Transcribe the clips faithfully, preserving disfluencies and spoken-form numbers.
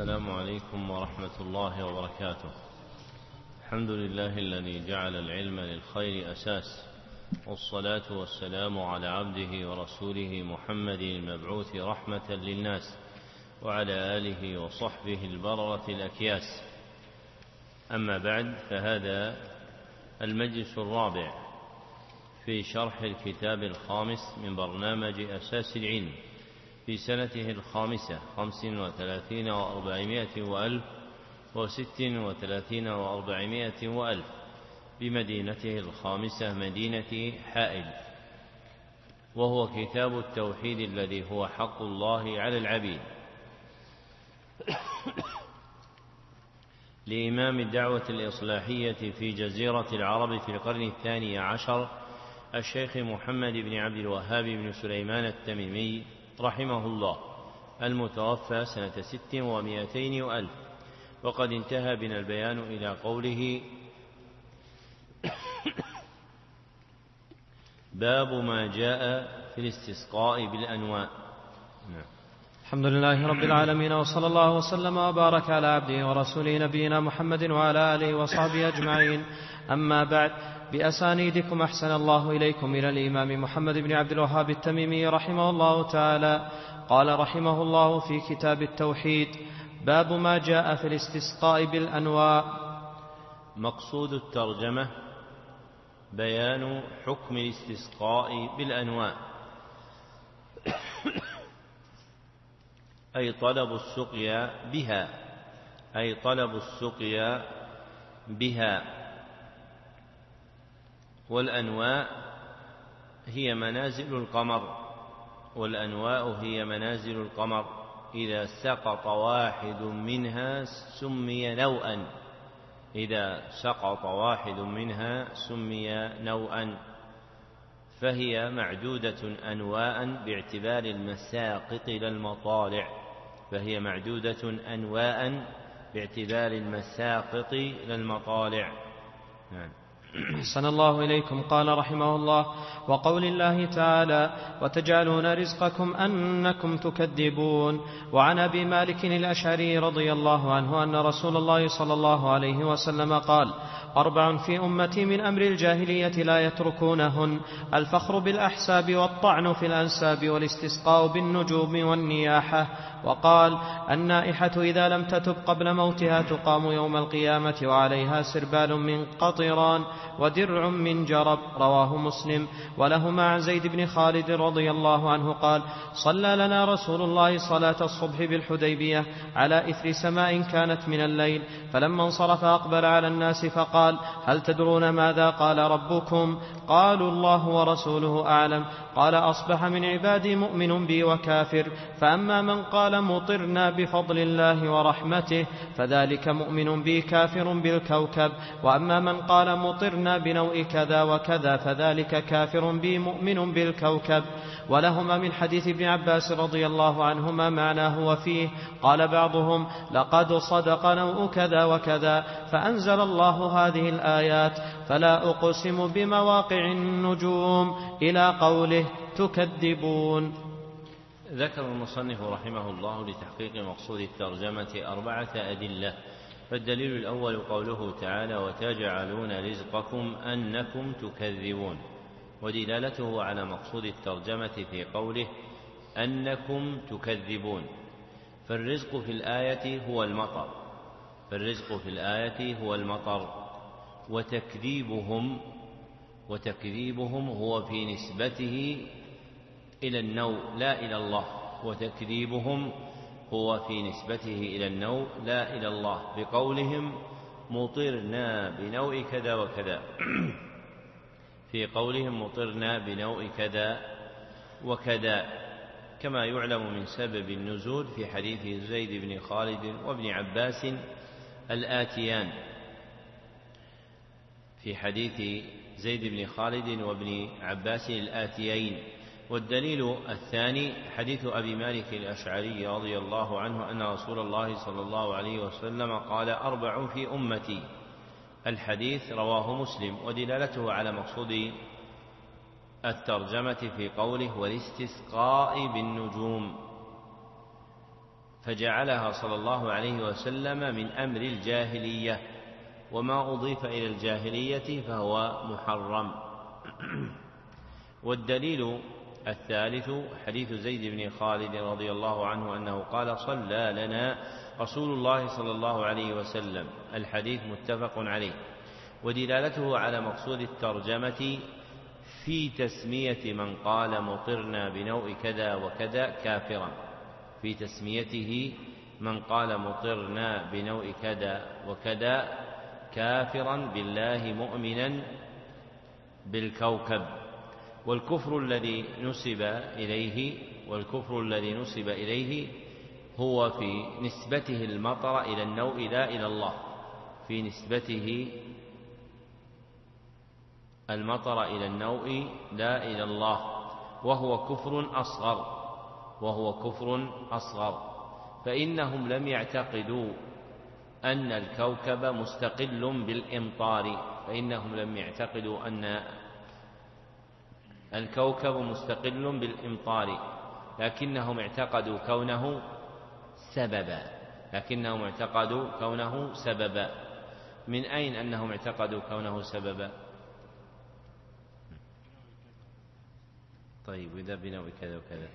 السلام عليكم ورحمة الله وبركاته. الحمد لله الذي جعل العلم للخير أساس، والصلاة والسلام على عبده ورسوله محمد المبعوث رحمة للناس، وعلى آله وصحبه البررة الأكياس. أما بعد، فهذا المجلس الرابع في شرح الكتاب الخامس من برنامج أساس العلم في سنته الخامسة خمس وثلاثين وأربعمائة وألف وست وثلاثين وأربعمائة وألف بمدينته الخامسة مدينة حائل، وهو كتاب التوحيد الذي هو حق الله على العبيد لإمام الدعوة الإصلاحية في جزيرة العرب في القرن الثاني عشر الشيخ محمد بن عبد الوهاب بن سليمان التميمي رحمه الله، المتوفى سنة ست ومائتين وألف. وقد انتهى بنا البيان إلى قوله: باب ما جاء في الاستسقاء بالأنواء. نعم. الحمد لله رب العالمين، وصلى الله وسلم وبارك على عبده ورسوله نبينا محمد وعلى آله وصحبه أجمعين. أما بعد، بأسانيدكم أحسن الله إليكم إلى الإمام محمد بن عبد الوهاب التميمي رحمه الله تعالى. قال رحمه الله في كتاب التوحيد: باب ما جاء في الاستسقاء بالأنواء. مقصود الترجمة بيان حكم الاستسقاء بالأنواء، أي طلب السقيا بها أي طلب السقيا بها والأنواء هي منازل القمر والأنواء هي منازل القمر إذا سقط واحد منها سمي نوءا إذا سقط واحد منها سمي نوءا فهي معدودة أنواء باعتبار المساقط لا المطالع فهي معدودة أنواء باعتبار المساقط لا المطالع. نعم. أحسن الله إليكم. قال رحمه الله: وقول الله تعالى: وتجعلون رزقكم أنكم تكذبون. وعن أبي مالك الأشعري رضي الله عنه أن رسول الله صلى الله عليه وسلم قال: أربع في أمتي من أمر الجاهلية لا يتركونهن: الفخر بالأحساب، والطعن في الأنساب، والاستسقاء بالنجوم، والنياحة. وقال: النائحة إذا لم تتب قبل موتها تقام يوم القيامة وعليها سربال من قطران ودرع من جرب. رواه مسلم. ولهما عن زيد بن خالد رضي الله عنه قال: صلى لنا رسول الله صلاة الصبح بالحديبية على إثر سماء كانت من الليل، فلما انصرف أقبل على الناس فقال: هل تدرون ماذا قال ربكم؟ قالوا: الله ورسوله أعلم. قال: أصبح من عبادي مؤمن بي وكافر، فأما من قال مطرنا بفضل الله ورحمته فذلك مؤمن بي كافر بالكوكب، وأما من قال مطرنا بنوء كذا وكذا فذلك كافر بي مؤمن بالكوكب. ولهما من حديث ابن عباس رضي الله عنهما معناه وفيه. قال بعضهم: لقد صدق نوء كذا وكذا، فأنزل الله هذه الآيات: فلا أقسم بمواقع النجوم، إلى قوله: تكذبون. ذكر المصنف رحمه الله لتحقيق مقصود الترجمة أربعة أدلة. فالدليل الأول قوله تعالى: وتجعلون رزقكم أنكم تكذبون، ودلالته على مقصود الترجمة في قوله أنكم تكذبون. فالرزق في الآية هو المطر فالرزق في الآية هو المطر وتكذيبهم وتكذيبهم هو في نسبته إلى النوء لا إلى الله وتكذيبهم هو في نسبته إلى النوء لا إلى الله بقولهم مطرنا بنوء كذا وكذا في قولهم مطرنا بنوء كذا وكذا، كما يعلم من سبب النزول في حديث زيد بن خالد وابن عباس الآتيان في حديث زيد بن خالد وابن عباس الآتيين. والدليل الثاني حديث أبي مالك الأشعري رضي الله عنه أن رسول الله صلى الله عليه وسلم قال: أربع في أمتي. الحديث رواه مسلم. ودلالته على مقصود الترجمة في قوله: والاستسقاء بالنجوم. فجعلها صلى الله عليه وسلم من أمر الجاهلية، وما أضيف إلى الجاهلية فهو محرم. والدليل الثالث حديث زيد بن خالد رضي الله عنه أنه قال: صلى لنا رسول الله صلى الله عليه وسلم. الحديث متفق عليه، ودلالته على مقصود الترجمة في تسمية من قال مطرنا بنوء كذا وكذا كافرا، في تسميته من قال مطرنا بنوء كذا وكذا كافرا بالله مؤمنا بالكوكب. والكفر الذي نسب إليه والكفر الذي نسب إليه هو في نسبته المطر إلى النوء لا إلى الله، في نسبته المطر إلى النوء لا إلى الله، وهو كفر أصغر وهو كفر أصغر فإنهم لم يعتقدوا أن الكوكب مستقل بالإمطار فإنهم لم يعتقدوا أن الكوكب مستقل بالإمطار لكنهم اعتقدوا كونه سببا لكنهم اعتقدوا كونه سببا من أين أنهم اعتقدوا كونه سببا؟ طيب، وإذا بنوء كذا وكذا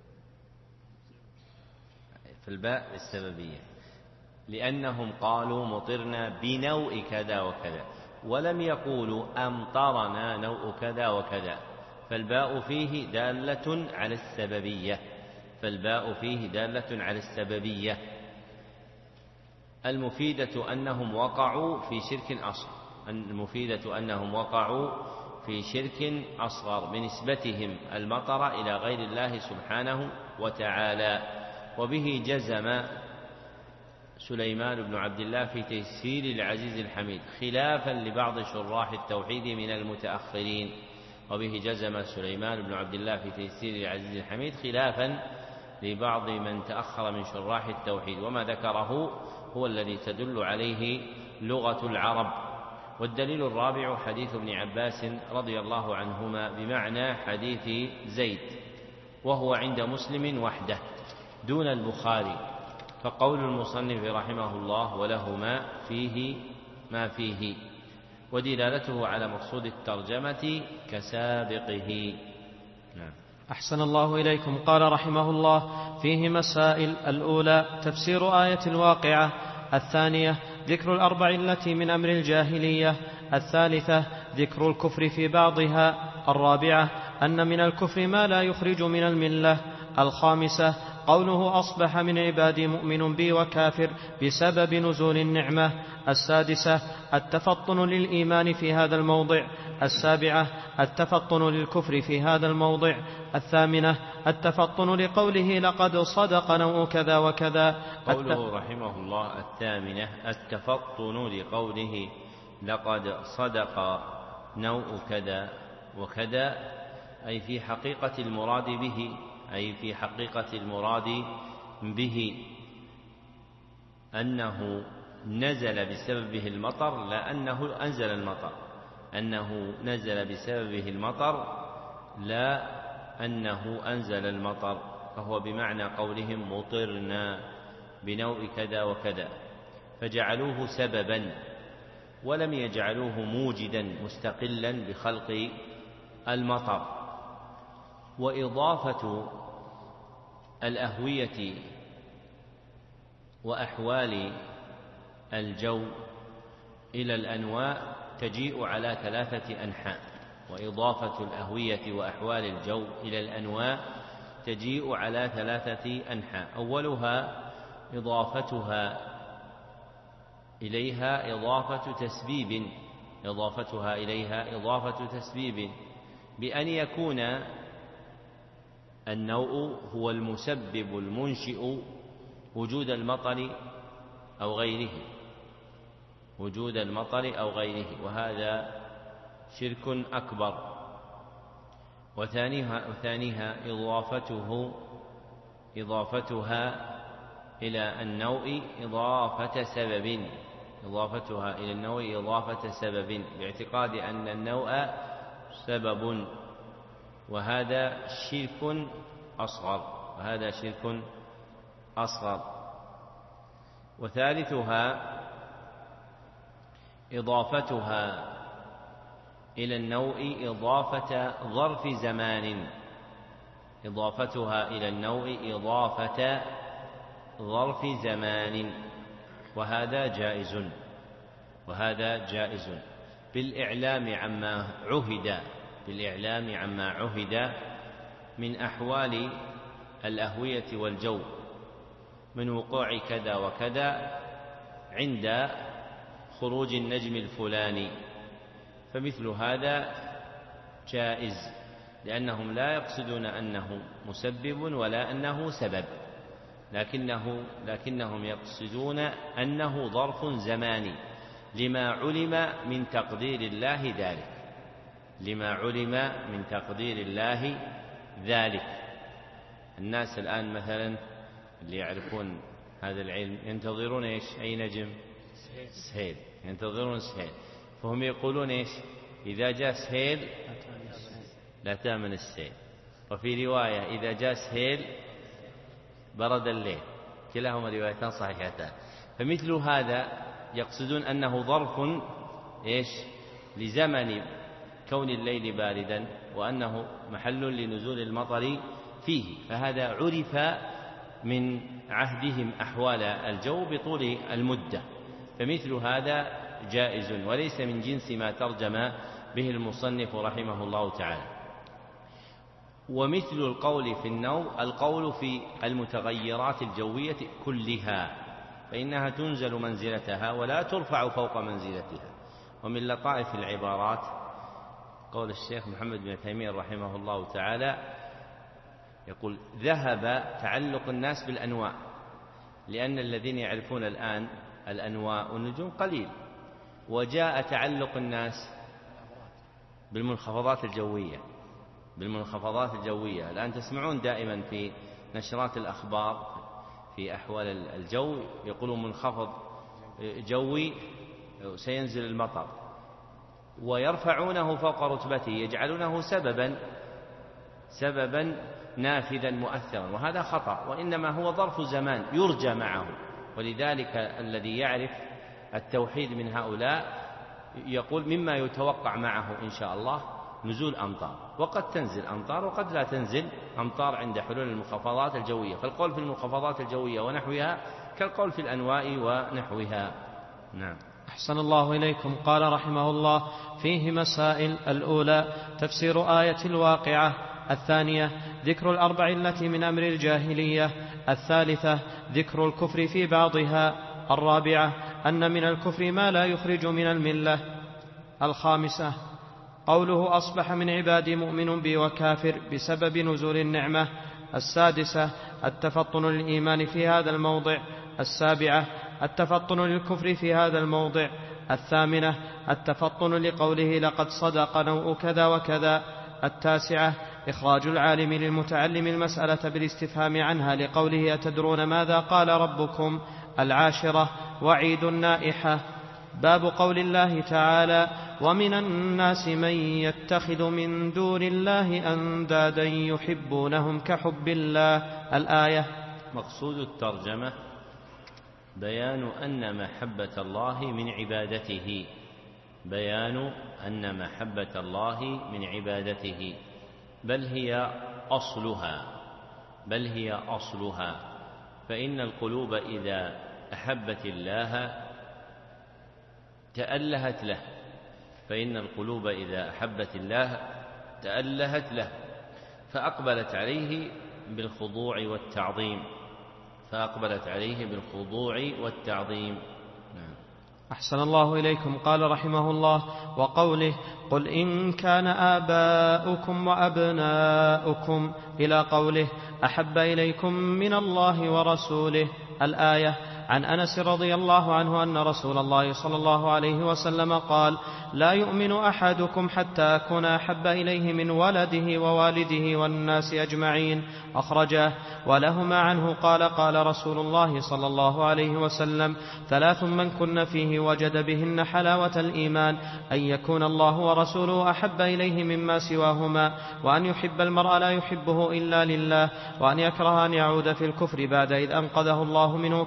في الباء السببية، لأنهم قالوا مطرنا بنوء كذا وكذا ولم يقولوا أمطرنا نوء كذا وكذا، فالباء فيه دالة على السببية فالباء فيه دالة على السببية المفيدة أنهم وقعوا في شرك أصغر المفيدة أنهم وقعوا في شرك أصغر بنسبتهم المطر إلى غير الله سبحانه وتعالى. وبه جزم سليمان بن عبد الله في تيسير العزيز الحميد خلافا لبعض شراح التوحيد من المتأخرين وبه جزم سليمان بن عبد الله في تيسير العزيز الحميد خلافا لبعض من تأخر من شراح التوحيد، وما ذكره هو الذي تدل عليه لغة العرب. والدليل الرابع حديث ابن عباس رضي الله عنهما بمعنى حديث زيد، وهو عند مسلم وحده دون البخاري، فقول المصنف رحمه الله ولهما فيه ما فيه، ودلالته على مقصود الترجمة كسابقه. نعم. أحسن الله إليكم. قال رحمه الله: فيه مسائل. الأولى تفسير آية الواقعة. الثانية ذكر الأربع التي من أمر الجاهلية. الثالثة ذكر الكفر في بعضها. الرابعة أن من الكفر ما لا يخرج من الملة. الخامسة قوله أصبح من عبادي مؤمن بي وكافر بسبب نزول النعمة. السادسة التفطن للإيمان في هذا الموضع. السابعة التفطن للكفر في هذا الموضع. الثامنة التفطن لقوله لقد صدق نوء كذا وكذا. قوله رحمه الله الثامنة التفطن لقوله لقد صدق نوء كذا وكذا، أي في حقيقة المراد به أي في حقيقة المراد به أنه نزل بسببه المطر، لا أنه أنزل المطر أنه نزل بسببه المطر لا أنه أنزل المطر، فهو بمعنى قولهم مطرنا بنوء كذا وكذا، فجعلوه سببا ولم يجعلوه موجدا مستقلا بخلق المطر. وإضافة الأهوية وأحوال الجو إلى الأنواء تجيء على ثلاثة أنحاء وإضافة الأهوية وأحوال الجو إلى الأنواع تجيء على ثلاثة أنحاء. أولها إضافتها إليها إضافة تسبيب إضافتها إليها إضافة تسبيب بأن يكون النوء هو المسبب المنشئ وجود المطر أو غيره وجود المطر أو غيره وهذا شرك أكبر. وثانيها, وثانيها إضافته إضافتها إلى النوء إضافة سبب إضافتها إلى النوء إضافة سبب باعتقاد أن النوء سبب، وهذا شرك أصغر وهذا شرك أصغر وثالثها إضافتها إلى النوء إضافة ظرف زمان إضافتها إلى النوء إضافة ظرف زمان وهذا جائز وهذا جائز بالإعلام عما عهد بالإعلام عما عهد من أحوال الأهوية والجو من وقوع كذا وكذا عند خروج النجم الفلاني، فمثل هذا جائز لأنهم لا يقصدون أنه مسبب ولا أنه سبب، لكنه لكنهم يقصدون أنه ظرف زماني لما علم من تقدير الله ذلك لما علم من تقدير الله ذلك. الناس الآن مثلا اللي يعرفون هذا العلم ينتظرون إيش؟ أي نجم؟ سهيل، ينتظرون سهيل، فهم يقولون إيش؟ إذا جاء سهيل لا تأمن السيل، وفي رواية إذا جاء سهيل برد الليل، كلاهما روايتان صحيحتان. فمثل هذا يقصدون أنه ظرف إيش؟ لزمن كون الليل باردا وأنه محل لنزول المطر فيه، فهذا عرف من عهدهم أحوال الجو بطول المدة، فمثل هذا جائز وليس من جنس ما ترجم به المصنف رحمه الله تعالى. ومثل القول في النوم القول في المتغيرات الجوية كلها، فإنها تنزل منزلتها ولا ترفع فوق منزلتها. ومن لطائف العبارات قول الشيخ محمد بن تيمية رحمه الله تعالى يقول: ذهب تعلق الناس بالأنواع، لأن الذين يعرفون الآن الأنواع والنجوم قليل، وجاء تعلق الناس بالمنخفضات الجوية بالمنخفضات الجوية الآن تسمعون دائما في نشرات الأخبار في أحوال الجو يقولون منخفض جوي سينزل المطر، ويرفعونه فوق رتبته، يجعلونه سببا سببا نافذا مؤثرا، وهذا خطأ، وإنما هو ظرف زمان يرجى معه. ولذلك الذي يعرف التوحيد من هؤلاء يقول مما يتوقع معه إن شاء الله نزول أمطار، وقد تنزل أمطار وقد لا تنزل أمطار عند حلول المنخفضات الجوية، فالقول في المنخفضات الجوية ونحوها كالقول في الأنواء ونحوها. نعم. أحسن الله إليكم. قال رحمه الله: فيه مسائل. الأولى تفسير آية الواقعة. الثانية ذكر الأربع التي من أمر الجاهلية. الثالثة ذكر الكفر في بعضها. الرابعة أن من الكفر ما لا يخرج من الملة. الخامسة قوله: أصبح من عبادي مؤمن بي وكافر بسبب نزول النعمة. السادسة التفطن للإيمان في هذا الموضع. السابعة التفطن للكفر في هذا الموضع. الثامنة التفطن لقوله: لقد صدق نوء كذا وكذا. التاسعة إخراج العالم للمتعلم المسألة بالاستفهام عنها لقوله: أتدرون ماذا قال ربكم. العاشرة وعيد النائحة. باب قول الله تعالى: ومن الناس من يتخذ من دون الله أندادا يحبونهم كحب الله. الآية. مقصود الترجمة بيان أن محبة الله من عبادته بيان أن محبة الله من عبادته بل هي أصلها بل هي أصلها فإن القلوب إذا أحبت الله تألهت له فإن القلوب إذا أحبت الله تألهت له فأقبلت عليه بالخضوع والتعظيم فأقبلت عليه بالخضوع والتعظيم. نعم. أحسن الله إليكم. قال رحمه الله: وقوله: قل إن كان آباؤكم وأبناؤكم إلى قوله: أحب إليكم من الله ورسوله. الآية. عن أنس رضي الله عنه أن رسول الله صلى الله عليه وسلم قال: لا يؤمن أحدكم حتى أكون أحب إليه من ولده ووالده والناس أجمعين. أخرجاه. ولهما عنه قال: قال رسول الله صلى الله عليه وسلم: ثلاث من كن فيه وجد بهن حلاوة الإيمان: أن يكون الله ورسوله أحب إليه مما سواهما، وأن يحب المرء لا يحبه إلا لله، وأن يكره أن يعود في الكفر بعد إذ أنقذه الله منه كما يكره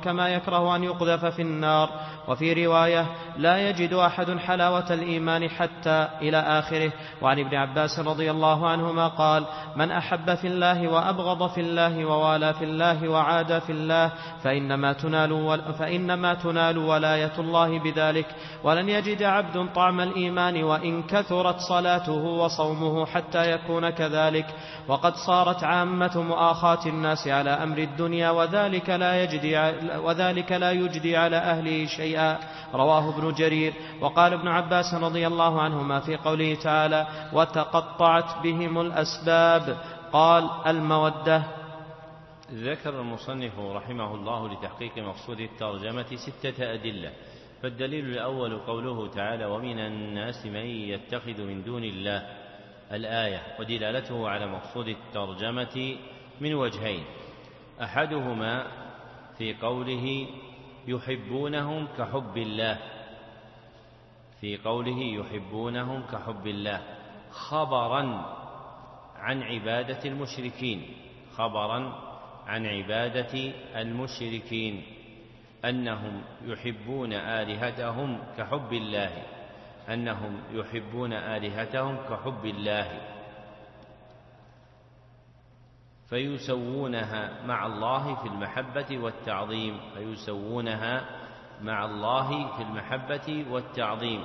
يكره أن يقذف في النار. وفي رواية لا يجد أحد حلاوة الإيمان حتى إلى آخره. وعن ابن عباس رضي الله عنهما قال: من أحب في الله وأبغض في الله ووالى في الله وعادى في الله فإنما تنال, فإنما تنال ولاية الله بذلك. ولن يجد عبد طعم الإيمان وإن كثرت صلاته وصومه حتى يكون كذلك. وقد صارت عامة مؤاخاة الناس على أمر الدنيا وذلك لا يجدي, وذلك لا يجدي على أهله شيئا. رواه ابن جرير. وقال ابن عباس رضي الله عنهما في قوله تعالى: وتقطعت بهم الأسباب، قال: المودة. ذكر المصنف رحمه الله لتحقيق مقصود الترجمة ستة أدلة. فالدليل الأول قوله تعالى: ومن الناس من يتخذ من دون الله، الآية، ودلالته على مقصود الترجمة من وجهين: أحدهما في قوله يحبونهم كحب الله، في قوله يحبونهم كحب الله خبرا عن عبادة المشركين، خبرا عن عبادة المشركين أنهم يحبون آلهتهم كحب الله، أنهم يحبون آلهتهم كحب الله، فيسوونها مع الله في المحبة والتعظيم، فيسوونها مع الله في المحبة والتعظيم.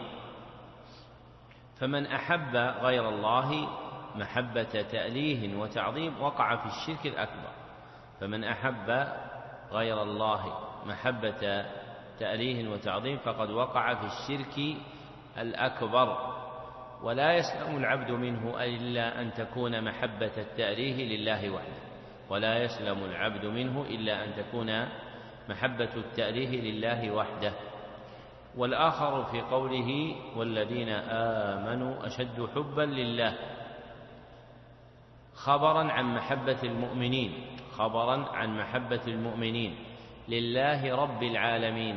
فمن أحب غير الله محبة تأليه وتعظيم وقع في الشرك الأكبر، فمن أحب غير الله محبة تأليه وتعظيم فقد وقع في الشرك الأكبر. ولا يسلم العبد منه إلا أن تكون محبة التأليه لله وحده، ولا يسلم العبد منه إلا أن تكون محبة التأليه لله وحده. والآخر في قوله: والذين آمنوا أشد حبا لله، خبرا عن محبة المؤمنين، خبرا عن محبة المؤمنين لله رب العالمين،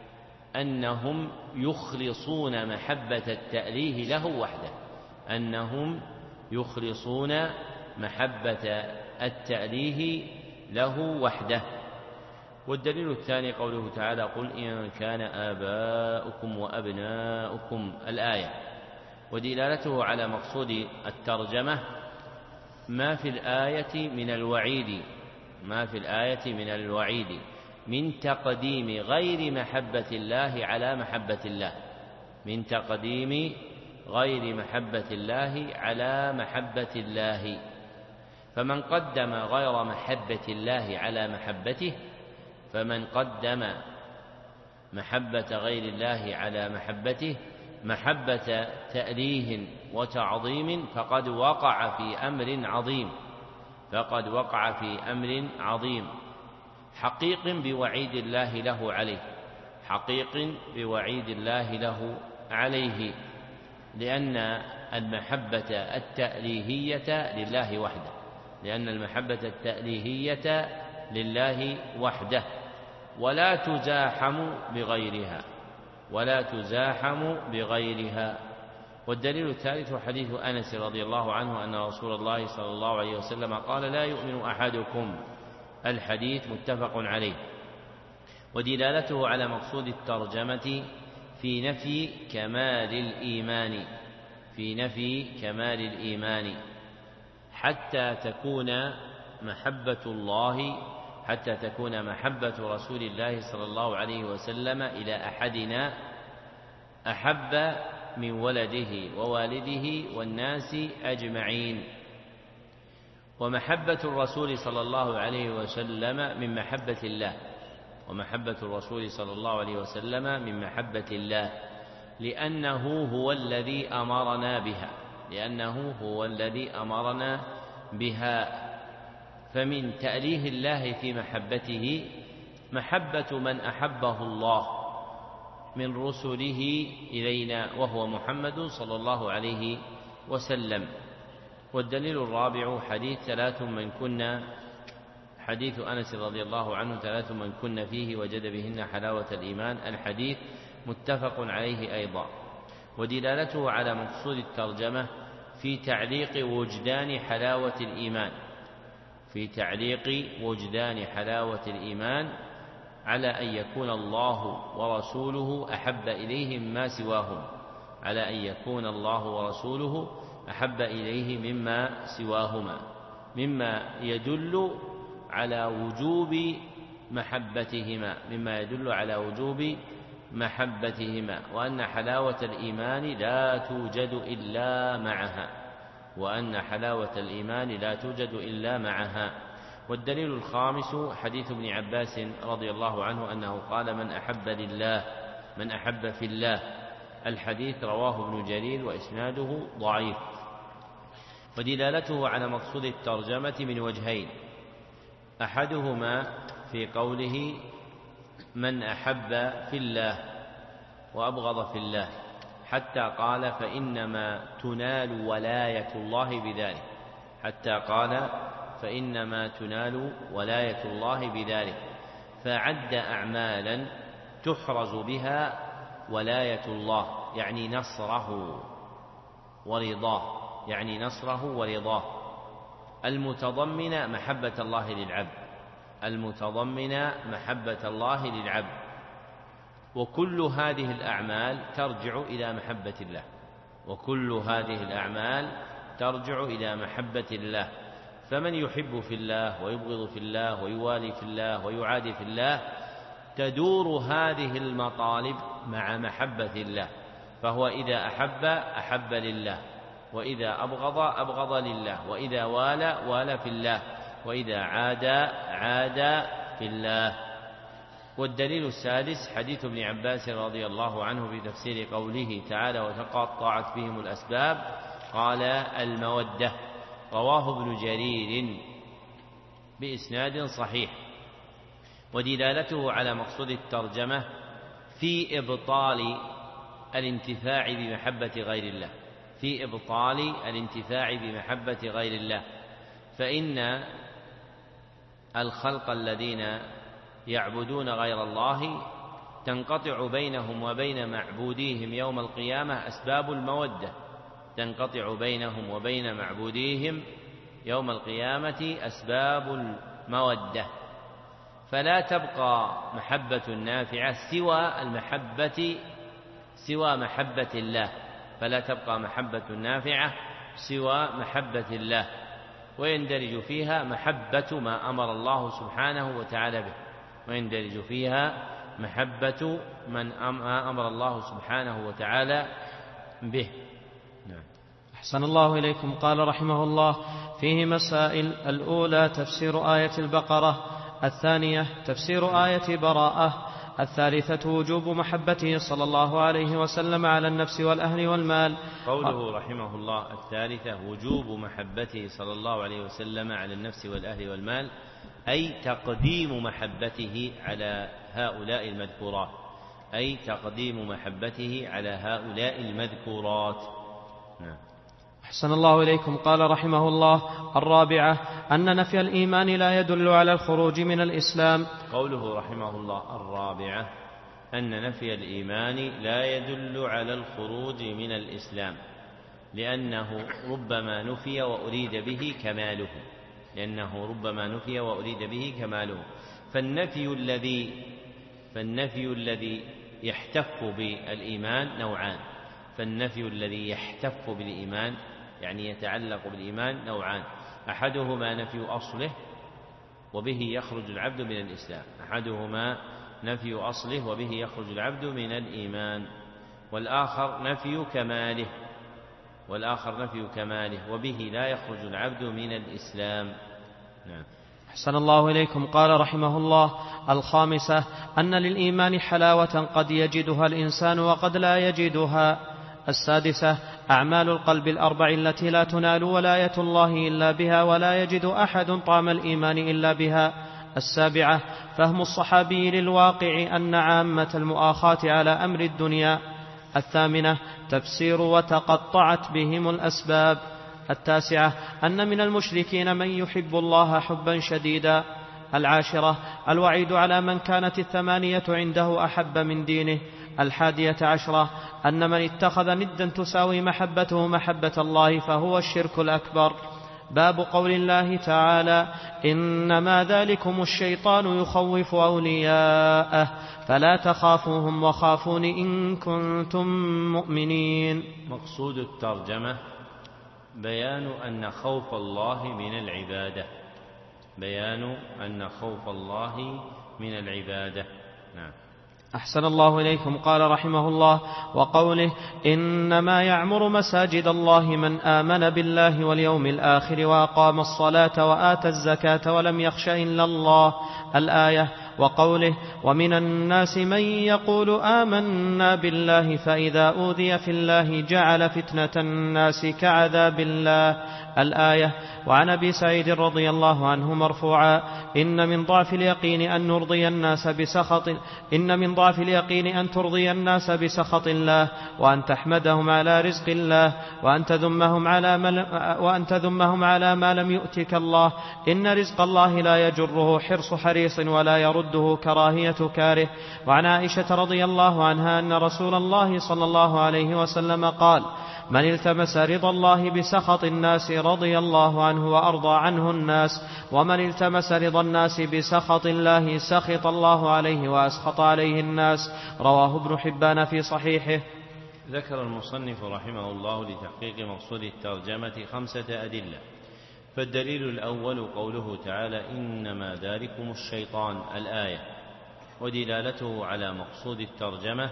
أنهم يخلصون محبة التأليه له وحده، أنهم يخلصون محبة التأليه له وحده. والدليل الثاني قوله تعالى: قل إن كان آباؤكم وأبناؤكم، الآية، ودلالته على مقصود الترجمة ما في الآية من الوعيد، ما في الآية من الوعيد من تقديم غير محبة الله على محبة الله، من تقديم غير محبة الله على محبة الله. فمن قدم غير محبة الله على محبته، فمن قدم محبة غير الله على محبته محبة تأليه وتعظيم فقد وقع في أمر عظيم، فقد وقع في أمر عظيم حقيق بوعيد الله له عليه، حقيق بوعيد الله له عليه، لأن المحبة التأليهية لله وحده، لأن المحبة التأليهية لله وحده ولا تزاحم بغيرها، ولا تزاحم بغيرها. والدليل الثالث حديث أنس رضي الله عنه أن رسول الله صلى الله عليه وسلم قال: لا يؤمن أحدكم، الحديث متفق عليه. ودلالته على مقصود الترجمة في نفي كمال الإيمان، في نفي كمال الإيمان حتى تكون محبة الله، حتى تكون محبة رسول الله صلى الله عليه وسلم إلى أحدنا أحب من ولده ووالده والناس أجمعين. ومحبة الرسول صلى الله عليه وسلم من محبة الله، ومحبة الرسول صلى الله عليه وسلم من محبة الله، لأنه هو الذي أمرنا بها، لأنه هو الذي أمرنا بها. فمن تأليه الله في محبته محبة من أحبه الله من رسله إلينا وهو محمد صلى الله عليه وسلم. والدليل الرابع حديث ثلاث من كنا، حديث أنس رضي الله عنه: ثلاث من كنا فيه وجد بهن حلاوة الإيمان، الحديث متفق عليه أيضا. ودلالته على مقصود الترجمة في تعليق وجدان حلاوة الإيمان، في تعليق وجدان حلاوة الإيمان على أن يكون الله ورسوله أحب إليه مما سواهم على أن يكون الله ورسوله أحب إليه مما سواهما، مما يدل على وجوب محبتهما مما يدل على وجوب محبتهما وأن حلاوة الإيمان لا توجد إلا معها وأن حلاوة الإيمان لا توجد إلا معها. والدليل الخامس حديث ابن عباس رضي الله عنه أنه قال: من أحب لله من أحب في الله. الحديث رواه ابن جرير وإسناده ضعيف. ودلالته على مقصود الترجمة من وجهين: أحدهما في قوله: من أحب في الله وأبغض في الله، حتى قال: فإنما تنال ولاية الله بذلك حتى قال فإنما تنال ولاية الله بذلك فعد أعمالا تحرز بها ولاية الله، يعني نصره ورضاه يعني نصره ورضاه المتضمن محبة الله للعبد المتضمن محبة الله للعبد وكل هذه الأعمال ترجع إلى محبة الله وكل هذه الأعمال ترجع إلى محبة الله. فمن يحب في الله ويبغض في الله ويوالي في الله ويعادي في الله تدور هذه المطالب مع محبة الله، فهو إذا أحب أحب لله، وإذا أبغض أبغض لله، وإذا والى والى في الله، وإذا عادى عادى في الله. والدليل السادس حديث ابن عباس رضي الله عنه في تفسير قوله تعالى: وتقطعت بهم الأسباب، قال: المودة. رواه ابن جرير بإسناد صحيح. ودلالته على مقصود الترجمة في إبطال الانتفاع بمحبة غير الله في إبطال الانتفاع بمحبة غير الله فإن الخلق الذين يعبدون غير الله تنقطع بينهم وبين معبوديهم يوم القيامة أسباب المودة تنقطع بينهم وبين معبوديهم يوم القيامة أسباب المودة، فلا تبقى محبة نافعة سوى المحبة سوى محبة الله فلا تبقى محبة نافعة سوى محبة الله، ويندرج فيها محبة ما أمر الله سبحانه وتعالى به ويندرج فيها محبة من أمر الله سبحانه وتعالى به. نعم. أحسن الله إليكم. قال رحمه الله: فيه مسائل. الأولى تفسير آية البقرة، الثانية تفسير آية براءة، الثالثة وجوب محبته صلى الله عليه وسلم على النفس والأهل والمال. قوله رحمه الله: الثالثة وجوب محبته صلى الله عليه وسلم على النفس والأهل والمال، أي تقديم محبته على هؤلاء المذكورات أي تقديم محبته على هؤلاء المذكورات. نعم. أحسن الله إليكم. قال رحمه الله: الرابعة أن نفي الإيمان لا يدل على الخروج من الإسلام. قوله رحمه الله: الرابعة أن نفي الإيمان لا يدل على الخروج من الإسلام، لأنه ربما نفي وأريد به كماله لأنه ربما نفي وأريد به كماله فالنفي الذي فالنفي الذي يحتف بالإيمان نوعان فالنفي الذي يحتف بالإيمان يعني يتعلق بالإيمان نوعان: أحدهما نفي أصله وبه يخرج العبد من الإسلام أحدهما نفي أصله وبه يخرج العبد من الإيمان والآخر نفي كماله والآخر نفي كماله وبه لا يخرج العبد من الإسلام. نعم. أحسن الله إليكم. قال رحمه الله: الخامسة أن للإيمان حلاوة قد يجدها الإنسان وقد لا يجدها. السادسة أعمال القلب الأربع التي لا تنال ولاية الله إلا بها ولا يجد أحد طعم الإيمان إلا بها. السابعة فهم الصحابي للواقع أن عامة المؤاخاة على أمر الدنيا. الثامنة تفسير وتقطعت بهم الأسباب. التاسعة أن من المشركين من يحب الله حبا شديدا. العاشرة الوعيد على من كانت الثمانية عنده أحب من دينه. الحادية عشرة أن من اتخذ ندا تساوي محبته محبة الله فهو الشرك الأكبر. باب قول الله تعالى إنما ذلكم الشيطان يخوف أولياءه فلا تخافوهم وخافون إن كنتم مؤمنين. مقصود الترجمة بيان أن خوف الله من العبادة بيان أن خوف الله من العبادة. نعم. أحسن الله إليكم. قال رحمه الله وقوله إنما يعمر مساجد الله من آمن بالله واليوم الآخر وأقام الصلاة وآتى الزكاة ولم يخش إلا الله الآية. وقوله ومن الناس من يقول آمنا بالله فإذا أوذي في الله جعل فتنة الناس كعذاب الله الآية. وعن أبي سعيد رضي الله عنه مرفوعا إن من ضعف اليقين أن نرضي الناس بسخط إن من ضعف اليقين أن ترضي الناس بسخط الله وأن تحمدهم على رزق الله وأن تذمهم على ما وأن تذمهم على ما لم يؤتك الله. إن رزق الله لا يجره حرص حريص ولا يرده كراهية كاره. وعن عائشة رضي الله عنها أن رسول الله صلى الله عليه وسلم قال من التمس رضا الله بسخط الناس رضي الله عنه وأرضى عنه الناس ومن التمس رضا الناس بسخط الله سخط الله عليه وأسخط عليه الناس. رواه ابن حبان في صحيحه. ذكر المصنف رحمه الله لتحقيق مقصود الترجمة خمسة أدلة. فالدليل الأول قوله تعالى إنما ذلكم الشيطان الآية ودلالته على مقصود الترجمة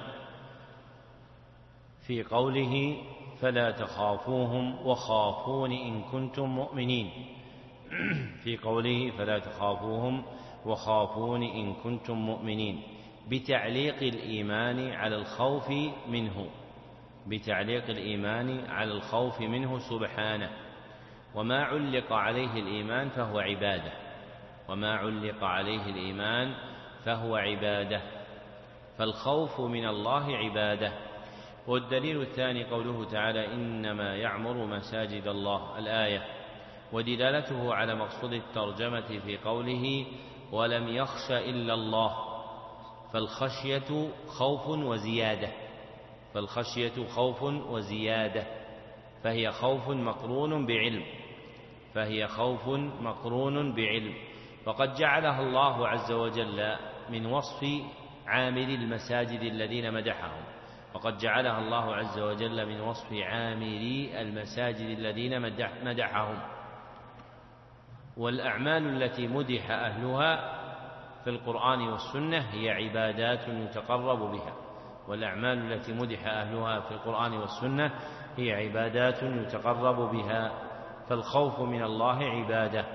في قوله فلا تخافوهم وخافون إن كنتم مؤمنين في قوله فلا تخافوهم وخافون إن كنتم مؤمنين بتعليق الإيمان على الخوف منه بتعليق الإيمان على الخوف منه سبحانه. وما علق عليه الإيمان فهو عبادة وما علق عليه الإيمان فهو عبادة فالخوف من الله عبادة. والدليل الثاني قوله تعالى إنما يعمر مساجد الله الآية ودلالته على مقصود الترجمة في قوله ولم يخش إلا الله فالخشية خوف وزيادة فالخشية خوف وزيادة فهي خوف مقرون بعلم فهي خوف مقرون بعلم وقد جعلها الله عز وجل من وصف عامل المساجد الذين مدحهم وقد جعلها الله عز وجل من وصف عاملي المساجد الذين مدحهم. والأعمال التي مدح أهلها في القرآن والسنة هي عبادات يتقرب بها والأعمال التي مدح أهلها في القرآن والسنة هي عبادات يتقرب بها فالخوف من الله عبادة.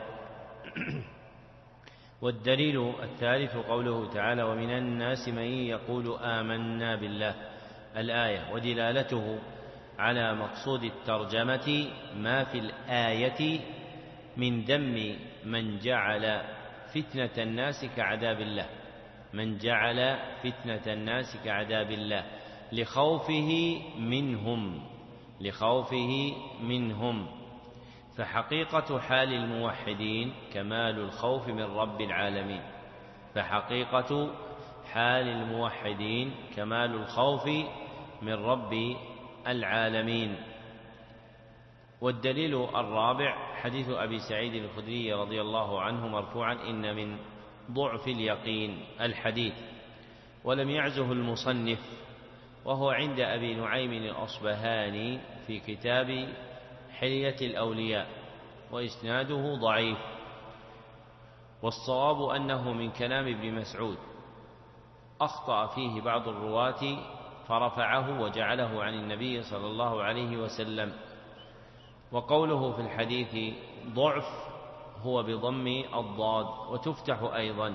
والدليل الثالث قوله تعالى ومن الناس من يقول آمنا بالله الآية ودلالته على مقصود الترجمة ما في الآية من ذم من جعل فتنة الناس كعذاب الله من جعل فتنة الناس كعذاب الله لخوفه منهم لخوفه منهم فحقيقة حال الموحدين كمال الخوف من رب العالمين فحقيقة حال الموحدين كمال الخوف من رب العالمين. والدليل الرابع حديث أبي سعيد الخدري رضي الله عنه مرفوعا إن من ضعف اليقين الحديث ولم يعزه المصنف وهو عند أبي نعيم الأصبهاني في كتاب حلية الأولياء وإسناده ضعيف والصواب أنه من كلام ابن مسعود أخطأ فيه بعض الرواة فرفعه وجعله عن النبي صلى الله عليه وسلم. وقوله في الحديث ضعف هو بضم الضاد وتفتح أيضا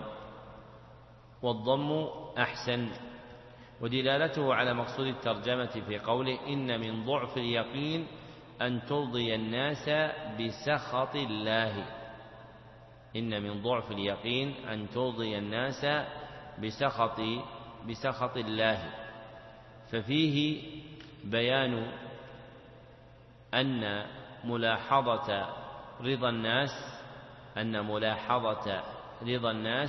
والضم أحسن. ودلالته على مقصود الترجمة في قوله إن من ضعف اليقين أن ترضي الناس بسخط الله إن من ضعف اليقين أن ترضي الناس بسخط بسخط الله ففيه بيان أن ملاحظة رضا الناس أن ملاحظة رضا الناس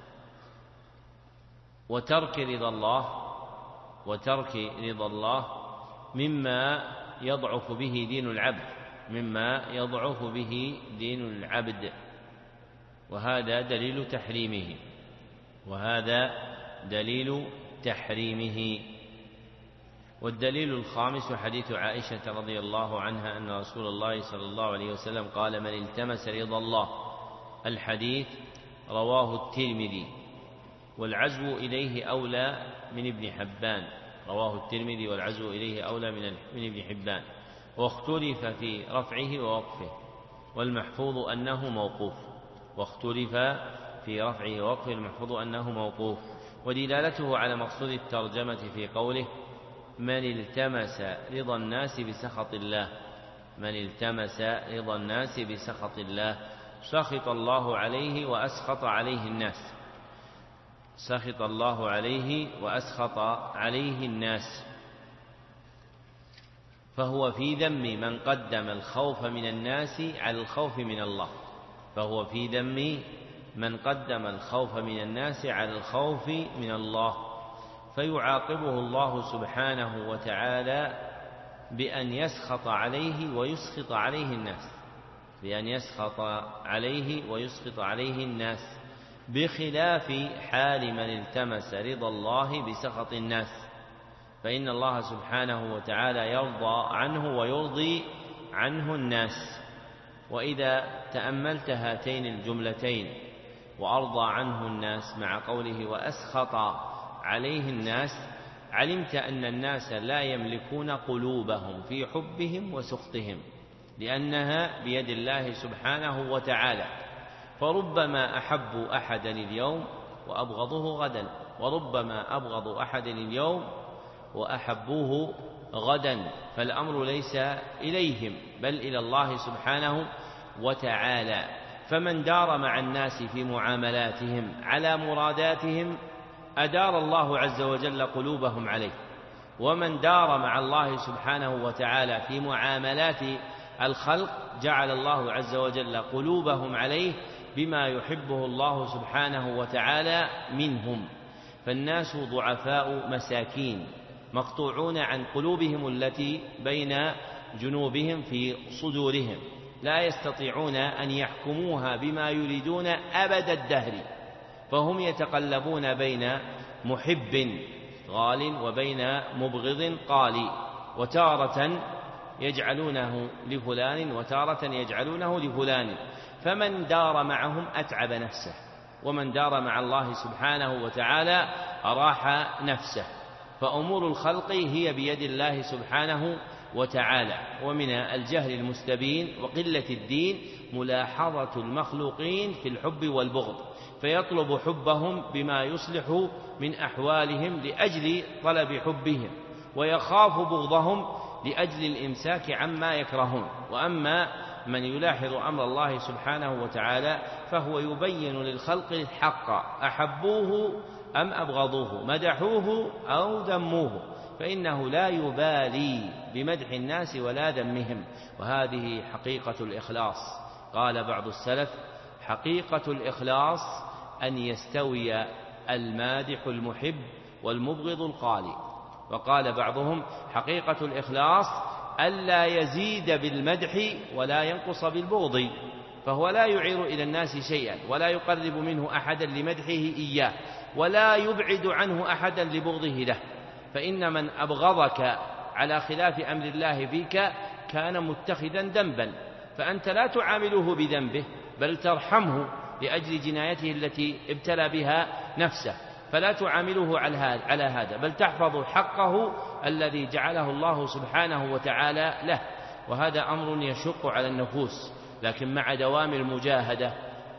وترك رضا الله وترك رضا الله مما يضعف به دين العبد مما يضعف به دين العبد، وهذا دليل تحريمه وهذا دليل تحريمه. والدليل الخامس حديث عائشة رضي الله عنها أن رسول الله صلى الله عليه وسلم قال: من التمس رضا الله. الحديث رواه الترمذي، والعزو إليه أولى من ابن حبان، رواه الترمذي والعزو إليه أولى من ابن حبان، واختلف في رفعه ووقفه، والمحفوظ أنه موقوف واختلف في رفعه ووقفه المحفوظ أنه موقوف. ودلالته على مقصود الترجمة في قوله: من التمس رضا الناس بسخط الله. من التمس رضا الناس بسخط الله، سخط الله عليه وأسخط عليه الناس سخط الله عليه وأسخط عليه الناس فهو في ذم من قدم الخوف من الناس على الخوف من الله فهو في ذم من قدم الخوف من الناس على الخوف من الله فيعاقبه الله سبحانه وتعالى بأن يسخط عليه ويسخط عليه الناس بأن يسخط عليه ويسخط عليه الناس بخلاف حال من التمس رضا الله بسخط الناس، فإن الله سبحانه وتعالى يرضى عنه ويرضي عنه الناس. وإذا تأملت هاتين الجملتين وأرضى عنه الناس مع قوله وأسخط عليه الناس، علمت أن الناس لا يملكون قلوبهم في حبهم وسخطهم، لأنها بيد الله سبحانه وتعالى، فربما أحبوا أحدا اليوم وأبغضوه غدا، وربما أبغضوا أحدا اليوم وأحبوه غدا، فالأمر ليس إليهم بل إلى الله سبحانه وتعالى. فمن دار مع الناس في معاملاتهم على مراداتهم أدار الله عز وجل قلوبهم عليه، ومن دار مع الله سبحانه وتعالى في معاملات الخلق جعل الله عز وجل قلوبهم عليه بما يحبه الله سبحانه وتعالى منهم. فالناس ضعفاء مساكين مقطوعون عن قلوبهم التي بين جنوبهم في صدورهم، لا يستطيعون أن يحكموها بما يريدون أبد الدهر، فهم يتقلبون بين محب غال وبين مبغض قال، وتارة يجعلونه لفلان وتارة يجعلونه لفلان. فمن دار معهم أتعب نفسه، ومن دار مع الله سبحانه وتعالى أراح نفسه. فأمور الخلق هي بيد الله سبحانه وتعالى. ومن الجهل المستبين وقلة الدين ملاحظة المخلوقين في الحب والبغض، فيطلب حبهم بما يصلح من أحوالهم لأجل طلب حبهم، ويخاف بغضهم لأجل الإمساك عما يكرهون. وأما من يلاحظ أمر الله سبحانه وتعالى فهو يبين للخلق الحق، أحبوه أم أبغضوه، مدحوه أو ذموه، فإنه لا يبالي بمدح الناس ولا ذمهم. وهذه حقيقة الإخلاص. قال بعض السلف: حقيقة الإخلاص أن يستوي المادح المحب والمبغض القالي. وقال بعضهم: حقيقة الإخلاص ألا يزيد بالمدح ولا ينقص بالبغض، فهو لا يعير إلى الناس شيئا ولا يقرب منه أحدا لمدحه إياه، ولا يبعد عنه أحدا لبغضه له. فإن من أبغضك على خلاف أمر الله فيك كان متخذا ذنبا، فأنت لا تعامله بذنبه بل ترحمه لأجل جنايته التي ابتلى بها نفسه، فلا تعامله على هذا بل تحفظ حقه الذي جعله الله سبحانه وتعالى له. وهذا أمر يشق على النفوس، لكن مع دوام المجاهدة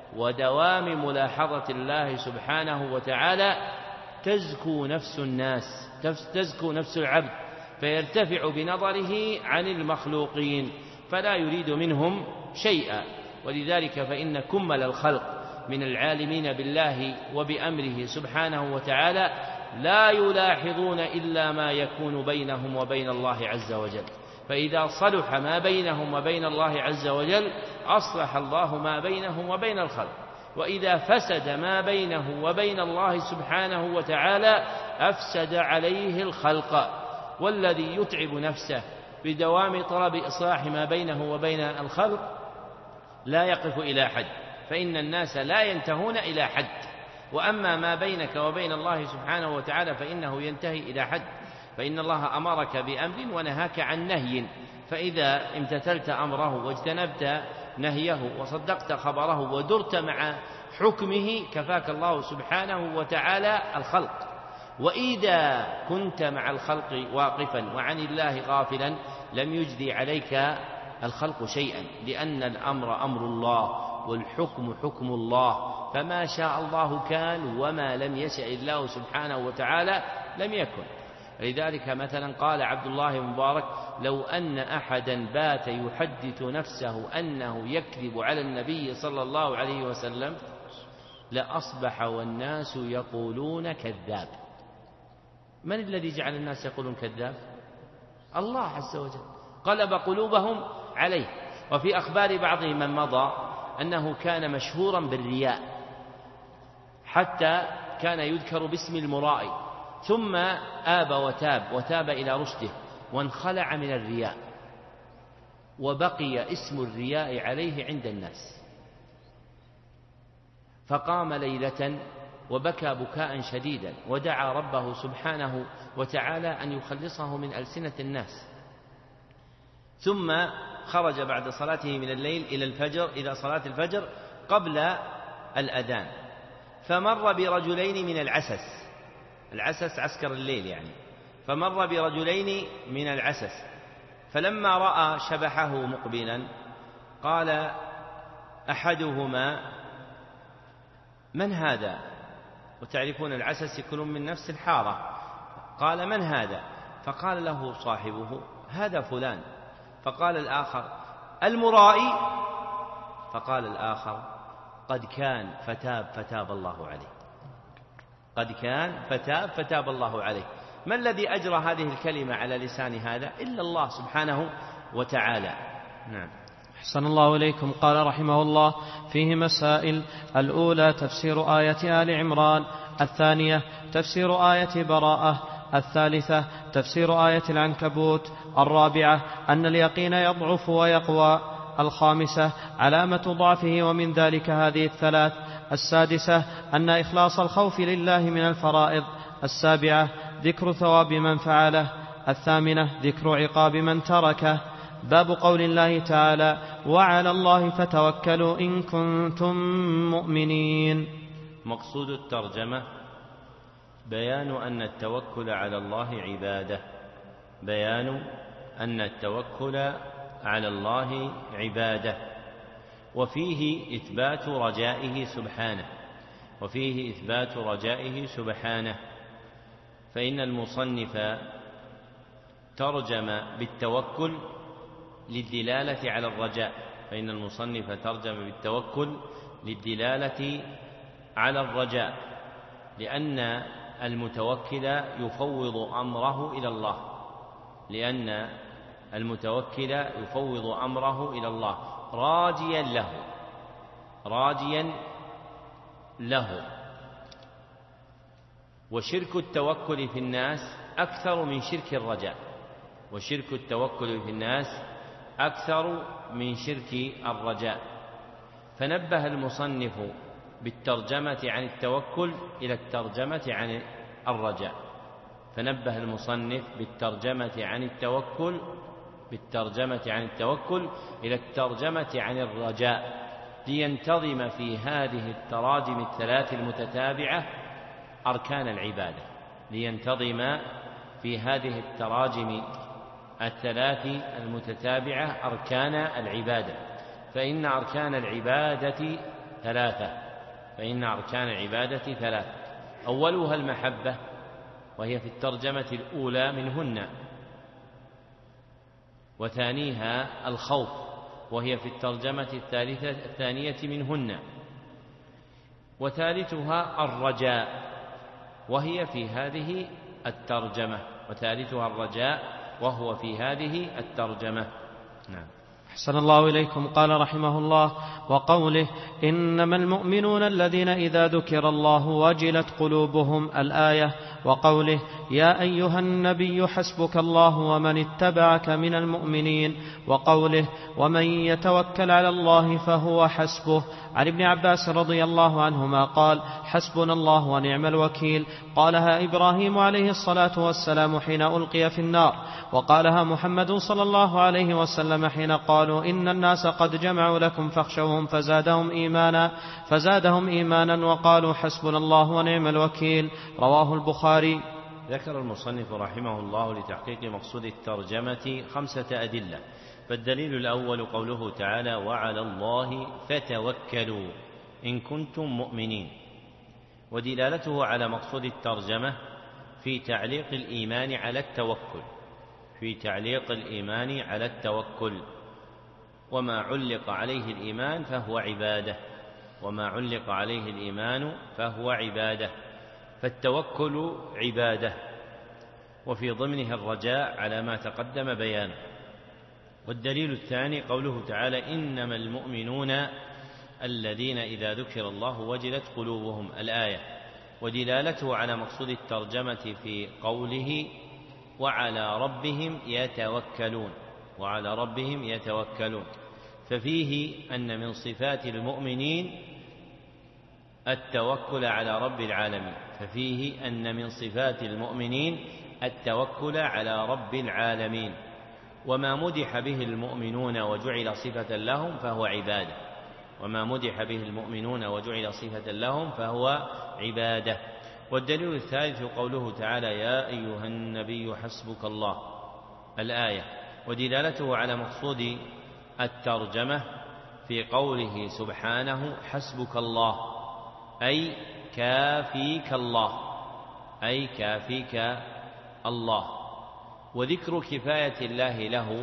ودوام ملاحظة الله سبحانه وتعالى تزكو نفس الناس، تزكو نفس العبد، فيرتفع بنظره عن المخلوقين فلا يريد منهم شيئا. ولذلك فإن كمل الخلق من العالمين بالله وبأمره سبحانه وتعالى لا يلاحظون إلا ما يكون بينهم وبين الله عز وجل، فإذا صلح ما بينهم وبين الله عز وجل أصلح الله ما بينهم وبين الخلق، وإذا فسد ما بينه وبين الله سبحانه وتعالى أفسد عليه الخلق. والذي يتعب نفسه بدوام طلب إصلاح ما بينه وبين الخلق لا يقف إلى حد، فإن الناس لا ينتهون إلى حد، وأما ما بينك وبين الله سبحانه وتعالى فإنه ينتهي إلى حد، فإن الله أمرك بأمر ونهاك عن نهي، فإذا امتثلت أمره واجتنبت نهيه وصدقت خبره ودرت مع حكمه كفاك الله سبحانه وتعالى الخلق. وإذا كنت مع الخلق واقفا وعن الله غافلا لم يجدي عليك الخلق شيئا، لأن الأمر أمر الله والحكم حكم الله، فما شاء الله كان وما لم يشأ الله سبحانه وتعالى لم يكن. لذلك مثلا قال عبد الله مبارك: لو أن أحدا بات يحدث نفسه أنه يكذب على النبي صلى الله عليه وسلم لأصبح والناس يقولون كذاب. من الذي جعل الناس يقولون كذاب؟ الله عز وجل قلب قلوبهم عليه. وفي أخبار بعضهم من مضى أنه كان مشهورا بالرياء، حتى كان يذكر باسم المرائي، ثم آب وتاب وتاب إلى رشده وانخلع من الرياء، وبقي اسم الرياء عليه عند الناس، فقام ليلة وبكى بكاء شديدا ودعا ربه سبحانه وتعالى أن يخلصه من ألسنة الناس، ثم خرج بعد صلاته من الليل إلى الفجر إلى صلاة الفجر قبل الأذان، فمر برجلين من العسس، العسس عسكر الليل يعني، فمر برجلين من العسس، فلما رأى شبحه مقبلا قال أحدهما: من هذا؟ وتعرفون العسس يكونون من نفس الحارة. قال: من هذا؟ فقال له صاحبه: هذا فلان. فقال الآخر: المرائي؟ فقال الآخر: قد كان فتاب فتاب الله عليه، قد كان فتاب فتاب الله عليه. ما الذي أجرى هذه الكلمة على لسان هذا إلا الله سبحانه وتعالى. نعم. أحسن الله إليكم. قال رحمه الله: فيه مسائل: الأولى تفسير آية آل عمران، الثانية تفسير آية براءة، الثالثة تفسير آية العنكبوت، الرابعة أن اليقين يضعف ويقوى، الخامسة علامة ضعفه ومن ذلك هذه الثلاث، السادسة أن إخلاص الخوف لله من الفرائض، السابعة ذكر ثواب من فعله، الثامنة ذكر عقاب من تركه. باب قول الله تعالى: وعلى الله فتوكلوا إن كنتم مؤمنين. مقصود الترجمة بيان أن التوكل على الله عبادة، بيان أن التوكل على الله عبادة، وفيه إثبات رجائه سبحانه، وفيه إثبات رجائه سبحانه. فإن المصنف ترجم بالتوكل للدلالة على الرجاء، فإن المصنف ترجم بالتوكل للدلالة على الرجاء، لأن المتوكل يفوض أمره إلى الله، لأن المتوكل يفوض أمره إلى الله راجيا له، راجيا له. وشرك التوكل في الناس أكثر من شرك الرجاء، وشرك التوكل في الناس أكثر من شرك الرجاء. فنبه المصنف بالترجمة عن التوكل إلى الترجمة عن الرجاء، فنبه المصنف بالترجمة عن التوكل بالترجمة عن التوكل إلى الترجمة عن الرجاء، لينتظم في هذه التراجم الثلاث المتتابعة أركان العبادة، لينتظم في هذه التراجم الثلاث المتتابعة أركان العبادة. فإن أركان العبادة ثلاثة فإن أركان العبادة ثلاثة أولها المحبة، وهي في الترجمة الأولى منهن، وثانيها الخوف، وهي في الترجمة الثالثة الثانية منهن، وثالثها الرجاء، وهي في هذه الترجمة وثالثها الرجاء وهو في هذه الترجمة. نعم. أحسن الله إليكم. قال رحمه الله: وقوله: إنما المؤمنون الذين إذا ذكر الله وجلت قلوبهم، الآية. وقوله يا أيها النبي حسبك الله ومن اتبعك من المؤمنين، وقوله ومن يتوكل على الله فهو حسبه. عن ابن عباس رضي الله عنهما قال حسبنا الله ونعم الوكيل، قالها إبراهيم عليه الصلاة والسلام حين ألقي في النار، وقالها محمد صلى الله عليه وسلم حين قالوا إن الناس قد جمعوا لكم فاخشوهم فزادهم إيمانا, فزادهم إيمانا وقالوا حسبنا الله ونعم الوكيل. رواه البخاري. ذكر المصنف رحمه الله لتحقيق مقصود الترجمة خمسة أدلة. فالدليل الأول قوله تعالى وعلى الله فتوكلوا إن كنتم مؤمنين، ودلالته على مقصود الترجمة في تعليق الإيمان على التوكل في تعليق الإيمان على التوكل وما علق عليه الإيمان فهو عبادة وما علق عليه الإيمان فهو عبادة فالتوكل عبادة، وفي ضمنها الرجاء على ما تقدم بيانه. والدليل الثاني قوله تعالى إنما المؤمنون الذين إذا ذكر الله وجلت قلوبهم الآية، ودلالته على مقصود الترجمة في قوله وعلى ربهم يتوكلون وعلى ربهم يتوكلون ففيه أن من صفات المؤمنين التوكل على رب العالمين ففيه أن من صفات المؤمنين التوكل على رب العالمين وما مدح به المؤمنون وجعل صفة لهم فهو عبادة وما مدح به المؤمنون وجعل صفة لهم فهو عبادة. والدليل الثالث قوله تعالى يا أيها النبي حسبك الله الآية، ودلالته على مقصود الترجمة في قوله سبحانه حسبك الله أي كافيك الله أي كافيك الله، وذكر كفاية الله له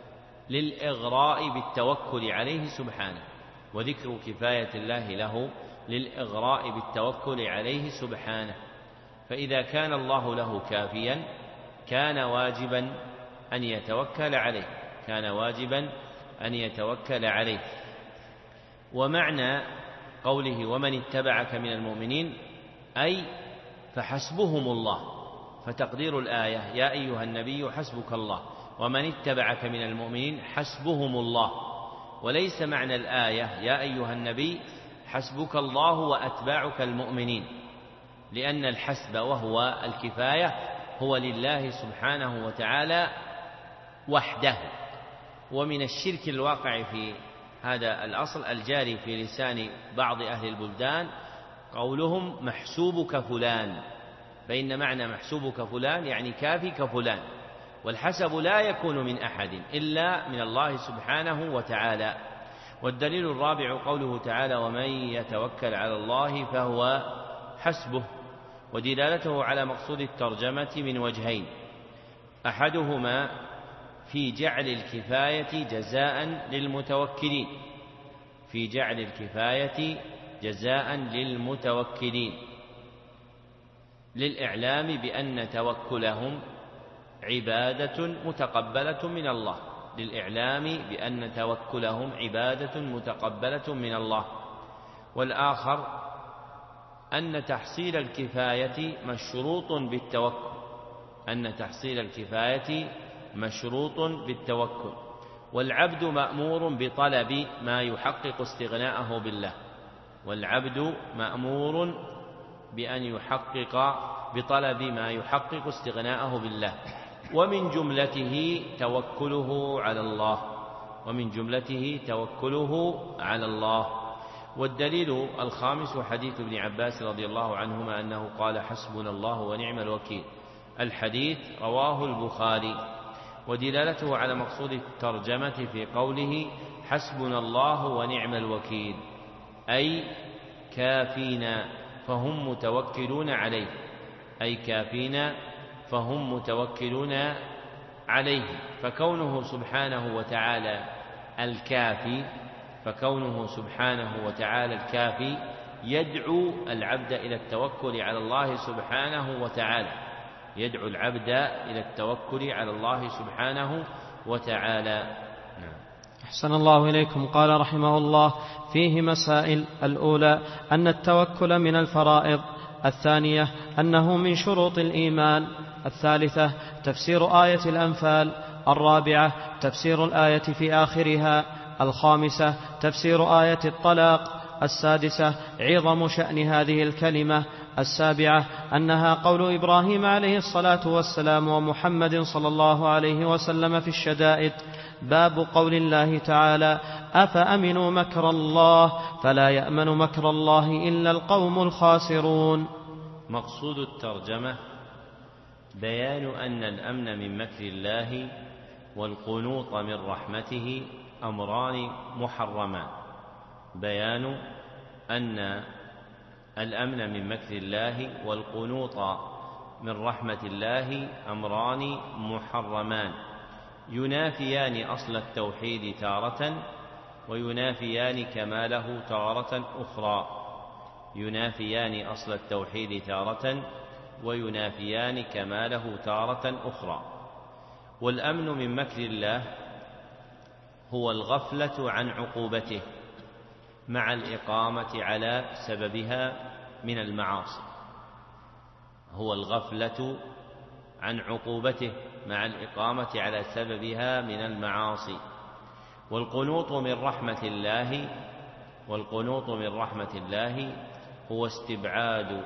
للإغراء بالتوكل عليه سبحانه وذكر كفاية الله له للإغراء بالتوكل عليه سبحانه، فإذا كان الله له كافيا كان واجبا أن يتوكل عليه كان واجبا أن يتوكل عليه. ومعنى قوله ومن اتبعك من المؤمنين أي فحسبهم الله، فتقدير الآية يا أيها النبي حسبك الله ومن اتبعك من المؤمنين حسبهم الله، وليس معنى الآية يا أيها النبي حسبك الله وأتباعك المؤمنين، لأن الحسب وهو الكفاية هو لله سبحانه وتعالى وحده. ومن الشرك الواقع في هذا الأصل الجاري في لسان بعض أهل البلدان قولهم محسوبك فلان، فإن معنى محسوبك فلان يعني كافيك فلان، والحسب لا يكون من أحد إلا من الله سبحانه وتعالى. والدليل الرابع قوله تعالى ومن يتوكل على الله فهو حسبه، ودلالته على مقصود الترجمة من وجهين، أحدهما في جعل الكفاية جزاء للمتوكلين في جعل الكفاية جزاء للمتوكلين للإعلام بأن توكلهم عبادة متقبلة من الله للإعلام بأن توكلهم عبادة متقبلة من الله. والآخر أن تحصيل الكفاية مشروط بالتوكل أن تحصيل الكفاية مشروط بالتوكل والعبد مأمور بطلب ما يحقق استغناءه بالله والعبد مأمور بأن يحقق بطلب ما يحقق استغناءه بالله، ومن جملته توكله على الله ومن جملته توكله على الله. والدليل الخامس حديث ابن عباس رضي الله عنهما أنه قال حسبنا الله ونعم الوكيل، الحديث رواه البخاري، ودلالته على مقصود الترجمة في قوله حسبنا الله ونعم الوكيل أي كافينا فهم متوكلون عليه أي كافينا فهم متوكلون عليه. فكونه سبحانه وتعالى الكافي فكونه سبحانه وتعالى الكافي يدعو العبد إلى التوكل على الله سبحانه وتعالى يدعو العبد إلى التوكل على الله سبحانه وتعالى. نعم. أحسن الله إليكم. قال رحمه الله فيه مسائل. الأولى أن التوكل من الفرائض الثانية أنه من شروط الإيمان. الثالثة تفسير آية الأنفال. الرابعة تفسير الآية في آخرها. الخامسة تفسير آية الطلاق. السادسة عظم شأن هذه الكلمة. السابعة أنها قول إبراهيم عليه الصلاة والسلام ومحمد صلى الله عليه وسلم في الشدائد. باب قول الله تعالى: أفأمنوا مكر الله فلا يأمن مكر الله إلا القوم الخاسرون. مقصود الترجمة بيان أن الأمن من مكر الله والقنوط من رحمته أمران محرمان. بيان أن الأمن من مكر الله والقنوط من رحمة الله أمران محرمان ينافيان أصل التوحيد تارة وينافيان كماله تارة أخرى. ينافيان أصل التوحيد تارة وينافيان كماله تارة أخرى. والأمن من مكر الله هو الغفلة عن عقوبته مع الإقامة على سببها من المعاصي. هو الغفلة عن عقوبته مع الإقامة على سببها من المعاصي. والقنوط من رحمة الله والقنوط من رحمة الله هو استبعاد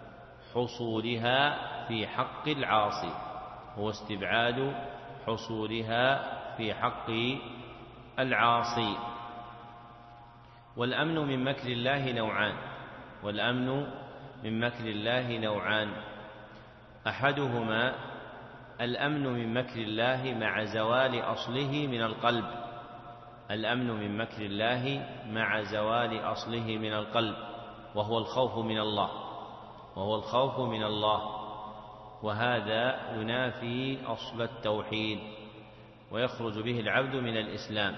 حصولها في حق العاصي هو استبعاد حصولها في حق العاصي. والأمن من مكر الله نوعان والأمن من مكر الله نوعان أحدهما الأمن من مكر الله مع زوال أصله من القلب. الأمن من مكر الله مع زوال أصله من القلب وهو الخوف من الله وهو الخوف من الله وهذا ينافي أصل التوحيد ويخرج به العبد من الإسلام.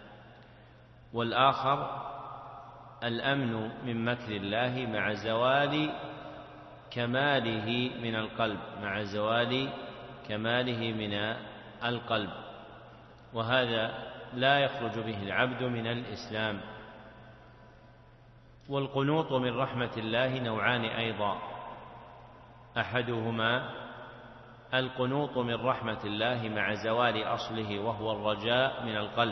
والآخر الأمن من مكر الله مع زوال كماله من القلب مع زوال كماله من القلب وهذا لا يخرج به العبد من الإسلام. والقنوط من رحمة الله نوعان أيضا أحدهما القنوط من رحمة الله مع زوال أصله وهو الرجاء من القلب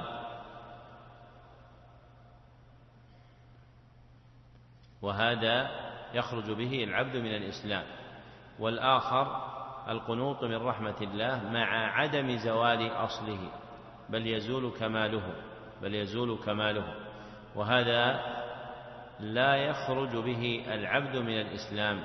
وهذا يخرج به العبد من الإسلام. والآخر القنوط من رحمة الله مع عدم زوال أصله بل يزول كماله بل يزول كماله وهذا لا يخرج به العبد من الإسلام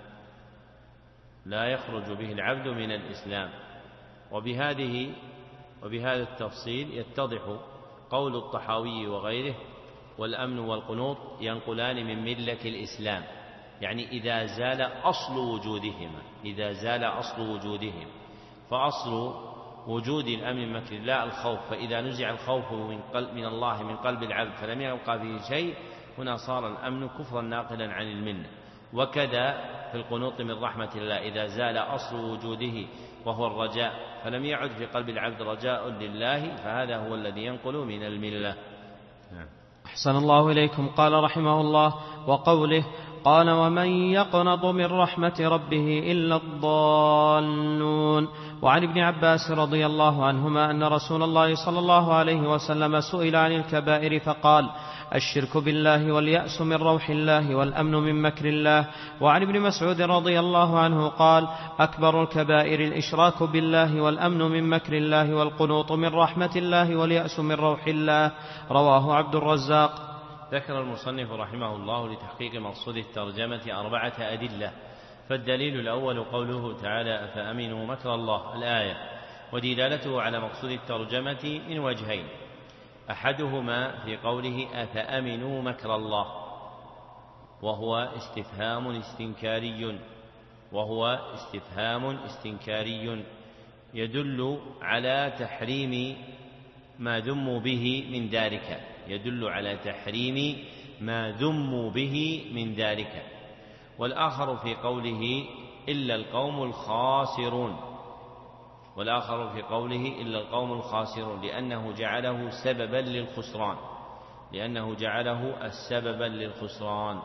لا يخرج به العبد من الإسلام. وبهذه وبهذا التفصيل يتضح قول الطحاوي وغيره: والأمن والقنوط ينقلان من ملة الإسلام، يعني إذا زال أصل وجودهما إذا زال أصل وجودهم. فأصل وجود الأمن من مكر الله الخوف، فإذا نزع الخوف من, قلب من الله من قلب العبد فلم يبقى فيه شيء هنا صار الأمن كفرا ناقلا عن المنة. وكذا في القنوط من رحمة الله إذا زال أصل وجوده وهو الرجاء فلم يعد في قلب العبد رجاء لله فهذا هو الذي ينقل من الملة. أحسن الله إليكم. قال رحمه الله: وقوله قال: ومن يقنط من رحمة ربه إلا الضالون. وعن ابن عباس رضي الله عنهما أن رسول الله صلى الله عليه وسلم سئل عن الكبائر فقال: الشرك بالله واليأس من روح الله والأمن من مكر الله. وعن ابن مسعود رضي الله عنه قال: أكبر الكبائر الإشراك بالله والأمن من مكر الله والقنوط من رحمة الله واليأس من روح الله. رواه عبد الرزاق. ذكر المصنف رحمه الله لتحقيق مقصود الترجمة أربعة أدلة. فالدليل الأول قوله تعالى: أفأمنوا مكر الله الآية، ودلالته على مقصود الترجمة من وجهين: أحدهما في قوله أفأمنوا مكر الله وهو استفهام استنكاري وهو استفهام استنكاري يدل على تحريم ما ذموا به من ذلك يدل على تحريم ما ذموا به من ذلك. والآخر في قوله إلا القوم الخاسرون والآخر في قوله إلا القوم الخاسرون لأنه جعله سببا للخسران لأنه جعله السببا للخسران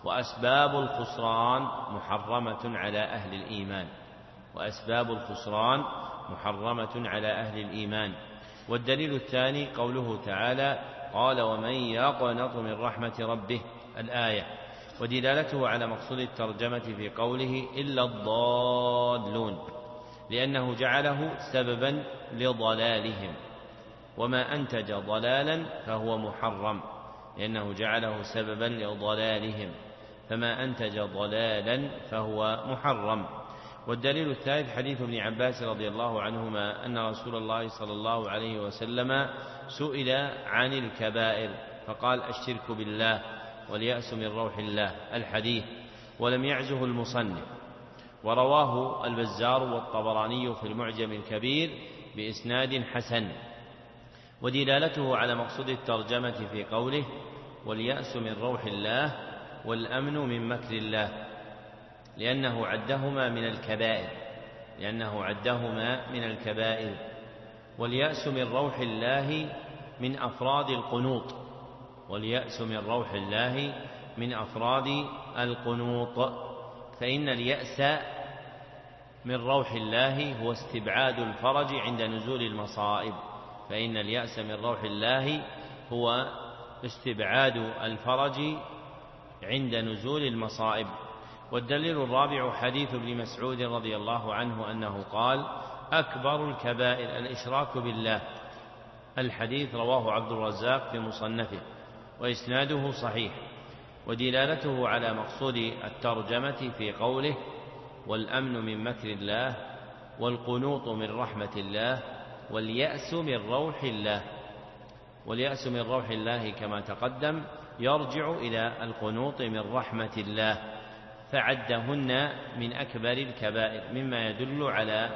وأسباب الخسران محرمة على أهل الإيمان وأسباب الخسران محرمة على أهل الإيمان. والدليل الثاني قوله تعالى: قال ومن يقنط من رحمة ربه، الآية، ودلالته على مقصود الترجمة في قوله إلا الضالون، لأنه جعله سببا لضلالهم، وما أنتج ضلالا فهو محرم، لأنه جعله سببا لضلالهم، فما أنتج ضلالا فهو محرم. والدليل الثالث حديث ابن عباس رضي الله عنهما أن رسول الله صلى الله عليه وسلم سئل عن الكبائر فقال: الشرك بالله واليأس من روح الله، الحديث، ولم يعزه المصنف، ورواه البزار والطبراني في المعجم الكبير بإسناد حسن. ودلالته على مقصود الترجمة في قوله: واليأس من روح الله والأمن من مكر الله، لأنه عدهما من الكبائر لأنه عدهما من الكبائر. واليأس من روح الله من أفراد القنوط واليأس من روح الله من أفراد القنوط فإن اليأس من روح الله هو استبعاد الفرج عند نزول المصائب فإن اليأس من روح الله هو استبعاد الفرج عند نزول المصائب. والدليل الرابع حديث ابن مسعود رضي الله عنه أنه قال: أكبر الكبائر الإشراك بالله، الحديث، رواه عبد الرزاق في مصنفه وإسناده صحيح. ودلالته على مقصود الترجمة في قوله: والأمن من مكر الله والقنوط من رحمة الله واليأس من روح الله. واليأس من روح الله كما تقدم يرجع إلى القنوط من رحمة الله، فعدهن من أكبر الكبائر مما يدل على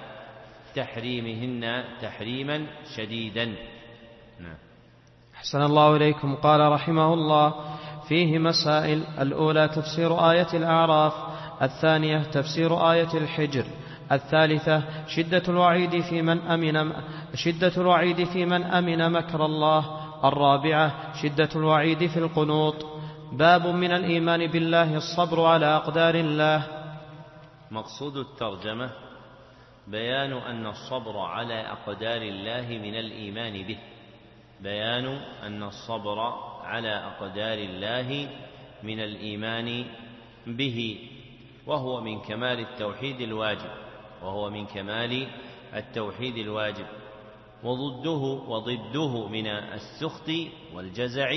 تحريمهن تحريما شديدا. نعم. أحسن الله إليكم. قال رحمه الله: فيه مسائل. الأولى تفسير آية الأعراف، الثانية تفسير آية الحجر، الثالثة شدة الوعيد في من أمن شدة الوعيد في من أمن مكر الله، الرابعة شدة الوعيد في القنوط. باب من الإيمان بالله الصبر على أقدار الله. مقصود الترجمة بيان أن الصبر على أقدار الله من الإيمان به بيان أن الصبر على أقدار الله من الإيمان به وهو من كمال التوحيد الواجب وهو من كمال التوحيد الواجب وضده وضده من السخط والجزع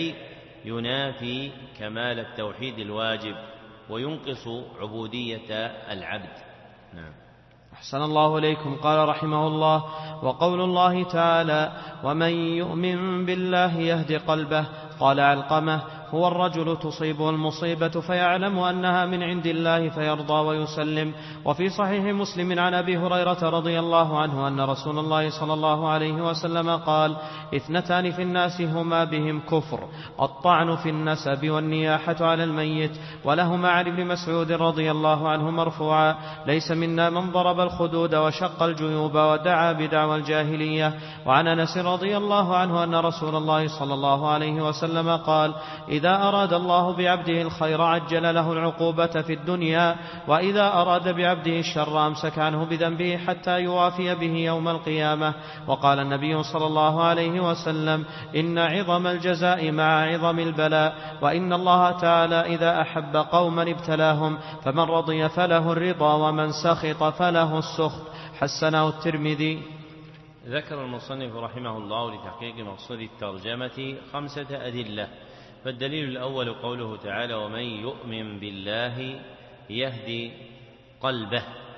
ينافي كمال التوحيد الواجب وينقص عبودية العبد. نعم. أحسن الله إليكم. قال رحمه الله: وقول الله تعالى: ومن يؤمن بالله يهد قلبه. قال علقمة: هو الرجل تصيبه المصيبة فيعلم أنها من عند الله فيرضى ويسلم. وفي صحيح مسلم عن أبي هريرة رضي الله عنه أن رسول الله صلى الله عليه وسلم قال: اثنتان في الناس هما بهم كفر: الطعن في النسب والنياحة على الميت. ولهما عن ابن مسعود رضي الله عنه مرفوعا: ليس منا من ضرب الخدود وشق الجيوب ودعا بدعوى الجاهلية. وعن أنس رضي الله عنه أن رسول الله صلى الله عليه وسلم قال: إذا أراد الله بعبده الخير عجل له العقوبة في الدنيا، وإذا أراد بعبده الشر أمسك عنه بذنبه حتى يوافي به يوم القيامة. وقال النبي صلى الله عليه وسلم: إن عظم الجزاء مع عظم البلاء، وإن الله تعالى إذا أحب قوما ابتلاهم، فمن رضي فله الرضا ومن سخط فله السخط. حسنه الترمذي. ذكر المصنف رحمه الله لتحقيق مقصود الترجمة خمسة أدلة. فالدليل الأول قوله تعالى: ومن يؤمن بالله يهدي قلبه،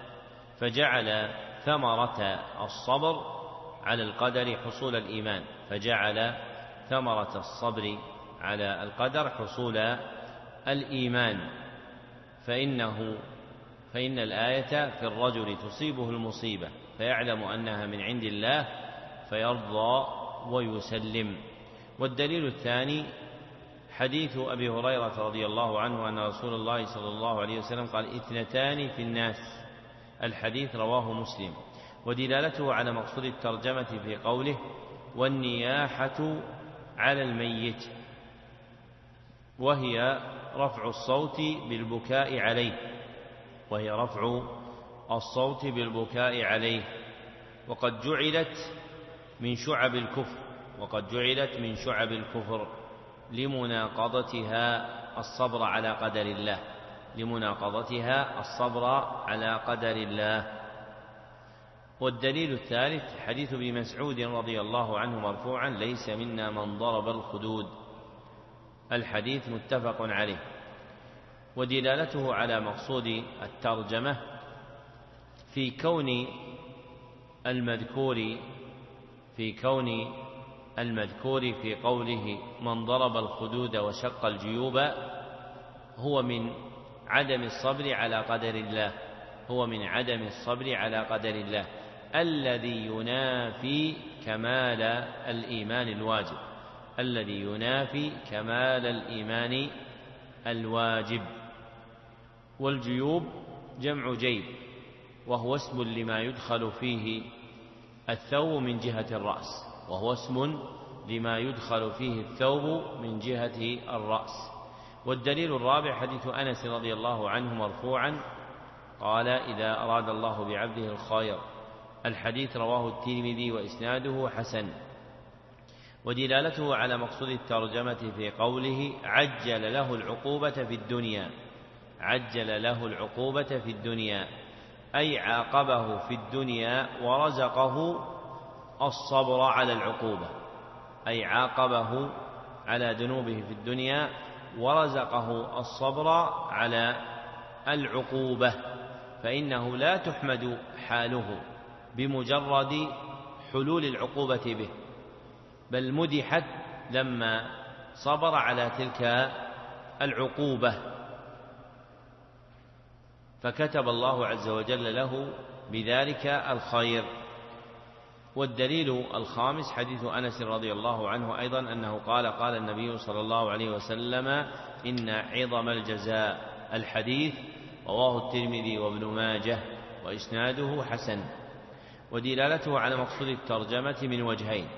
فجعل ثمرة الصبر على القدر حصول الإيمان فجعل ثمرة الصبر على القدر حصول الإيمان فإنه فإن الآية في الرجل تصيبه المصيبة فيعلم أنها من عند الله فيرضى ويسلم. والدليل الثاني حديث أبي هريرة رضي الله عنه أن رسول الله صلى الله عليه وسلم قال: اثنتان في الناس، الحديث، رواه مسلم. ودلالته على مقصود الترجمة في قوله: والنياحة على الميت، وهي رفع الصوت بالبكاء عليه وهي رفع الصوت بالبكاء عليه وقد جعلت من شعب الكفر وقد جعلت من شعب الكفر لمناقضتها الصبر على قدر الله لمناقضتها الصبر على قدر الله. والدليل الثالث حديث ابن مسعود رضي الله عنه مرفوعا: ليس منا من ضرب الخدود. الحديث متفق عليه. ودلالته على مقصود الترجمة في كون المذكور في كون المذكور في قوله من ضرب الخدود وشق الجيوب هو من عدم الصبر على قدر الله هو من عدم الصبر على قدر الله الذي ينافي كمال الإيمان الواجب الذي ينافي كمال الإيمان الواجب. والجيوب جمع جيب وهو اسم لما يدخل فيه الثوب من جهة الرأس وهو اسم لما يدخل فيه الثوب من جهة الرأس. والدليل الرابع حديث أنس رضي الله عنه مرفوعا قال: إذا أراد الله بعبده الخير. الحديث رواه الترمذي وإسناده حسن. ودلالته على مقصود الترجمة في قوله: عجل له العقوبة في الدنيا عجل له العقوبة في الدنيا أي عاقبه في الدنيا ورزقه الصبر على العقوبة أي عاقبه على ذنوبه في الدنيا ورزقه الصبر على العقوبة، فإنه لا تحمد حاله بمجرد حلول العقوبة به، بل مدحت لما صبر على تلك العقوبة، فكتب الله عز وجل له بذلك الخير. والدليل الخامس حديث أنس رضي الله عنه أيضا أنه قال: قال النبي صلى الله عليه وسلم: إن عظم الجزاء. الحديث رواه الترمذي وابن ماجه وإسناده حسن. ودلالته على مقصود الترجمة من وجهين: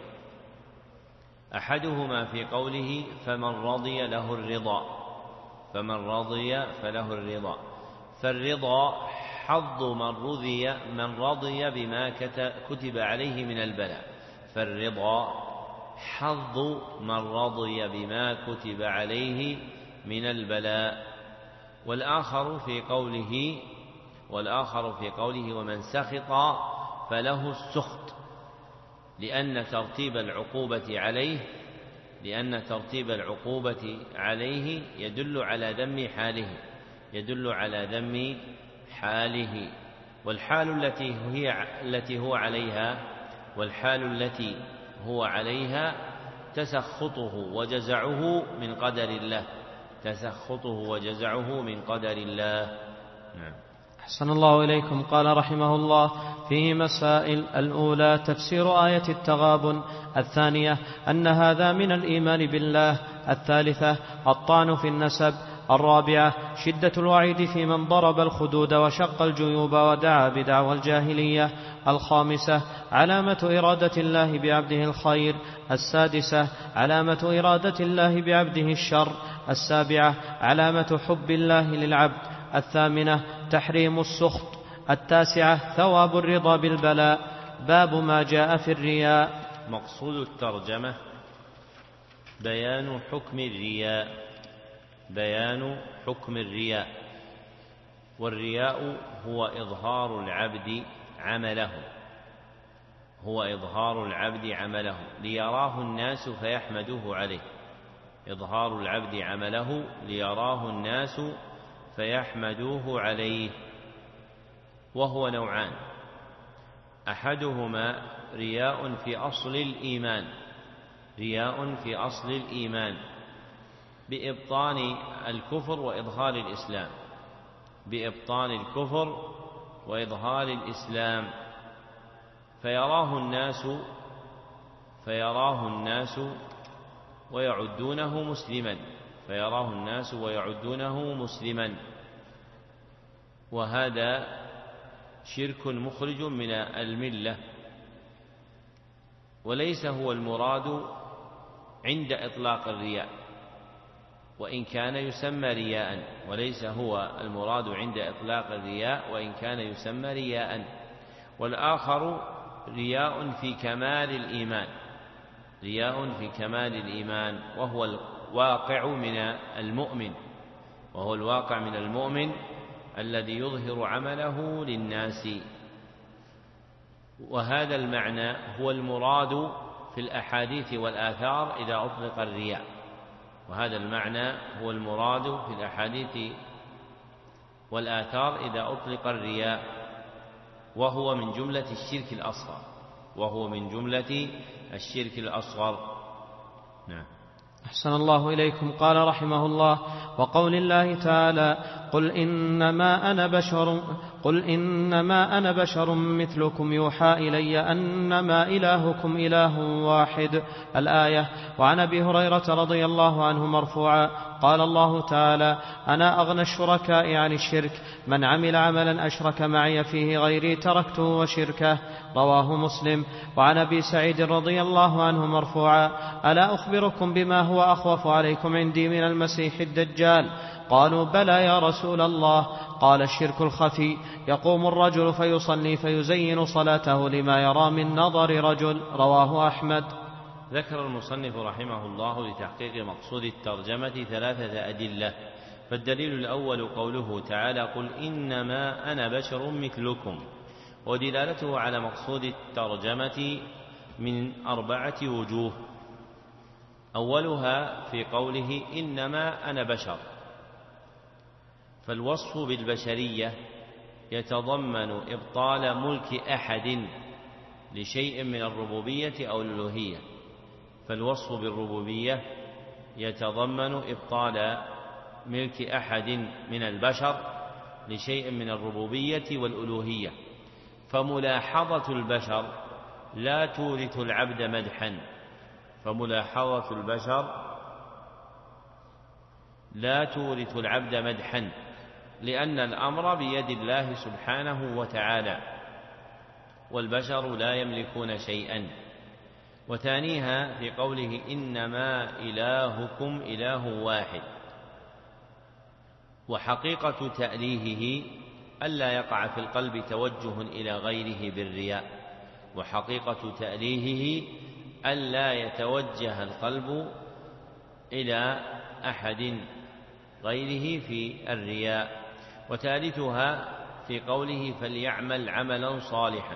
أحدهما في قوله: فمن رضي له الرضا فمن رضي فله الرضا فالرضا حظ من رضي من رضي بما كتب عليه من البلاء فالرضا حظ من رضي بما كتب عليه من البلاء. والآخر في قوله والآخر في قوله ومن سخط فله السخط، لأن ترتيب العقوبة عليه لأن ترتيب العقوبة عليه يدل على ذم حاله يدل على ذم حاله والحال التي هي التي هو عليها والحال التي هو عليها تسخطه وجزعه من قدر الله تسخطه وجزعه من قدر الله. نعم. أحسن الله إليكم. قال رحمه الله: فيه مسائل. الأولى تفسير آية التغابن. الثانية أن هذا من الإيمان بالله. الثالثة الطعن في النسب. الرابعة شدة الوعيد في من ضرب الخدود وشق الجيوب ودعا بدعوى الجاهلية. الخامسة علامة إرادة الله بعبده الخير. السادسة علامة إرادة الله بعبده الشر. السابعة علامة حب الله للعبد. الثامنة تحريم السخط. التاسعة ثواب الرضا بالبلاء. باب ما جاء في الرياء. مقصود الترجمة بيان حكم الرياء بيان حكم الرياء والرياء هو إظهار العبد عمله هو إظهار العبد عمله ليراه الناس فيحمدوه عليه إظهار العبد عمله ليراه الناس فيحمدوه عليه. وهو نوعان: أحدهما رياء في أصل الإيمان رياء في أصل الإيمان بإبطان الكفر وإظهار الإسلام بإبطان الكفر وإظهار الإسلام فيراه الناس فيراه الناس ويعدونه مسلما فيراه الناس ويعدونه مسلما وهذا شرك مخرج من الملة، وليس هو المراد عند إطلاق الرياء وإن كان يسمى رياء، وليس هو المراد عند إطلاق الرياء وإن كان يسمى رياء. والآخر رياء في كمال الإيمان، رياء في كمال الإيمان وهو الواقع من المؤمن، وهو الواقع من المؤمن الذي يظهر عمله للناس. وهذا المعنى هو المراد في الأحاديث والآثار إذا أطلق الرياء، وهذا المعنى هو المراد في الأحاديث والآثار إذا أطلق الرياء، وهو من جملة الشرك الأصغر، وهو من جملة الشرك الأصغر. نعم. أحسن الله إليكم. قال رحمه الله: وقول الله تعالى: قل إنما أنا بشر قل إنما أنا بشر مثلكم يوحى إلي أنما إلهكم إله واحد، الآية. وعن أبي هريرة رضي الله عنه مرفوعا قال الله تعالى: أنا أغنى الشركاء عن الشرك، من عمل عملا أشرك معي فيه غيري تركته وشركه، رواه مسلم. وعن أبي سعيد رضي الله عنه مرفوعا: ألا أخبركم بما هو أخوف عليكم عندي من المسيح الدجال؟ قالوا: بلى يا رسول الله. قال: الشرك الخفي، يقوم الرجل فيصلي فيزين صلاته لما يرى من نظر رجل، رواه أحمد. ذكر المصنف رحمه الله لتحقيق مقصود الترجمة ثلاثة أدلة. فالدليل الأول قوله تعالى: قل إنما أنا بشر مثلكم، ودلالته على مقصود الترجمة من أربعة وجوه. أولها في قوله إنما أنا بشر، فالوصف بالبشرية يتضمن إبطال ملك أحد لشيء من الربوبية أو الألوهية، فالوصف بالربوبية يتضمن إبطال ملك أحد من البشر لشيء من الربوبية والألوهية، فملاحظة البشر لا تورث العبد مدحا، فملاحظة البشر لا تورث العبد مدحا، لأن الأمر بيد الله سبحانه وتعالى، والبشر لا يملكون شيئا. وثانيها في قوله إنما إلهكم إله واحد، وحقيقة تأليهه ألا يقع في القلب توجه إلى غيره بالرياء، وحقيقة تأليهه ألا يتوجه القلب إلى أحد غيره في الرياء. وثالثها في قوله فليعمل عملا صالحا،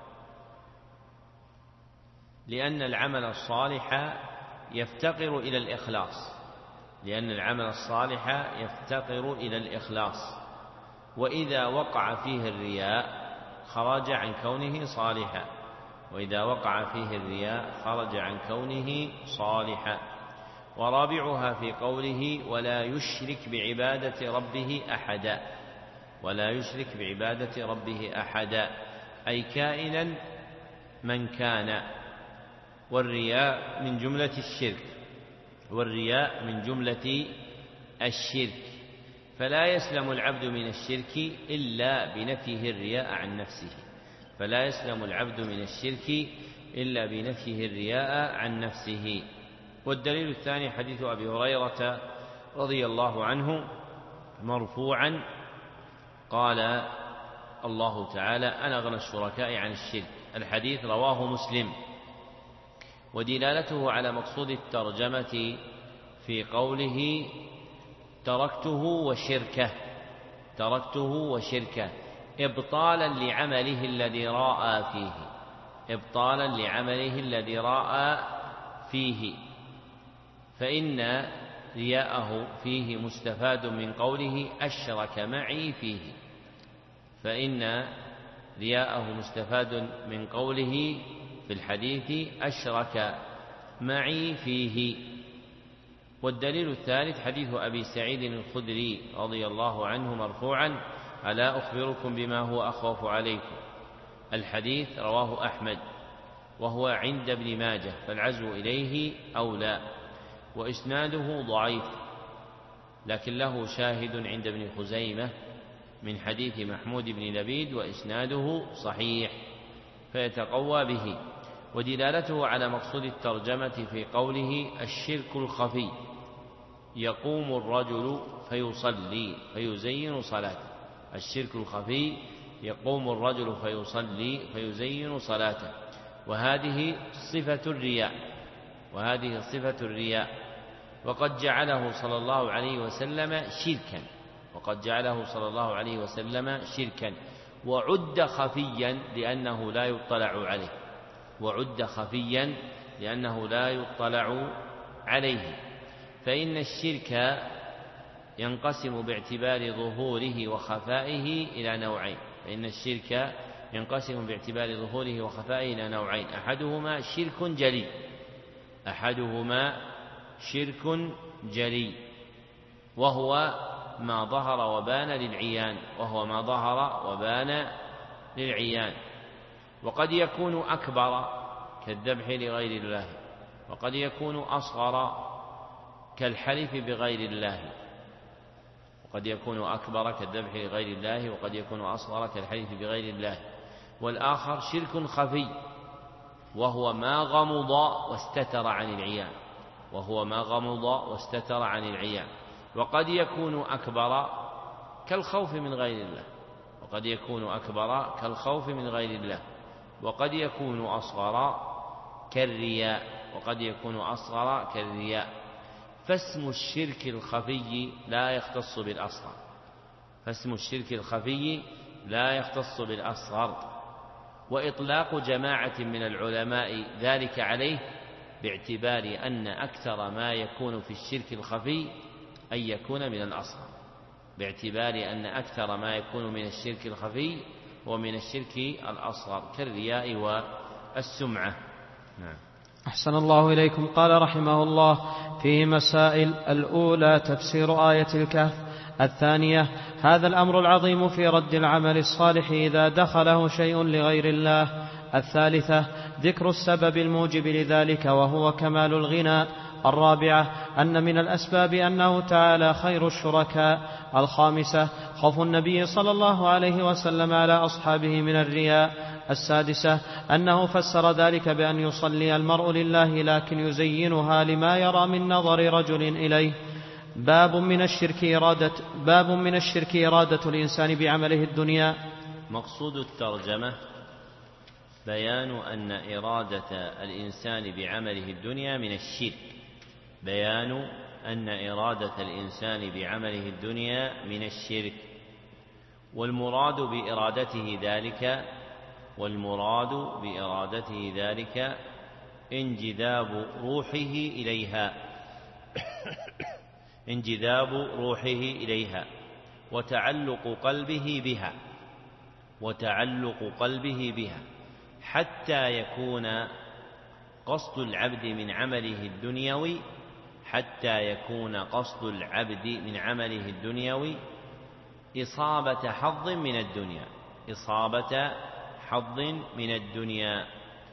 لأن العمل الصالح يفتقر إلى الإخلاص، لأن العمل الصالح يفتقر إلى الإخلاص، وإذا وقع فيه الرياء خرج عن كونه صالحا، وإذا وقع فيه الرياء خرج عن كونه صالحا. ورابعها في قوله ولا يشرك بعبادة ربه أحدا، ولا يشرك بعبادة ربه أحدا، أي كائنا من كان. والرياء من جملة الشرك، والرياء من جملة الشرك، فلا يسلم العبد من الشرك إلا بنفيه الرياء عن نفسه، فلا يسلم العبد من الشرك إلا بنفيه الرياء عن نفسه. والدليل الثاني حديث أبي هريرة رضي الله عنه مرفوعا قال الله تعالى أنا أغنى الشركاء عن الشرك، الحديث رواه مسلم. ودلالته على مقصود الترجمة في قوله تركته وشركه، تركته وشركه إبطالا لعمله الذي رأى فيه، إبطالا لعمله الذي رأى فيه، فإن رياءه فيه مستفاد من قوله أشرك معي فيه، فإن رياءه مستفاد من قوله في الحديث أشرك معي فيه. والدليل الثالث حديث أبي سعيد الخدري رضي الله عنه مرفوعا ألا أخبركم بما هو أخوف عليكم، الحديث رواه أحمد وهو عند ابن ماجه، فالعزو إليه أولى. وإسناده ضعيف لكن له شاهد عند ابن خزيمة من حديث محمود بن لبيد وإسناده صحيح فيتقوى به. ودلالته على مقصود الترجمة في قوله الشرك الخفي، يقوم الرجل فيصلي فيزين صلاته. الشرك الخفي يقوم الرجل فيصلي فيزين صلاته، وهذه صفة الرياء، وهذه صفة الرياء، وقد جعله صلى الله عليه وسلم شركا، وقد جعله صلى الله عليه وسلم شركا، وعد خفيا لأنه لا يطلع عليه، وعد خفيا لأنه لا يطلع عليه. فإن الشرك ينقسم باعتبار ظهوره وخفائه إلى نوعين، فإن الشرك ينقسم باعتبار ظهوره وخفائه إلى نوعين، أحدهما شرك جلي، أحدهما شرك جلي وهو ما ظهر وبان للعيان، وهو ما ظهر وبان للعيان، وقد يكون أكبر كالذبح لغير الله، وقد يكون أصغر كالحلف بغير الله، وقد يكون أكبر كالذبح لغير الله، وقد يكون أصغر كالحلف بغير الله. والآخر شرك خفي وهو ما غمض واستتر عن العيان، وهو ما غمض واستتر عن العيان، وقد يكون أكبر كالخوف من غير الله، وقد يكون أكبر كالخوف من غير الله، وقد يكون أصغر كالرياء، وقد يكون أصغر كالرياء. فاسم الشرك الخفي لا يختص بالأصغر، فاسم الشرك الخفي لا يختص بالأصغر، وإطلاق جماعة من العلماء ذلك عليه باعتبار أن أكثر ما يكون في الشرك الخفي أن يكون من الأصغر، باعتبار أن أكثر ما يكون من الشرك الخفي ومن الشرك الأصغر كالرياء والسمعة. نعم. أحسن الله إليكم. قال رحمه الله: فيه مسائل. الأولى تفسير آية الكهف. الثانية هذا الأمر العظيم في رد العمل الصالح إذا دخله شيء لغير الله. الثالثة ذكر السبب الموجب لذلك وهو كمال الغنى. الرابعة أن من الأسباب أنه تعالى خير الشركاء. الخامسة خوف النبي صلى الله عليه وسلم على أصحابه من الرياء. السادسة أنه فسر ذلك بأن يصلي المرء لله لكن يزينها لما يرى من نظر رجل إليه. باب من الشرك إرادة باب من الشرك إرادة الإنسان بعمله الدنيا. مقصود الترجمة بيان أن إرادة الإنسان بعمله الدنيا من الشرك، بيان أن إرادة الإنسان بعمله الدنيا من الشرك، والمراد بإرادته ذلك والمراد بإرادته ذلك انجذاب روحه إليها انجذاب روحه إليها وتعلق قلبه بها وتعلق قلبه بها حتى يكون قصد العبد من عمله الدنيوي حتى يكون قصد العبد من عمله الدنيوي إصابة حظ من الدنيا إصابة حظ من الدنيا.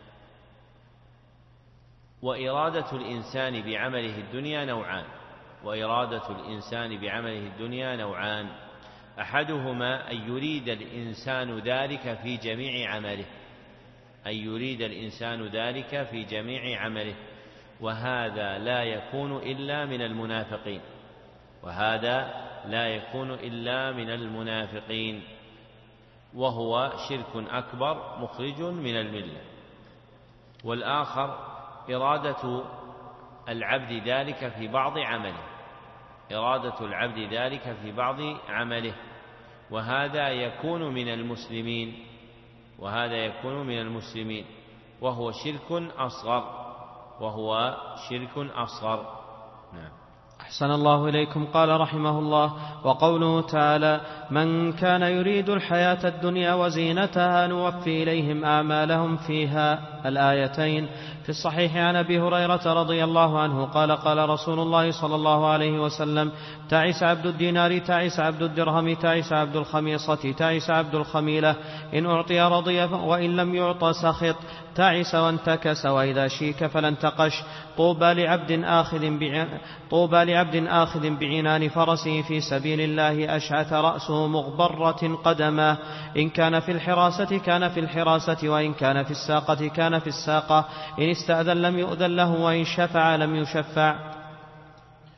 وإرادة الإنسان بعمله الدنيا نوعان وإرادة الإنسان بعمله الدنيا نوعان أحدهما أن يريد الإنسان ذلك في جميع عمله أن يريد الإنسان ذلك في جميع عمله وهذا لا يكون إلا من المنافقين وهذا لا يكون إلا من المنافقين وهو شرك أكبر مخرج من الملة. والآخر إرادة العبد ذلك في بعض عمله إرادة العبد ذلك في بعض عمله وهذا يكون من المسلمين وهذا يكون من المسلمين وهو شرك أصغر وهو شرك أصغر. نعم. أحسن الله إليكم. قال رحمه الله: وقوله تعالى: من كان يريد الحياة الدنيا وزينتها نوفي إليهم أعمالهم فيها. الآيتين في الصحيح عن أبي هريرة رضي الله عنه قال: قال رسول الله صلى الله عليه وسلم: تعس عبد الدينار تعس عبد الدرهم تعس عبد الخميصة تعس عبد الخميلة، إن أعطي رضي وإن لم يعط سخط، تعس وانتكس، وإذا شيك فلانتقش. طوبى لعبد آخذ طوبى لعبد آخذ بعنان فرسه في سبيل الله أشعث رأسه مغبرة قدماه، إن كان في الحراسة كان في الحراسة وإن كان في الساقة كان في الساقة، إن استأذن لم يؤذن له وإن شفع لم يشفع.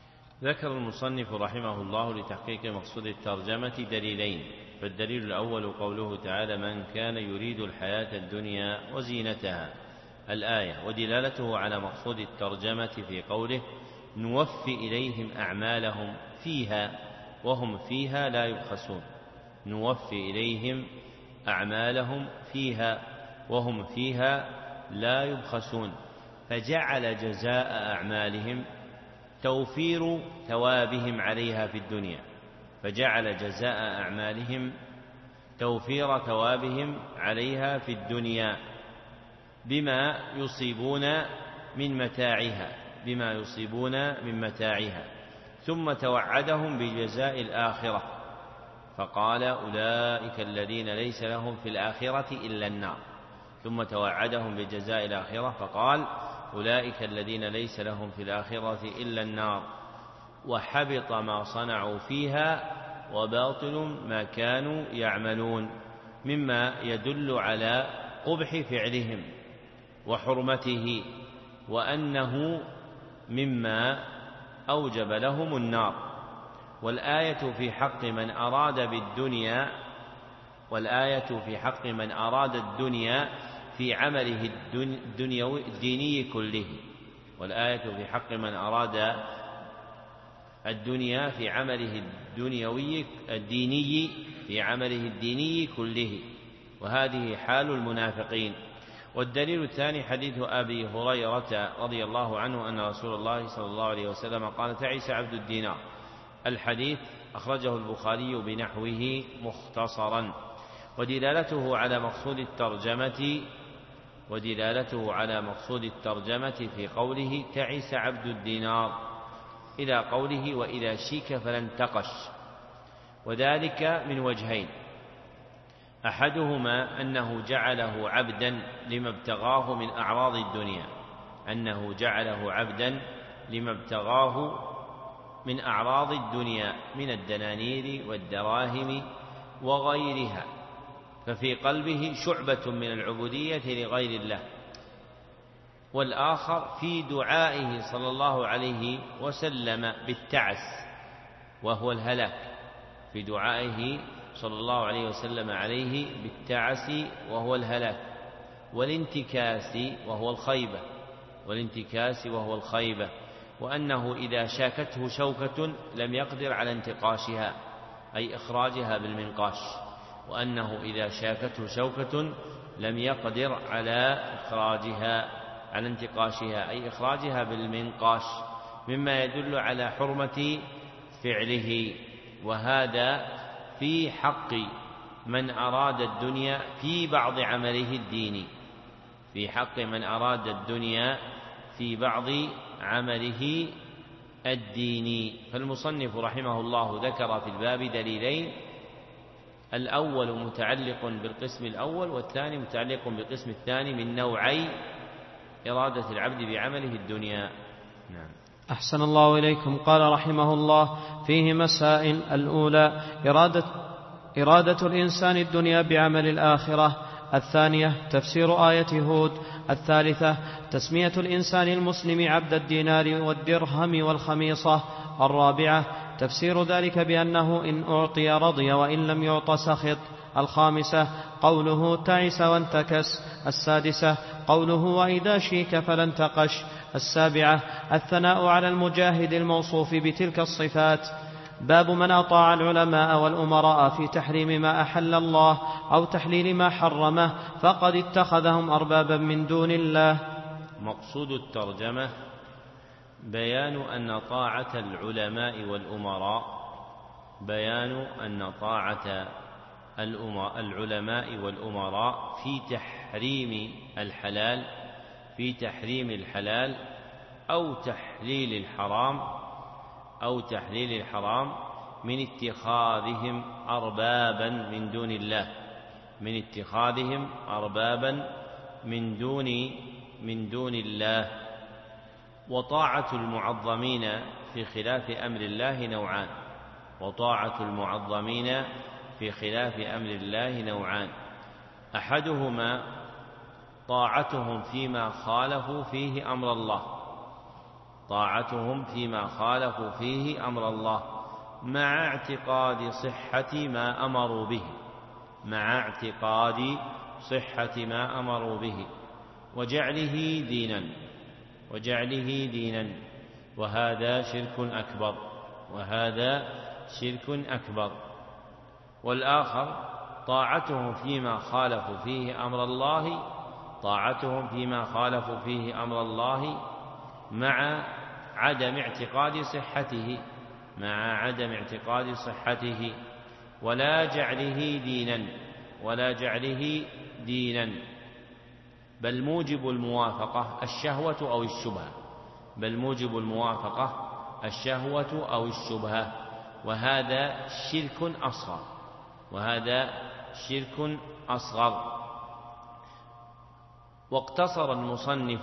ذكر المصنف رحمه الله لتحقيق مقصود الترجمة دليلين. فالدليل الأول قوله تعالى: من كان يريد الحياة الدنيا وزينتها، الآية، ودلالته على مقصود الترجمة في قوله: نوفي إليهم أعمالهم فيها وهم فيها لا يبخسون. نوفي إليهم أعمالهم فيها وهم فيها لا يبخسون، فجعل جزاء أعمالهم توفير ثوابهم عليها في الدنيا، فجعل جزاء أعمالهم توفير ثوابهم عليها في الدنيا بما يصيبون من متاعها بما يصيبون من متاعها ثم توعدهم بجزاء الآخرة، فقال: أولئك الذين ليس لهم في الآخرة إلا النار. ثم توعدهم بجزاء الآخرة فقال: أولئك الذين ليس لهم في الآخرة إلا النار، وحبط ما صنعوا فيها وباطل ما كانوا يعملون، مما يدل على قبح فعلهم وحرمته، وأنه مما أوجب لهم النار. والآية في حق من أراد بالدنيا والآية في حق من أراد الدنيا في عمله الديني كله والآية في حق من أراد الدنيا في عمله الدنيوي الديني في عمله الديني كله، وهذه حال المنافقين. والدليل الثاني حديث أبي هريرة رضي الله عنه أن رسول الله صلى الله عليه وسلم قال: تعس عبد الدينار. الحديث أخرجه البخاري بنحوه مختصرا. ودلالته على مقصود الترجمة ودلالته على مقصود الترجمة في قوله: تعس عبد الدينار، إلى قوله: وإذا شيك فلن تقش، وذلك من وجهين: أحدهما أنه جعله عبدا لما ابتغاه من أعراض الدنيا أنه جعله عبدا لما ابتغاه من أعراض الدنيا من الدنانير والدراهم وغيرها، ففي قلبه شعبة من العبودية لغير الله. والآخر في دعائه صلى الله عليه وسلم بالتعس وهو الهلاك، في دعائه صلى الله عليه وسلم عليه بالتعس وهو الهلاك، والانتكاس وهو الخيبة والانتكاس وهو الخيبة وأنه إذا شاكته شوكة لم يقدر على انتقاشها أي إخراجها بالمنقاش وأنه إذا شاكته شوكة لم يقدر على إخراجها على انتقاشها أي إخراجها بالمنقاش، مما يدل على حرمة فعله. وهذا في حق من أراد الدنيا في بعض عمله الديني في حق من أراد الدنيا في بعض عمله الديني. فالمصنف رحمه الله ذكر في الباب دليلين: الأول متعلق بالقسم الأول، والثاني متعلق بالقسم الثاني من نوعي إرادة العبد بعمله الدنيا. نعم. أحسن الله إليكم. قال رحمه الله: فيه مسائل. الأولى إرادة, إرادة الإنسان الدنيا بعمل الآخرة. الثانية تفسير آية هود. الثالثة تسمية الإنسان المسلم عبد الدينار والدرهم والخميصة. الرابعة تفسير ذلك بأنه إن أعطي رضي وإن لم يعط سخط. الخامسة قوله تعس وانتكس. السادسة قوله وإذا شيك فلن تقش. السابعة الثناء على المجاهد الموصوف بتلك الصفات. باب من أطاع العلماء والأمراء في تحريم ما أحل الله أو تحليل ما حرمه فقد اتخذهم أربابا من دون الله. مقصود الترجمة بيان أن طاعة العلماء والأمراء بيان أن طاعة العلماء والأمراء في تحريم الحلال في تحريم الحلال أو تحليل الحرام أو تحليل الحرام من اتخاذهم أربابا من دون الله من اتخاذهم أربابا من دون من دون الله. وطاعة المعظمين في خلاف أمر الله نوعان وطاعة المعظمين في خلاف أمر الله نوعان أحدهما طاعتهم فيما خالفوا فيه أمر الله طاعتهم فيما خالفوا فيه أمر الله مع اعتقاد صحة ما أمروا به مع اعتقاد صحة ما أمروا به وجعله دينا وجعله دينا وهذا شرك أكبر وهذا شرك أكبر. والآخر طاعتهم فيما خالفوا فيه أمر الله طاعتهم فيما خالفوا فيه أمر الله مع عدم اعتقاد صحته مع عدم اعتقاد صحته ولا جعله دينا ولا جعله دينا بل موجب الموافقة الشهوة أو الشبهة بل موجب الموافقة الشهوة أو الشبهة وهذا شرك أصغر وهذا شرك أصغر. واقتصر المصنف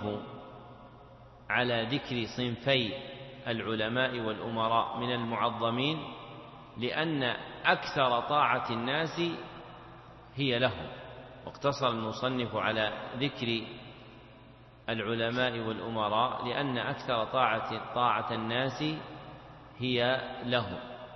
على ذكر صنفي العلماء والأمراء من المعظمين لأن أكثر طاعة الناس هي لهم. واقتصر المصنف على ذكر العلماء والأمراء لأن أكثر طاعة, طاعة الناس هي لهم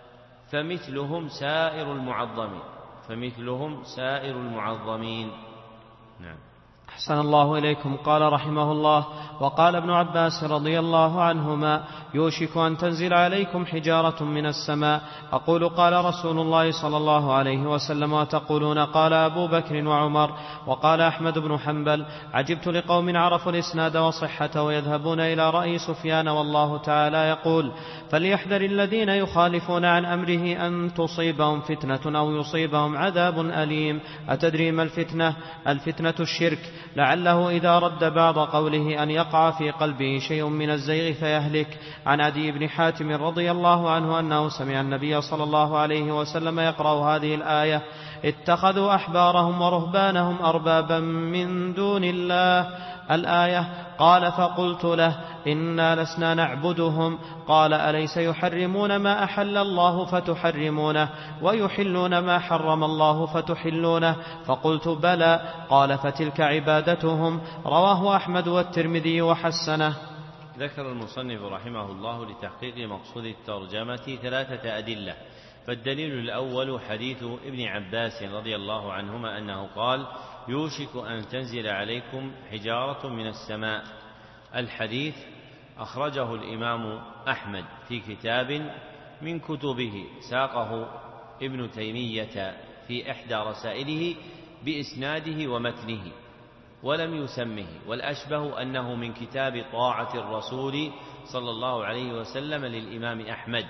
فمثلهم سائر المعظمين فمثلهم سائر المعظمين. نعم. أحسن الله إليكم. قال رحمه الله: وقال ابن عباس رضي الله عنهما: يوشك أن تنزل عليكم حجارة من السماء. أقول قال رسول الله صلى الله عليه وسلم وتقولون قال أبو بكر وعمر. وقال أحمد بن حنبل: عجبت لقوم عرفوا الإسناد وصحته ويذهبون إلى رأي سفيان والله تعالى يقول: فليحذر الذين يخالفون عن أمره أن تصيبهم فتنة أو يصيبهم عذاب أليم. أتدري ما الفتنة؟ الفتنة الشرك، لعله إذا رد بعض قوله أن يقع في قلبه شيء من الزيغ فيهلك. عن عدي بن حاتم رضي الله عنه أنه سمع النبي صلى الله عليه وسلم يقرأ هذه الآية: اتخذوا أحبارهم ورهبانهم أربابا من دون الله الآية. قال: فقلت له: إنا لسنا نعبدهم. قال: أليس يحرمون ما أحل الله فتحرمونه ويحلون ما حرم الله فتحلونه؟ فقلت: بلى. قال: فتلك عبادتهم. رواه أحمد والترمذي وحسنه. ذكر المصنف رحمه الله لتحقيق مقصود الترجمة ثلاثة أدلة. فالدليل الأول حديث ابن عباس رضي الله عنهما أنه قال: يوشك أن تنزل عليكم حجارة من السماء. الحديث أخرجه الإمام أحمد في كتاب من كتبه ساقه ابن تيمية في إحدى رسائله بإسناده ومتنه ولم يسمه، والأشبه أنه من كتاب طاعة الرسول صلى الله عليه وسلم للإمام أحمد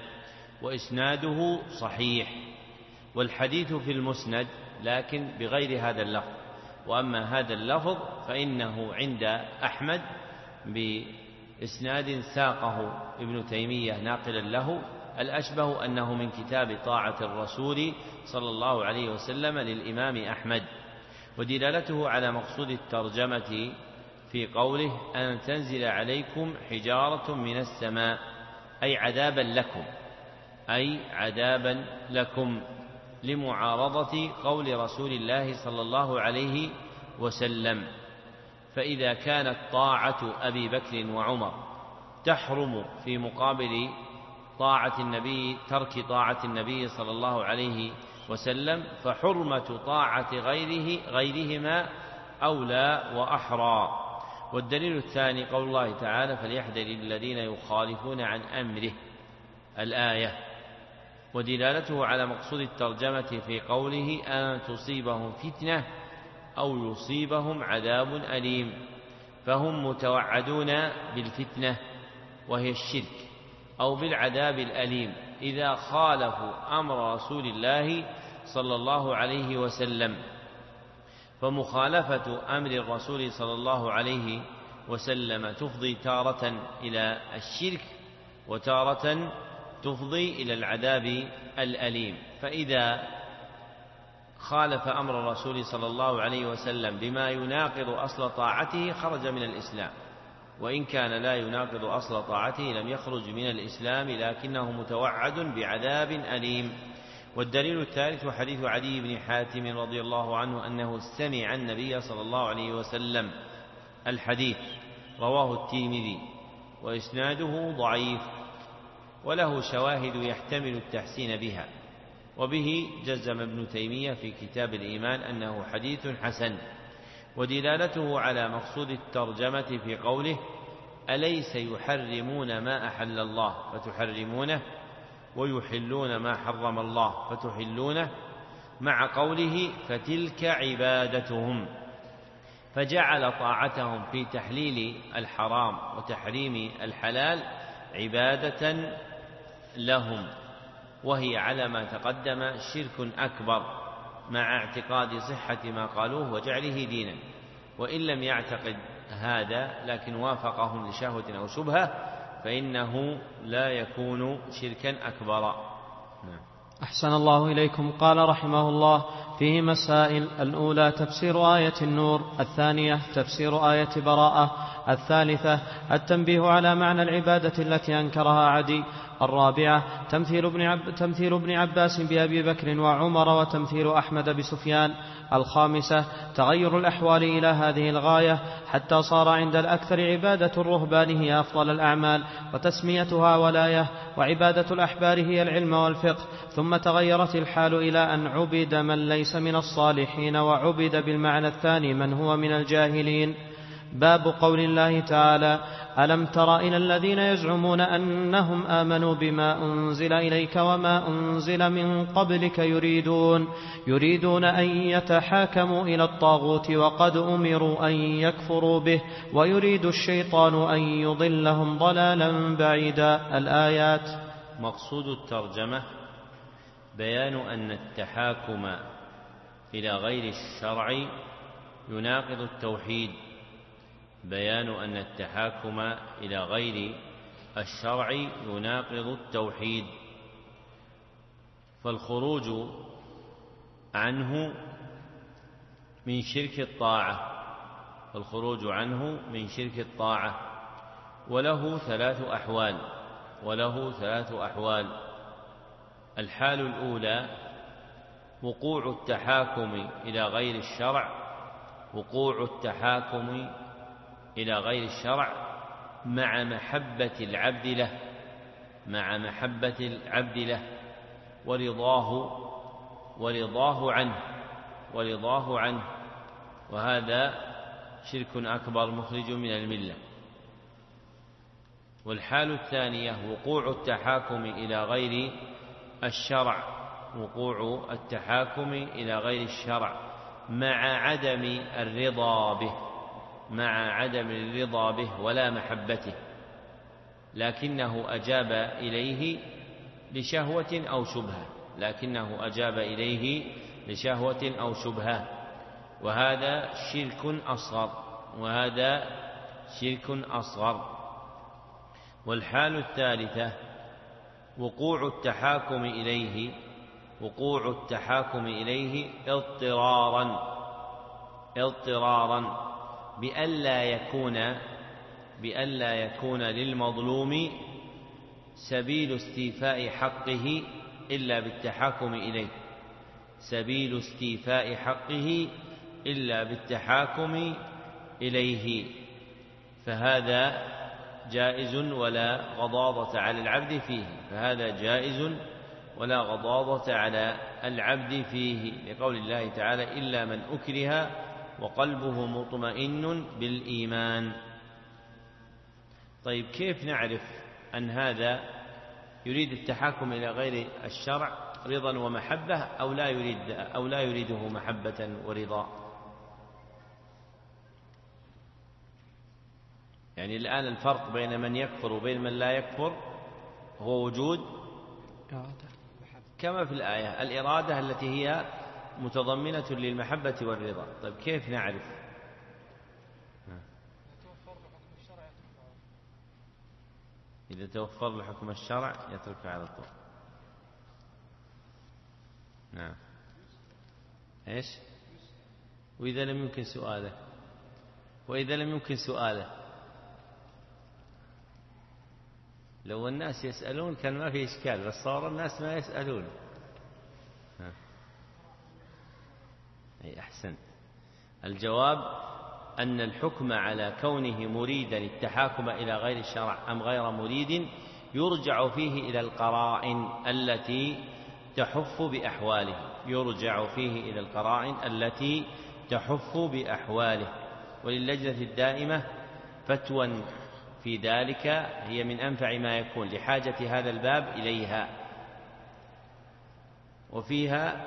وإسناده صحيح. والحديث في المسند لكن بغير هذا اللفظ، وأما هذا اللفظ فإنه عند أحمد بإسناد ساقه ابن تيمية ناقلا له. الأشبه أنه من كتاب طاعة الرسول صلى الله عليه وسلم للإمام أحمد. ودلالته على مقصود الترجمة في قوله: أن تنزل عليكم حجارة من السماء، أي عذابا لكم أي عذابا لكم لمعارضة قول رسول الله صلى الله عليه وسلم. فإذا كانت طاعة أبي بكر وعمر تحرم في مقابل طاعة النبي ترك طاعة النبي صلى الله عليه وسلم، فحرمة طاعة غيره غيرهما أولى وأحرى. والدليل الثاني قول الله تعالى: فليحذر الذين يخالفون عن أمره الآية. ودلالته على مقصود الترجمة في قوله: أن تصيبهم فتنة أو يصيبهم عذاب أليم، فهم متوعدون بالفتنة وهي الشرك أو بالعذاب الأليم إذا خالفوا أمر رسول الله صلى الله عليه وسلم. فمخالفة أمر الرسول صلى الله عليه وسلم تفضي تارة إلى الشرك وتارة تفضي إلى العذاب الأليم. فإذا خالف أمر الرسول صلى الله عليه وسلم بما يناقض أصل طاعته خرج من الإسلام، وإن كان لا يناقض أصل طاعته لم يخرج من الإسلام، لكنه متوعد بعذاب أليم. والدليل الثالث حديث عدي بن حاتم رضي الله عنه أنه سمع النبي صلى الله عليه وسلم. الحديث رواه الترمذي وإسناده ضعيف، وله شواهد يحتمل التحسين بها، وبه جزم ابن تيمية في كتاب الإيمان أنه حديث حسن. ودلالته على مقصود الترجمة في قوله: أليس يحرمون ما أحل الله فتحرمونه ويحلون ما حرم الله فتحلونه، مع قوله: فتلك عبادتهم، فجعل طاعتهم في تحليل الحرام وتحريم الحلال عبادة لهم، وهي على ما تقدم شرك أكبر مع اعتقاد صحة ما قالوه وجعله دينا، وإن لم يعتقد هذا لكن وافقهم لشهوة أو شبهة فإنه لا يكون شركا أكبر. نعم. أحسن الله إليكم. قال رحمه الله: فيه مسائل: الأولى تفسير آية النور، الثانية تفسير آية براءة، الثالثة التنبيه على معنى العبادة التي أنكرها عدي، الرابعة تمثيل ابن, عب تمثيل ابن عباس بأبي بكر وعمر وتمثيل أحمد بسفيان، الخامسة تغير الأحوال إلى هذه الغاية حتى صار عند الأكثر عبادة الرهبان هي أفضل الأعمال وتسميتها ولاية، وعبادة الأحبار هي العلم والفقه، ثم تغيرت الحال إلى أن عبد من ليس من الصالحين وعبد بالمعنى الثاني من هو من الجاهلين. باب قول الله تعالى: ألم تر إلى الذين يزعمون أنهم آمنوا بما أنزل إليك وما أنزل من قبلك يريدون, يريدون أن يتحاكموا إلى الطاغوت وقد أمروا أن يكفروا به ويريد الشيطان أن يضلهم ضلالا بعيدا. الآيات. مقصود الترجمة بيان أن التحاكم إلى غير الشرع يناقض التوحيد، بيان أن التحاكم إلى غير الشرع يناقض التوحيد، فالخروج عنه من شرك الطاعة فالخروج عنه من شرك الطاعة وله ثلاث أحوال وله ثلاث أحوال الحال الأولى وقوع التحاكم إلى غير الشرع وقوع التحاكم إلى غير الشرع مع محبة العبد له مع محبة العبد له ورضاه ورضاه عنه ورضاه عنه وهذا شرك أكبر مخرج من الملة. والحال الثانية وقوع التحاكم إلى غير الشرع وقوع التحاكم إلى غير الشرع مع عدم الرضا به مع عدم الرضا به ولا محبته، لكنه أجاب إليه لشهوة أو شبهة لكنه أجاب إليه لشهوة أو شبهة وهذا شرك أصغر وهذا شرك أصغر. والحال الثالثة وقوع التحاكم إليه وقوع التحاكم إليه اضطرارا اضطرارا بألا يكون بألا يكون للمظلوم سبيل استيفاء حقه إلا بالتحاكم إليه سبيل استيفاء حقه إلا بالتحاكم إليه فهذا جائز ولا غضاضة على العبد فيه فهذا جائز ولا غضاضة على العبد فيه لقول الله تعالى: إلا من أكره وقلبه مطمئن بالإيمان. طيب، كيف نعرف أن هذا يريد التحاكم إلى غير الشرع رضا ومحبة أو لا يريد أو لا يريده محبة ورضا؟ يعني الآن الفرق بين من يكفر وبين من لا يكفر هو وجود كما في الآية الإرادة التي هي متضمنة للمحبة والرضا. طيب، كيف نعرف؟ إذا توفر له حكم الشرع يترك على طول. نعم. إيش؟ وإذا لم يمكن سؤاله وإذا لم يمكن سؤاله لو الناس يسألون كان ما في إشكال، بس صار الناس ما يسألون. أي أحسن. الجواب أن الحكم على كونه مريدا التحاكم إلى غير الشرع أم غير مريد يرجع فيه إلى القرائن التي تحف بأحواله يرجع فيه إلى القرائن التي تحف بأحواله. وللجنة الدائمة فتوى في ذلك هي من أنفع ما يكون لحاجة هذا الباب إليها، وفيها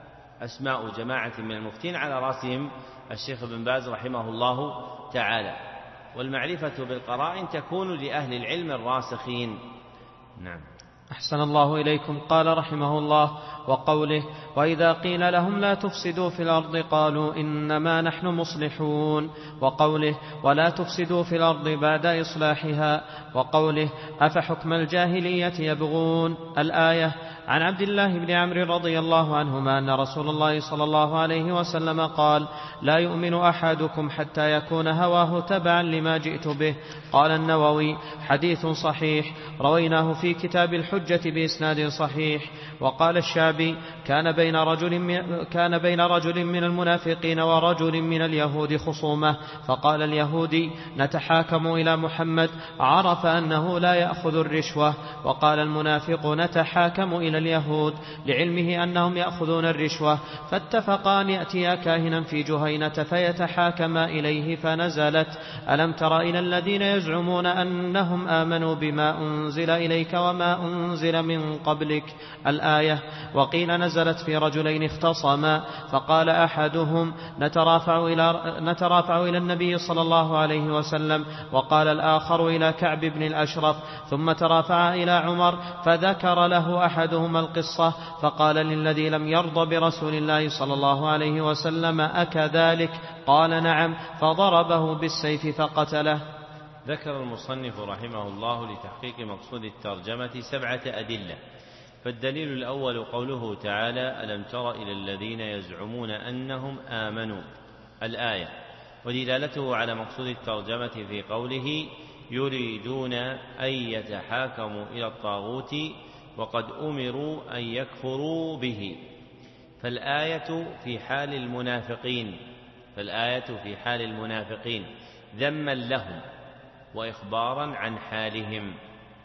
أسماء جماعة من المفتين على رأسهم الشيخ ابن باز رحمه الله تعالى. والمعرفة بالقرائن تكون لأهل العلم الراسخين. نعم. أحسن الله إليكم. قال رحمه الله: وقوله: وإذا قيل لهم لا تفسدوا في الأرض قالوا إنما نحن مصلحون. وقوله: ولا تفسدوا في الأرض بعد إصلاحها. وقوله: أفحكم الجاهلية يبغون. الآية. عن عبد الله بن عمرو رضي الله عنهما أن رسول الله صلى الله عليه وسلم قال: لا يؤمن أحدكم حتى يكون هواه تبعا لما جئت به. قال النووي: حديث صحيح، رويناه في كتاب الحجة بإسناد صحيح. وقال الشعبي: كان بين رجل من, كان بين رجل من المنافقين ورجل من اليهود خصومة، فقال اليهودي: نتحاكم إلى محمد، عرف أنه لا يأخذ الرشوة. وقال المنافق: نتحاكم إلى اليهود، لعلمه أنهم يأخذون الرشوة. فاتفقا أن يأتيا كاهنا في جهينة فيتحاكما إليه، فنزلت: ألم تر إلى الذين يزعمون أنهم آمنوا بما أنزل إليك وما أنزل من قبلك. الآية. وقيل نزلت في رجلين اختصما، فقال أحدهم: نترافع إلى, نترافع إلى النبي صلى الله عليه وسلم، وقال الآخر إلى كعب بن الأشرف، ثم ترافع إلى عمر، فذكر له أحدهما القصة، فقال للذي لم يرض برسول الله صلى الله عليه وسلم: أكذلك؟ قال: نعم، فضربه بالسيف فقتله. ذكر المصنف رحمه الله لتحقيق مقصود الترجمة سبعة أدلة. فالدليل الأول قوله تعالى: ألم تر إلى الذين يزعمون أنهم آمنوا. الآية. ودلالته على مقصود الترجمة في قوله: يريدون أن يتحاكموا إلى الطاغوت وقد أمروا أن يكفروا به. فالآية في حال المنافقين فالآية في حال المنافقين ذما لهم وإخبارا عن حالهم،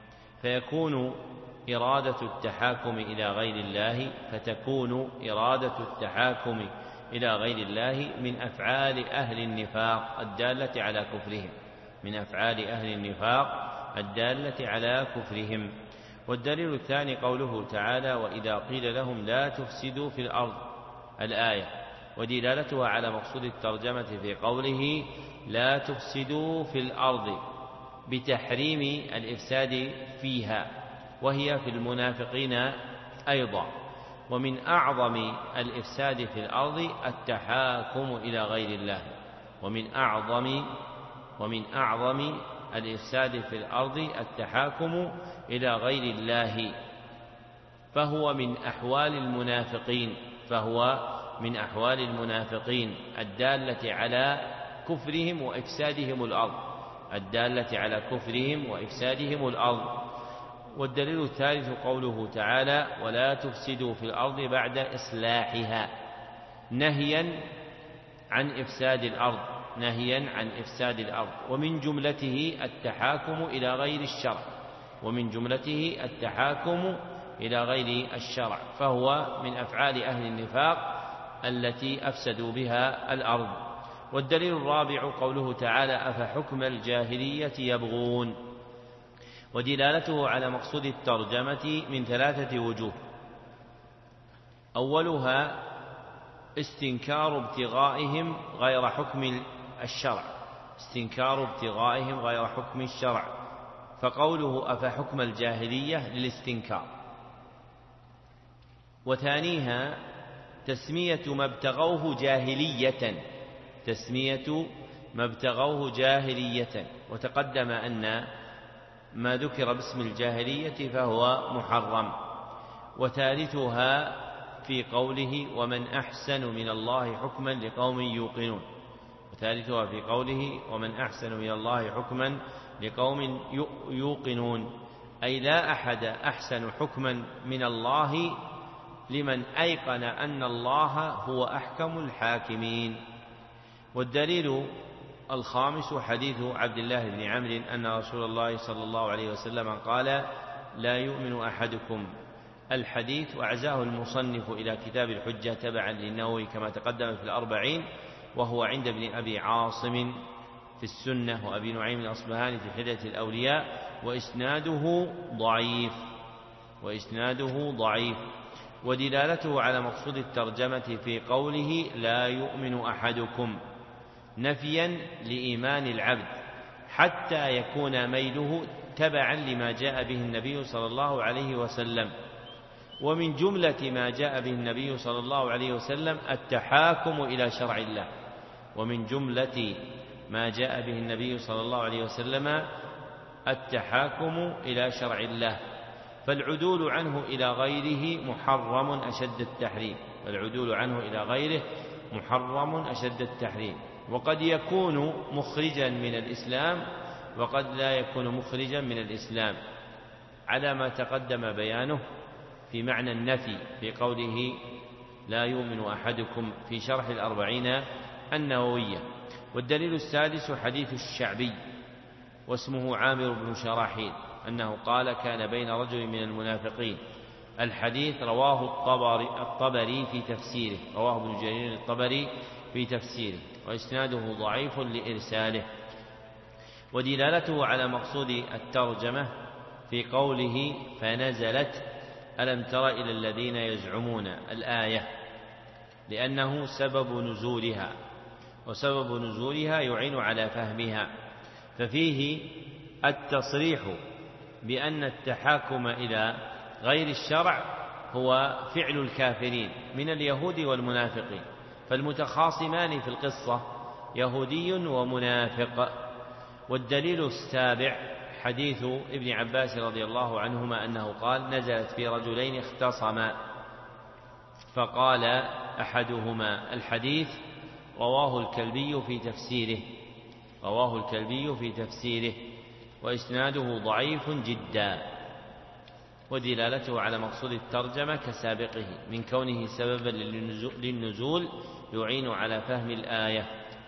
فيكون إرادة التحاكم إلى غير الله فتكون إرادة التحاكم إلى غير الله من أفعال أهل النفاق الدالة على كفرهم من أفعال أهل النفاق الدالة على كفرهم. والدليل الثاني قوله تعالى: وإذا قيل لهم لا تفسدوا في الأرض. الآية. ودلالتها على مقصود الترجمة في قوله: لا تفسدوا في الأرض بتحريم الإفساد فيها، وهي في المنافقين أيضا. ومن أعظم الإفساد في الأرض التحاكم إلى غير الله ومن أعظم ومن أعظم الإفساد في الأرض التحاكم إلى غير الله، فهو من أحوال المنافقين فهو من أحوال المنافقين الدالة على كفرهم وإفسادهم الأرض الدالة على كفرهم وإفسادهم الأرض. والدليل الثالث قوله تعالى: ولا تفسدوا في الأرض بعد إصلاحها، نهيا عن إفساد الأرض نهيا عن إفساد الأرض ومن جملته التحاكم إلى غير الشرع ومن جملته التحاكم إلى غير الشرع فهو من أفعال أهل النفاق التي أفسدوا بها الأرض. والدليل الرابع قوله تعالى: أفحكم الجاهلية يبغون. ودلالته على مقصود الترجمة من ثلاثة وجوه: أولها استنكار ابتغائهم غير حكم الشرع استنكار ابتغائهم غير حكم الشرع فقوله أفحكم الجاهلية للاستنكار. وثانيها تسمية ما ابتغوه جاهلية تسمية ما ابتغوه جاهلية وتقدم أن ما ذكر باسم الجاهلية فهو محرم. وثالثها في قوله: ومن أحسن من الله حكما لقوم يوقنون وثالثها في قوله: ومن أحسن من الله حكما لقوم يوقنون، أي لا أحد أحسن حكما من الله لمن أيقن أن الله هو أحكم الحاكمين. والدليل الخامس حديث عبد الله بن عمرو أن رسول الله صلى الله عليه وسلم قال: لا يؤمن أحدكم. الحديث وأعزاه المصنف إلى كتاب الحجة تبعا للنووي كما تقدم في الأربعين، وهو عند ابن أبي عاصم في السنة وأبي نعيم الأصبهاني في حلية الأولياء، وإسناده ضعيف وإسناده ضعيف ودلالته على مقصود الترجمة في قوله: لا يؤمن أحدكم، نفيا لإيمان العبد حتى يكون ميله تبعا لما جاء به النبي صلى الله عليه وسلم. ومن جملة ما جاء به النبي صلى الله عليه وسلم التحاكم إلى شرع الله، ومن جملة ما جاء به النبي صلى الله عليه وسلم التحاكم إلى شرع الله، فالعدول عنه إلى غيره محرم أشد التحريم فالعدول عنه إلى غيره محرم أشد التحريم وقد يكون مخرجا من الإسلام وقد لا يكون مخرجا من الإسلام، على ما تقدم بيانه في معنى النفي في قوله: لا يؤمن أحدكم في شرح الأربعين النووية. والدليل السادس حديث الشعبي واسمه عامر بن شراحيل أنه قال: كان بين رجل من المنافقين. الحديث رواه الطبري, الطبري في تفسيره رواه ابن جرير الطبري في تفسيره، وإسناده ضعيف لإرساله. ودلالته على مقصود الترجمة في قوله: فنزلت ألم تر إلى الذين يزعمون الآية، لأنه سبب نزولها، وسبب نزولها يعين على فهمها، ففيه التصريح بأن التحاكم إلى غير الشرع هو فعل الكافرين من اليهود والمنافقين، فالمتخاصمان في القصة يهودي ومنافق. والدليل السابع حديث ابن عباس رضي الله عنهما أنه قال: نزلت في رجلين اختصما فقال أحدهما. الحديث رواه الكلبي في تفسيره رواه الكلبي في تفسيره وإسناده ضعيف جدا. ودلالته على مقصود الترجمة كسابقه من كونه سببا للنزول يعين على فهم الآية.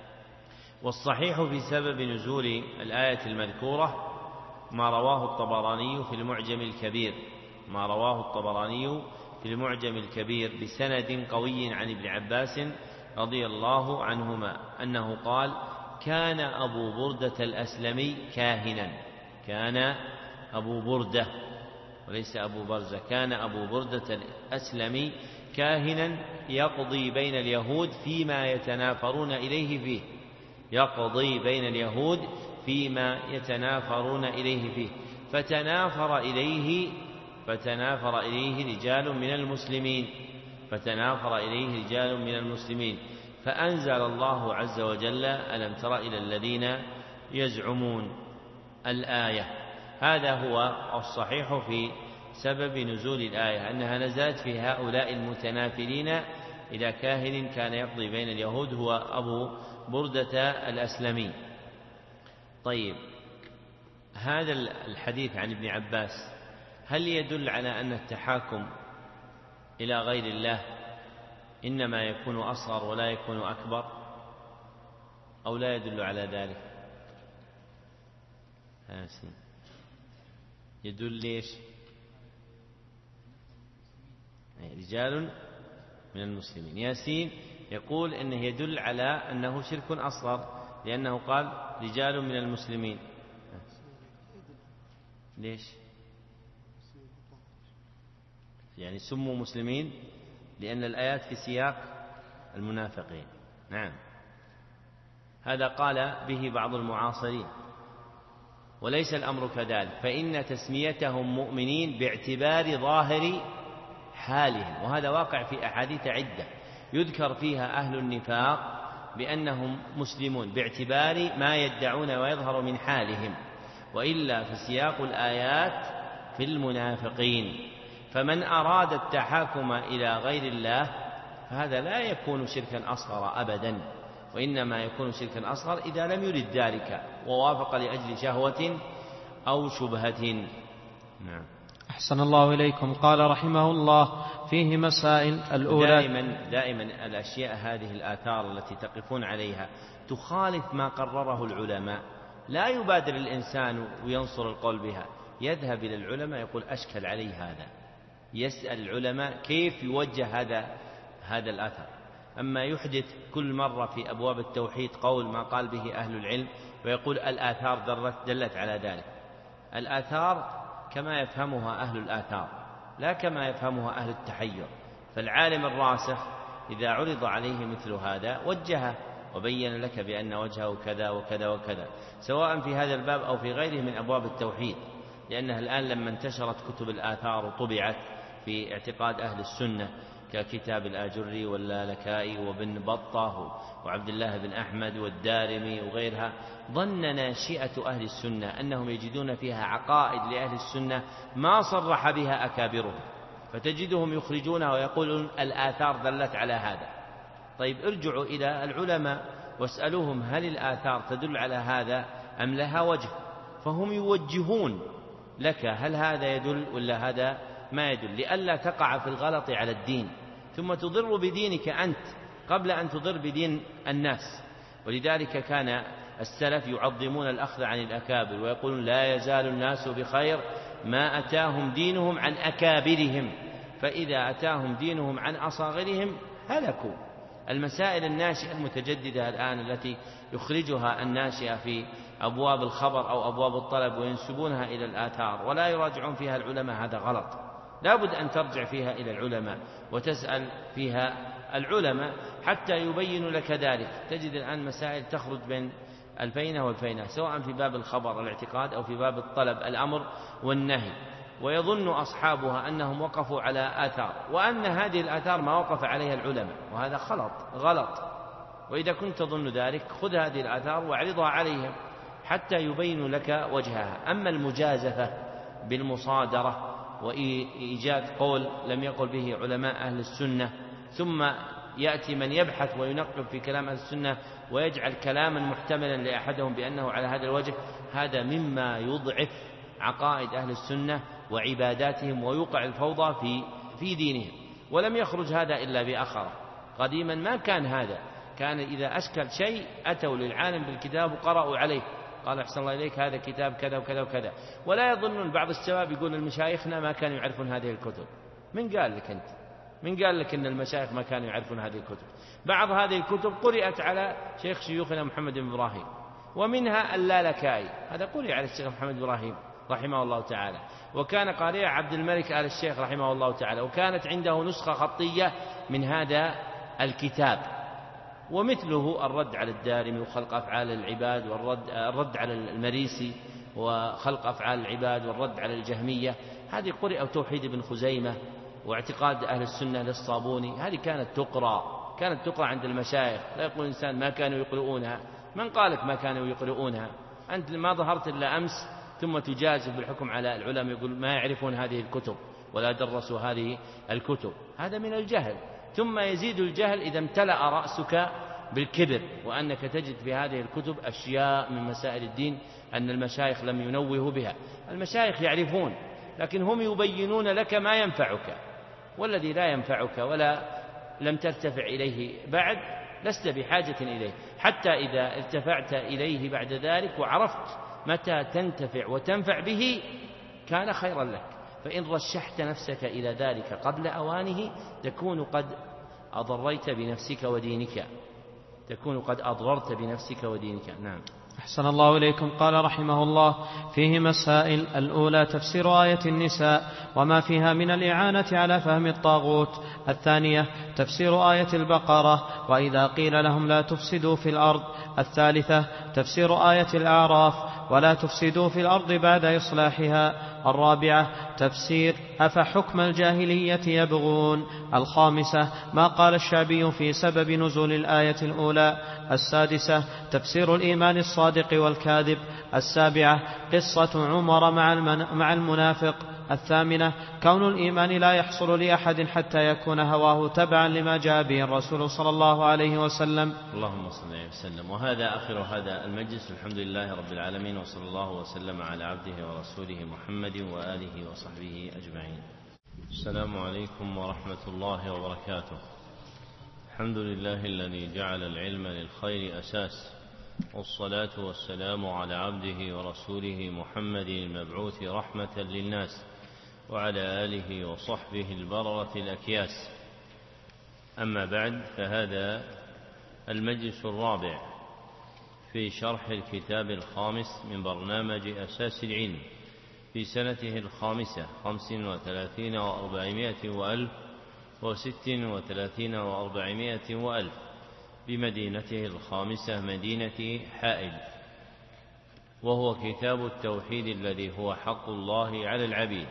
والصحيح في سبب نزول الآية المذكورة ما رواه الطبراني في المعجم الكبير ما رواه الطبراني في المعجم الكبير بسند قوي عن ابن عباس رضي الله عنهما أنه قال: كان أبو بردة الأسلمي كاهنا كان أبو بردة وليس أبو برزة كان أبو بردة الأسلمي كاهنا يقضي بين اليهود فيما يتنافرون إليه فيه يقضي بين اليهود فيما يتنافرون إليه فيه فتنافر إليه فتنافر إليه رجال من المسلمين فتنافر إليه رجال من المسلمين فأنزل الله عز وجل: ألم تر إلى الذين يزعمون الآية. هذا هو الصحيح في سبب نزول الآية، أنها نزلت في هؤلاء المتنافرين إلى كاهن كان يقضي بين اليهود هو أبو بردة الأسلمي. طيب، هذا الحديث عن ابن عباس هل يدل على أن التحاكم إلى غير الله إنما يكون أصغر ولا يكون أكبر، أو لا يدل على ذلك؟ ياسين يدل ليش؟ رجال من المسلمين. ياسين يقول إنه يدل على أنه شرك أصغر لأنه قال رجال من المسلمين. ليش؟ يعني سموا مسلمين لأن الآيات في سياق المنافقين. نعم، هذا قال به بعض المعاصرين، وليس الأمر كذلك، فإن تسميتهم مؤمنين باعتبار ظاهر حالهم، وهذا واقع في أحاديث عدة يذكر فيها أهل النفاق بأنهم مسلمون باعتبار ما يدعون ويظهر من حالهم، وإلا فسياق الآيات في المنافقين. فمن أراد التحاكم إلى غير الله فهذا لا يكون شركا أصغر أبدا، وإنما يكون شركا أصغر إذا لم يرد ذلك ووافق لأجل شهوة أو شبهة. نعم. أحسن الله إليكم. قال رحمه الله: فيه مسائل. الأولى دائما, دائما الأشياء هذه الآثار التي تقفون عليها تخالف ما قرره العلماء، لا يبادر الإنسان وينصر القول بها، يذهب إلى العلماء يقول أشكل علي هذا، يسأل العلماء كيف يوجه هذا هذا الأثر. أما يحدث كل مرة في أبواب التوحيد قول ما قال به أهل العلم ويقول الآثار دلت على ذلك. الآثار كما يفهمها أهل الآثار لا كما يفهمها أهل التحير، فالعالم الراسخ إذا عرض عليه مثل هذا وجهه وبين لك بأن وجهه كذا وكذا وكذا، سواء في هذا الباب أو في غيره من أبواب التوحيد، لأنها الآن لما انتشرت كتب الآثار وطبعت في اعتقاد أهل السنة ككتاب الآجري واللالكائي وابن بطة وعبد الله بن أحمد والدارمي وغيرها، ظن ناشئة أهل السنة أنهم يجدون فيها عقائد لأهل السنة ما صرح بها أكابرهم، فتجدهم يخرجونها ويقولون الآثار دلت على هذا. طيب ارجعوا إلى العلماء واسألوهم هل الآثار تدل على هذا أم لها وجه، فهم يوجهون لك هل هذا يدل ولا هذا ما يدل، لئلا تقع في الغلط على الدين ثم تضر بدينك أنت قبل أن تضر بدين الناس. ولذلك كان السلف يعظمون الأخذ عن الأكابر ويقولون لا يزال الناس بخير ما أتاهم دينهم عن أكابرهم، فإذا أتاهم دينهم عن أصاغرهم هلكوا. المسائل الناشئة المتجددة الآن التي يخرجها الناشئة في أبواب الخبر أو أبواب الطلب وينسبونها إلى الآثار ولا يراجعون فيها العلماء، هذا غلط. لا بد أن ترجع فيها إلى العلماء وتسأل فيها العلماء حتى يبينوا لك ذلك. تجد الآن مسائل تخرج بين الفينة والفينة، سواء في باب الخبر الاعتقاد أو في باب الطلب الأمر والنهي، ويظن أصحابها أنهم وقفوا على آثار وأن هذه الآثار ما وقف عليها العلماء، وهذا خلط غلط. وإذا كنت تظن ذلك خذ هذه الآثار واعرضها عليهم حتى يبينوا لك وجهها. أما المجازفة بالمصادرة وإيجاد قول لم يقل به علماء أهل السنة ثم يأتي من يبحث وينقب في كلام أهل السنة ويجعل كلاما محتملا لأحدهم بأنه على هذا الوجه، هذا مما يضعف عقائد أهل السنة وعباداتهم ويوقع الفوضى في في دينهم. ولم يخرج هذا إلا بأخره. قديما ما كان هذا، كان إذا أشكل شيء أتوا للعالم بالكتاب وقرأوا عليه، قال أحسن الله إليك هذا كتاب كذا وكذا وكذا. ولا يظنون بعض الشباب يقول المشايخنا ما كانوا يعرفون هذه الكتب. من قال لك أنت؟ من قال لك أن المشايخ ما كانوا يعرفون هذه الكتب؟ بعض هذه الكتب قرأت على شيخ شيوخنا محمد بن إبراهيم، ومنها اللالكائي، هذا قرأ على الشيخ محمد بن إبراهيم رحمه الله تعالى، وكان قارئ عبد الملك آل الشيخ رحمه الله تعالى، وكانت عنده نسخة خطية من هذا الكتاب. ومثله الرد على الدارمي وخلق أفعال العباد، والرد الرد على المريسي وخلق أفعال العباد، والرد على الجهمية، هذه قرأ. توحيد ابن خزيمة واعتقاد أهل السنة للصابوني، هذه كانت تقرأ كانت تقرأ عند المشايخ. لا يقول الإنسان ما كانوا يقرؤونها. من قالك ما كانوا يقرؤونها؟ أنت ما ظهرت إلا أمس ثم تجازف بالحكم على العلماء يقول ما يعرفون هذه الكتب ولا درسوا هذه الكتب، هذا من الجهل. ثم يزيد الجهل إذا امتلأ رأسك بالكبر، وأنك تجد في هذه الكتب أشياء من مسائل الدين أن المشايخ لم ينوهوا بها. المشايخ يعرفون، لكن هم يبينون لك ما ينفعك، والذي لا ينفعك ولا لم ترتفع إليه بعد لست بحاجة إليه، حتى إذا ارتفعت إليه بعد ذلك وعرفت متى تنتفع وتنفع به كان خيرا لك. فإن رشحت نفسك إلى ذلك قبل أوانه تكون قد أضريت بنفسك ودينك تكون قد أضررت بنفسك ودينك. نعم. أحسن الله إليكم. قال رحمه الله: فيه مسائل. الأولى تفسير آية النساء وما فيها من الإعانة على فهم الطاغوت. الثانية تفسير آية البقرة وإذا قيل لهم لا تفسدوا في الأرض. الثالثة تفسير آية الأعراف ولا تفسدوا في الأرض بعد إصلاحها. الرابعة تفسير أفحكم الجاهلية يبغون. الخامسة ما قال الشعبي في سبب نزول الآية الأولى. السادسة تفسير الإيمان الصادق والكاذب. السابعة قصة عمر مع المنافق. الثامنة كون الإيمان لا يحصل لأحد حتى يكون هواه تبعا لما جاء به الرسول صلى الله عليه وسلم. اللهم صل عليه وسلم. وهذا آخر هذا المجلس، الحمد لله رب العالمين، وصلى الله وسلم على عبده ورسوله محمد وآله وصحبه أجمعين. السلام عليكم ورحمة الله وبركاته. الحمد لله الذي جعل العلم للخير أساس، والصلاة والسلام على عبده ورسوله محمد المبعوث رحمة للناس، وعلى آله وصحبه البررة الأكياس. أما بعد، فهذا المجلس الرابع في شرح الكتاب الخامس من برنامج أساس العلم في سنته الخامسة، خمس وثلاثين وأربعمائة وألف وست وثلاثين وأربعمائة وألف، بمدينته الخامسة مدينة حائل، وهو كتاب التوحيد الذي هو حق الله على العبيد،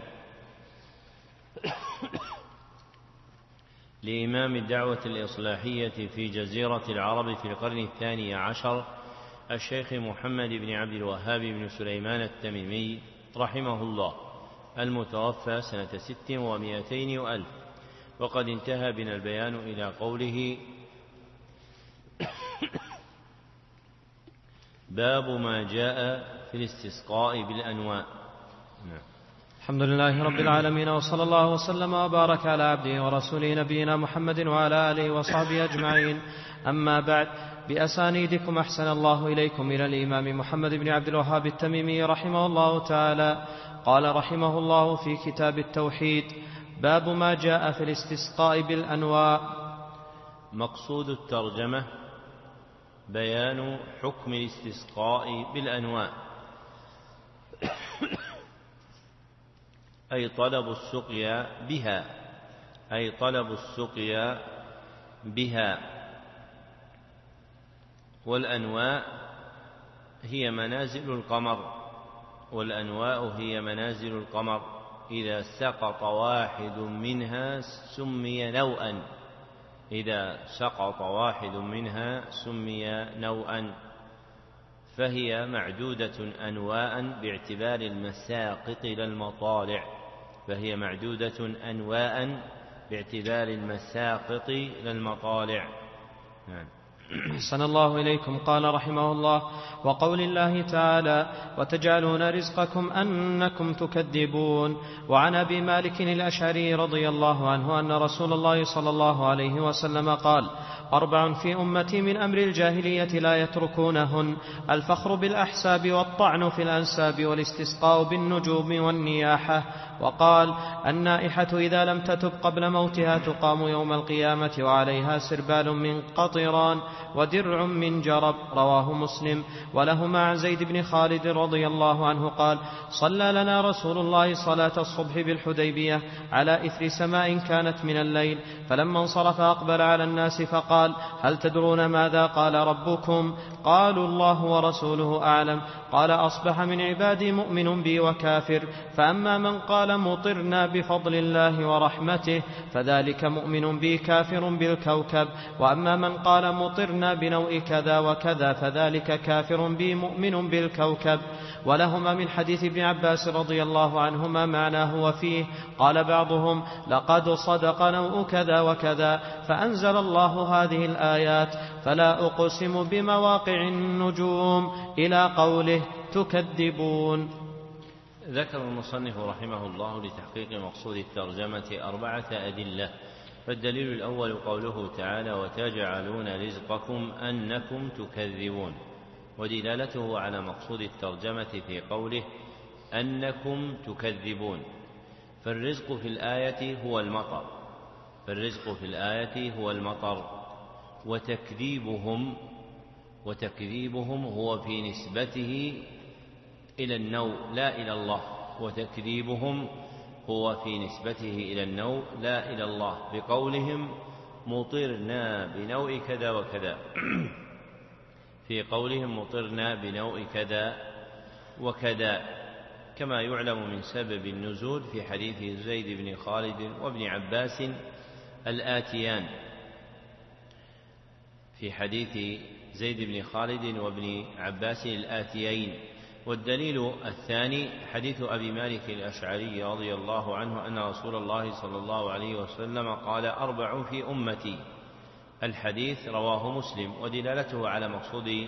لإمام الدعوة الإصلاحية في جزيرة العرب في القرن الثاني عشر، الشيخ محمد بن عبد الوهاب بن سليمان التميمي رحمه الله، المتوفى سنة ست ومائتين وألف. وقد انتهى بنا البيان إلى قوله: باب ما جاء في الاستسقاء بالأنواء. نعم. الحمد لله رب العالمين، وصلى الله وسلم وبارك على عبده ورسوله نبينا محمد وعلى آله وصحبه أجمعين. أما بعد، بأسانيدكم أحسن الله إليكم إلى الإمام محمد بن عبد الوهاب التميمي رحمه الله تعالى. قال رحمه الله في كتاب التوحيد: باب ما جاء في الاستسقاء بالأنواء. مقصود الترجمة بيان حكم الاستسقاء بالأنواء، أي طلب السقيا بها، أي طلب السقيا بها. والأنواء هي منازل القمر، والأنواء هي منازل القمر، إذا سقط واحد منها سمي نوءا، إذا سقط واحد منها سمي نوءا، فهي معدودة أنواء باعتبار المساقط لا المطالع، فهي معدودة أنواء باعتبار المساقط لا المطالع. نعم. أحسن الله إليكم. قال رحمه الله: وقول الله تعالى: وتجعلون رزقكم أنكم تكذبون. وعن أبي مالك الأشعري رضي الله عنه أن رسول الله صلى الله عليه وسلم قال: أربع في أمتي من أمر الجاهلية لا يتركونهن: الفخر بالأحساب، والطعن في الأنساب، والاستسقاء بالنجوم، والنياحة. وقال: النائحة إذا لم تتب قبل موتها تقام يوم القيامة وعليها سربال من قطران ودرع من جرب. رواه مسلم. ولهما عن زيد بن خالد رضي الله عنه قال: صلى لنا رسول الله صلاة الصبح بالحديبية على إثر سماء كانت من الليل، فلما انصرف أقبل على الناس فقال: هل تدرون ماذا قال ربكم؟ قالوا: الله ورسوله أعلم. قال: أصبح من عبادي مؤمن بي وكافر، فأما من قال مطرنا بفضل الله ورحمته فذلك مؤمن بي كافر بالكوكب، وأما من قال مطرنا بنوء كذا وكذا فذلك كافر بي مؤمن بالكوكب. ولهما من حديث ابن عباس رضي الله عنهما معناه وفيه. قال بعضهم: لقد صدق نوء كذا وكذا، فأنزل الله هذه الآيات: فلا أقسم بمواقع النجوم، إلى قوله: تكذبون. ذكر المصنف رحمه الله لتحقيق مقصود الترجمة أربعة أدلة. فالدليل الأول قوله تعالى: وتجعلون رزقكم أنكم تكذبون، ودلالته على مقصود الترجمة في قوله أنكم تكذبون. فالرزق في الآية هو المطر، فالرزق في الآية هو المطر، وتكذيبهم وتكذيبهم هو في نسبته إلى النوء لا إلى الله، وتكذيبهم هو في نسبته إلى النوء لا إلى الله، بقولهم مطرنا بنوء كذا وكذا في قولهم مطرنا بنوء كذا وكذا، كما يعلم من سبب النزول في حديث زيد بن خالد وابن عباس الآتيان، في حديث زيد بن خالد وابن عباس الآتيين. والدليل الثاني حديث أبي مالك الأشعري رضي الله عنه أن رسول الله صلى الله عليه وسلم قال: أربع في أمتي. الحديث رواه مسلم، ودلالته على مقصود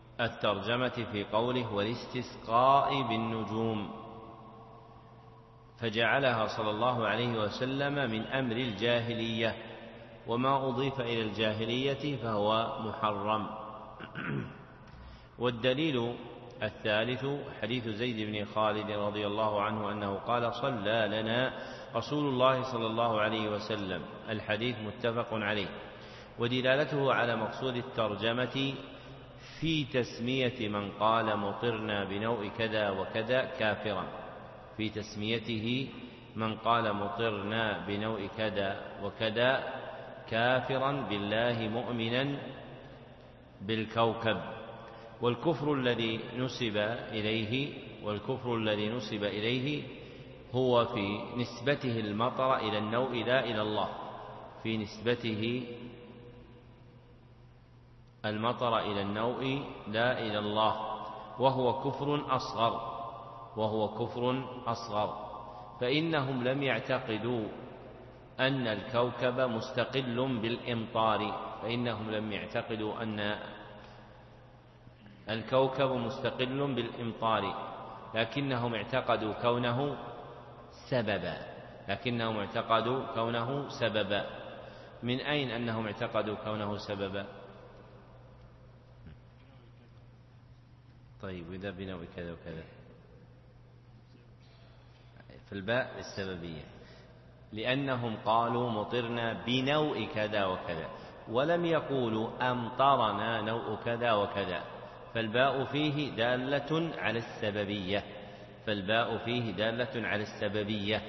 الترجمة في قوله: والاستسقاء بالنجوم. فجعلها صلى الله عليه وسلم من أمر الجاهلية، وما أضيف إلى الجاهلية فهو محرم. والدليل الثالث حديث زيد بن خالد رضي الله عنه أنه قال: صلى لنا رسول الله صلى الله عليه وسلم. الحديث متفق عليه، ودلالته على مقصود الترجمة في تسمية من قال مطرنا بنوء كذا وكذا كافرا، في تسميته من قال مطرنا بنوء كذا وكذا كافرا بالله مؤمنا بالكوكب. والكفر الذي نسب إليه والكفر الذي نسب إليه هو في نسبته المطر إلى النوء لا إلى الله، في نسبته المطر إلى النوء لا إلى الله، وهو كفر أصغر وهو كفر أصغر فإنهم لم يعتقدوا أن الكوكب مستقل بالإمطار فإنهم لم يعتقدوا أن الكوكب مستقل بالإمطار لكنهم اعتقدوا كونه سببا لكنهم اعتقدوا كونه سببا من أين أنهم اعتقدوا كونه سببا؟ طيب، وإذا بنوء كذا وكذا في الباء السببية، لأنهم قالوا مطرنا بنوء كذا وكذا ولم يقولوا أمطرنا نوء كذا وكذا، فالباء فيه دالة على السببية فالباء فيه دالة على السببية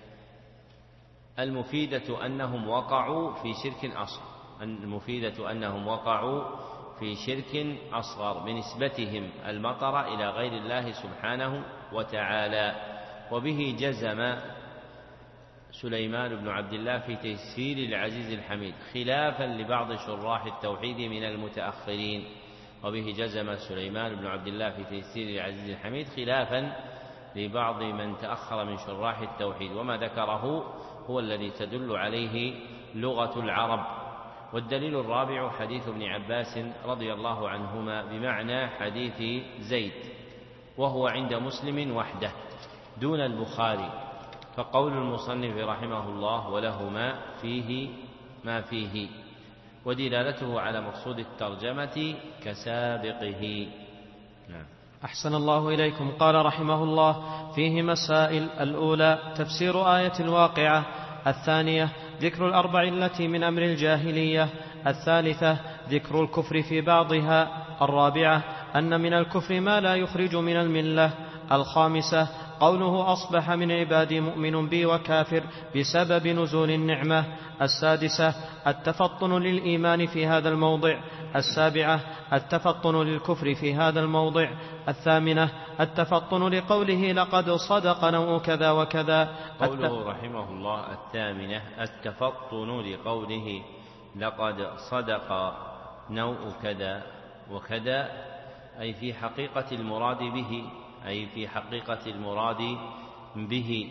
المفيدة أنهم وقعوا في شرك أصغر المفيدة أنهم وقعوا في شرك أصغر بنسبتهم المطر إلى غير الله سبحانه وتعالى. وبه جزم سليمان بن عبد الله في تيسير العزيز الحميد خلافا لبعض شراح التوحيد من المتأخرين وبه جزم سليمان بن عبد الله في تيسير العزيز الحميد خلافا لبعض من تأخر من شراح التوحيد، وما ذكره هو الذي تدل عليه لغة العرب. والدليل الرابع حديث ابن عباس رضي الله عنهما بمعنى حديث زيد، وهو عند مسلم وحده دون البخاري، فقول المصنف رحمه الله ولهما فيه ما فيه، ودلالته على مقصود الترجمة كسابقه. نعم. أحسن الله إليكم. قال رحمه الله: فيه مسائل. الأولى تفسير آية الواقعة. الثانية ذكر الأربع التي من أمر الجاهلية. الثالثة ذكر الكفر في بعضها. الرابعة أن من الكفر ما لا يخرج من الملة. الخامسة قوله أصبح من عبادي مؤمن بي وكافر بسبب نزول النعمة. السادسة التفطن للإيمان في هذا الموضع. السابعة التفطن للكفر في هذا الموضع. الثامنة التفطن لقوله لقد صدق نوء كذا وكذا. قوله رحمه الله الثامنة التفطن لقوله لقد صدق نوء كذا وكذا، أي في حقيقة المراد به أي في حقيقة المراد به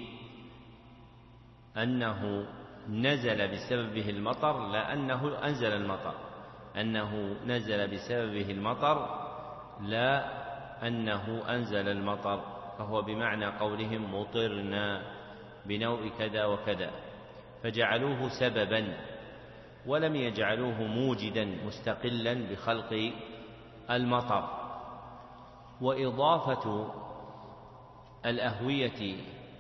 أنه نزل بسببه المطر، لا أنه أنزل المطر أنه نزل بسببه المطر لا أنه أنزل المطر، فهو بمعنى قولهم مطرنا بنوء كذا وكذا، فجعلوه سببا ولم يجعلوه موجدا مستقلا بخلق المطر. وإضافة الأهوية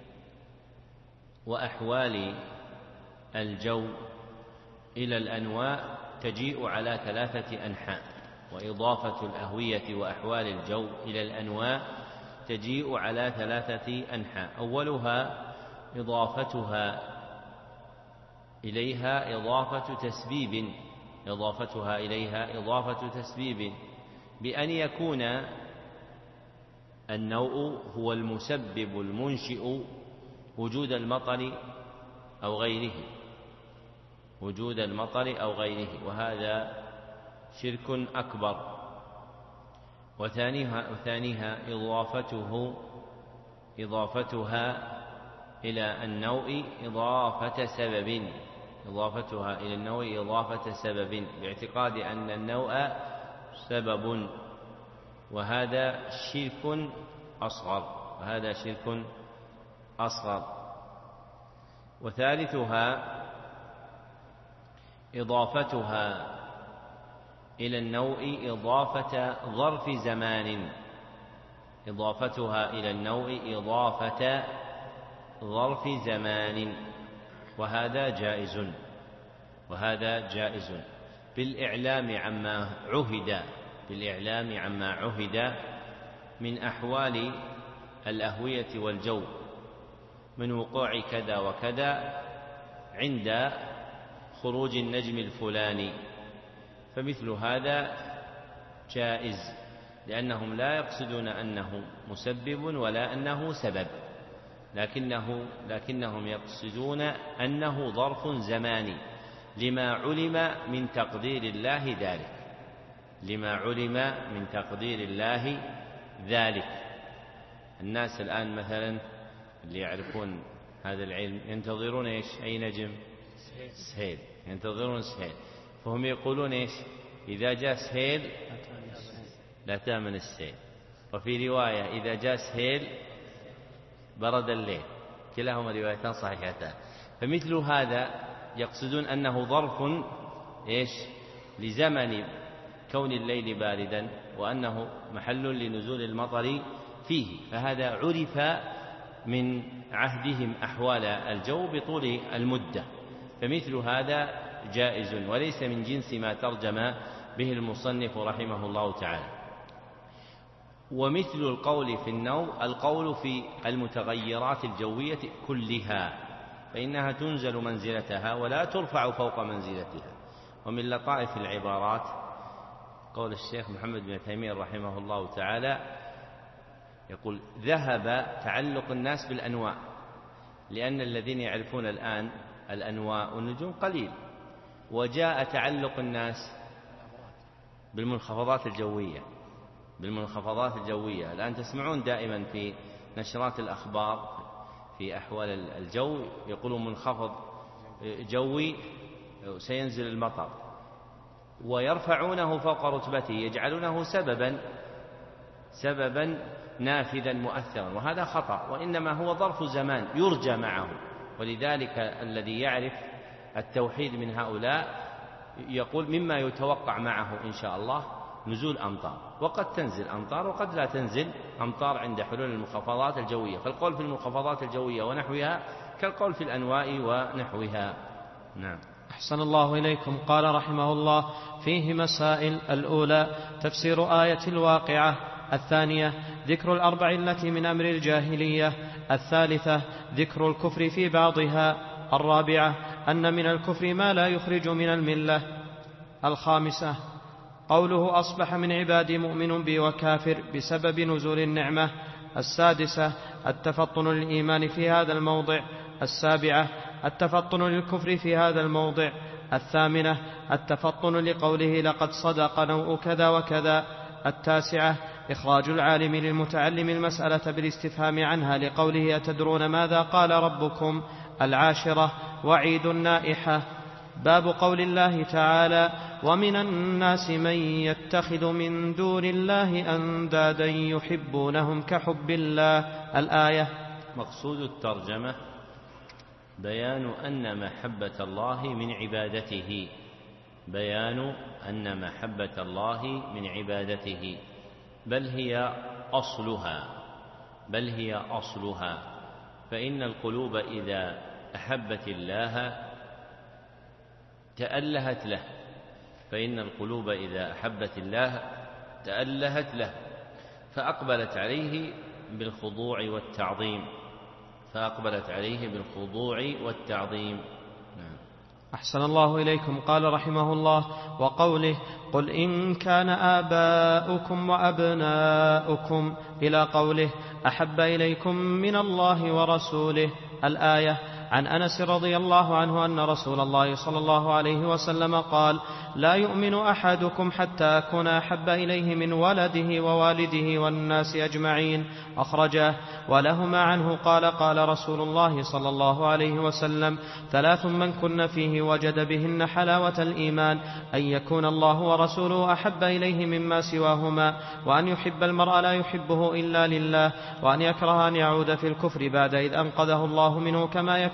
وأحوال الجو إلى الأنواء تجيء على ثلاثة أنحاء وإضافة الأهوية وأحوال الجو إلى الأنواع تجيء على ثلاثة أنحاء. أولها إضافتها إليها إضافة تسبيب إضافتها إليها إضافة تسبيب بأن يكون النوء هو المسبب المنشئ وجود المطر أو غيره وجود المطر أو غيره وهذا شرك أكبر. وثانيها, وثانيها إضافته إضافتها إلى النوء إضافة سبب إضافتها إلى النوء إضافة سبب باعتقاد أن النوء سبب، وهذا شرك أصغر وهذا شرك أصغر وثالثها إضافتها إلى النوء إضافة ظرف زمان إضافتها إلى النوء إضافة ظرف زمان وهذا جائز وهذا جائز بالإعلام عما عهد بالإعلام عما عهد من أحوال الأهوية والجو من وقوع كذا وكذا عند خروج النجم الفلاني، فمثل هذا جائز لأنهم لا يقصدون أنه مسبب ولا أنه سبب، لكنه لكنهم يقصدون أنه ظرف زماني لما علم من تقدير الله ذلك لما علم من تقدير الله ذلك. الناس الآن مثلا اللي يعرفون هذا العلم ينتظرون إيش؟ أي نجم؟ سهيل، ينتظرون سهيل، فهم يقولون إيش؟ إذا جاء سهيل لا تأمن السيل، وفي رواية إذا جاء سهيل برد الليل، كلاهما روايتان صحيحتان. فمثل هذا يقصدون أنه ظرف إيش؟ لزمن كون الليل باردا وأنه محل لنزول المطر فيه، فهذا عرف من عهدهم أحوال الجو بطول المدة، فمثل هذا جائز وليس من جنس ما ترجم به المصنف رحمه الله تعالى. ومثل القول في النوم القول في المتغيرات الجوية كلها، فإنها تنزل منزلتها ولا ترفع فوق منزلتها. ومن لطائف العبارات قول الشيخ محمد بن تيمية رحمه الله تعالى يقول: ذهب تعلق الناس بالأنواع، لأن الذين يعرفون الآن الأنواع والنجوم قليل، وجاء تعلق الناس بالمنخفضات الجوية بالمنخفضات الجوية الآن تسمعون دائما في نشرات الأخبار في أحوال الجو يقولون منخفض جوي سينزل المطر، ويرفعونه فوق رتبته، يجعلونه سببا سببا نافذا مؤثرا، وهذا خطأ، وإنما هو ظرف زمان يرجى معه. ولذلك الذي يعرف التوحيد من هؤلاء يقول مما يتوقع معه إن شاء الله نزول أمطار، وقد تنزل أمطار وقد لا تنزل أمطار عند حلول المنخفضات الجوية، فالقول في المنخفضات الجوية ونحوها كالقول في الأنواء ونحوها. نعم. أحسن الله إليكم. قال رحمه الله: فيه مسائل. الأولى تفسير آية الواقعة. الثانية ذكر الأربع التي من أمر الجاهلية. الثالثة ذكر الكفر في بعضها. الرابعة أن من الكفر ما لا يخرج من الملة. الخامسة قوله: أصبح من عبادي مؤمن بي وكافر بسبب نزول النعمة. السادسة التفطن للإيمان في هذا الموضع. السابعة التفطن للكفر في هذا الموضع. الثامنة التفطن لقوله: لقد صدق نوء كذا وكذا. التاسعة إخراج العالم للمتعلم المسألة بالاستفهام عنها لقوله: أتدرون ماذا قال ربكم. العاشرة وعيد النائحة. باب قول الله تعالى: ومن الناس من يتخذ من دون الله أندادا يحبونهم كحب الله. الآية. مقصود الترجمة بيان أن محبة الله من عبادته بيان أن محبة الله من عبادته بل هي أصلها بل هي أصلها فإن القلوب إذا أحبت الله تألهت له فإن القلوب إذا أحبت الله تألهت له فأقبلت عليه بالخضوع والتعظيم فأقبلت عليه بالخضوع والتعظيم. نعم. أحسن الله إليكم. قال رحمه الله: وقوله: قل إن كان آباؤكم وأبناؤكم إلى قوله: أحب إليكم من الله ورسوله. الآية. عن أنس رضي الله عنه أن رسول الله صلى الله عليه وسلم قال: لا يؤمن أحدكم حتى أكون أحب إليه من ولده ووالده والناس أجمعين. أخرجاه. ولهما عنه قال: قال رسول الله صلى الله عليه وسلم: ثلاث من كن فيه وجد بهن حلاوة الإيمان: أن يكون الله ورسوله أحب إليه مما سواهما، وأن يحب المرء لا يحبه إلا لله، وأن يكره أن يعود في الكفر بعد إذ أنقذه الله منه كما يكره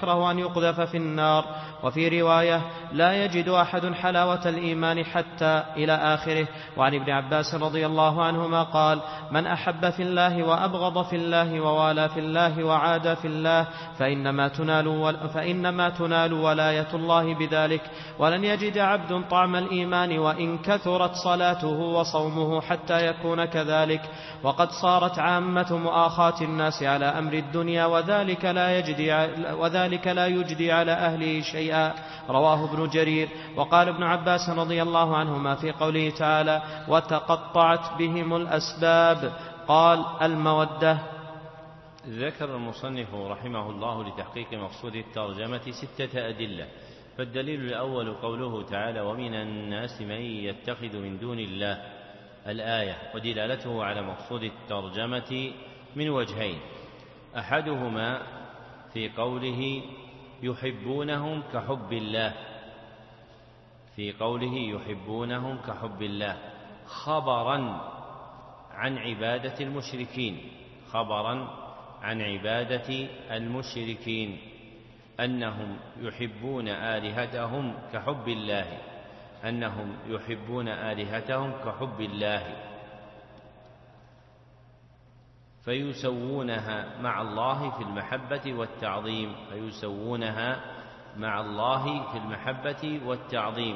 يكره أن يقذف في النار. وفي رواية لا يجد أحد حلاوة الإيمان حتى إلى آخره. وعن ابن عباس رضي الله عنهما قال: من أحب في الله وأبغض في الله ووالى في الله وعادى في الله فإنما تنال, فإنما تنال ولاية الله بذلك. ولن يجد عبد طعم الإيمان وإن كثرت صلاته وصومه حتى يكون كذلك. وقد صارت عامة مؤاخاة الناس على أمر الدنيا وذلك لا يجدي, وذلك لا يجدي على أهله شيئا. رواه ابن جرير. وقال ابن عباس رضي الله عنهما في قوله تعالى: وتقطعت بهم الأسباب، قال: المودة. ذكر المصنف رحمه الله لتحقيق مقصود الترجمة ستة أدلة. فالدليل الأول قوله تعالى: ومن الناس من يتخذ من دون الله، الآية، ودلالته على مقصود الترجمة من وجهين: أحدهما في قوله يحبونهم كحب الله، في قوله يحبونهم كحب الله خبرا عن عبادة المشركين، خبرا عن عبادة المشركين أنهم يحبون آلهتهم كحب الله، أنهم يحبون آلهتهم كحب الله فيسوونها مع الله في المحبة والتعظيم، فيسوونها مع الله في المحبة والتعظيم.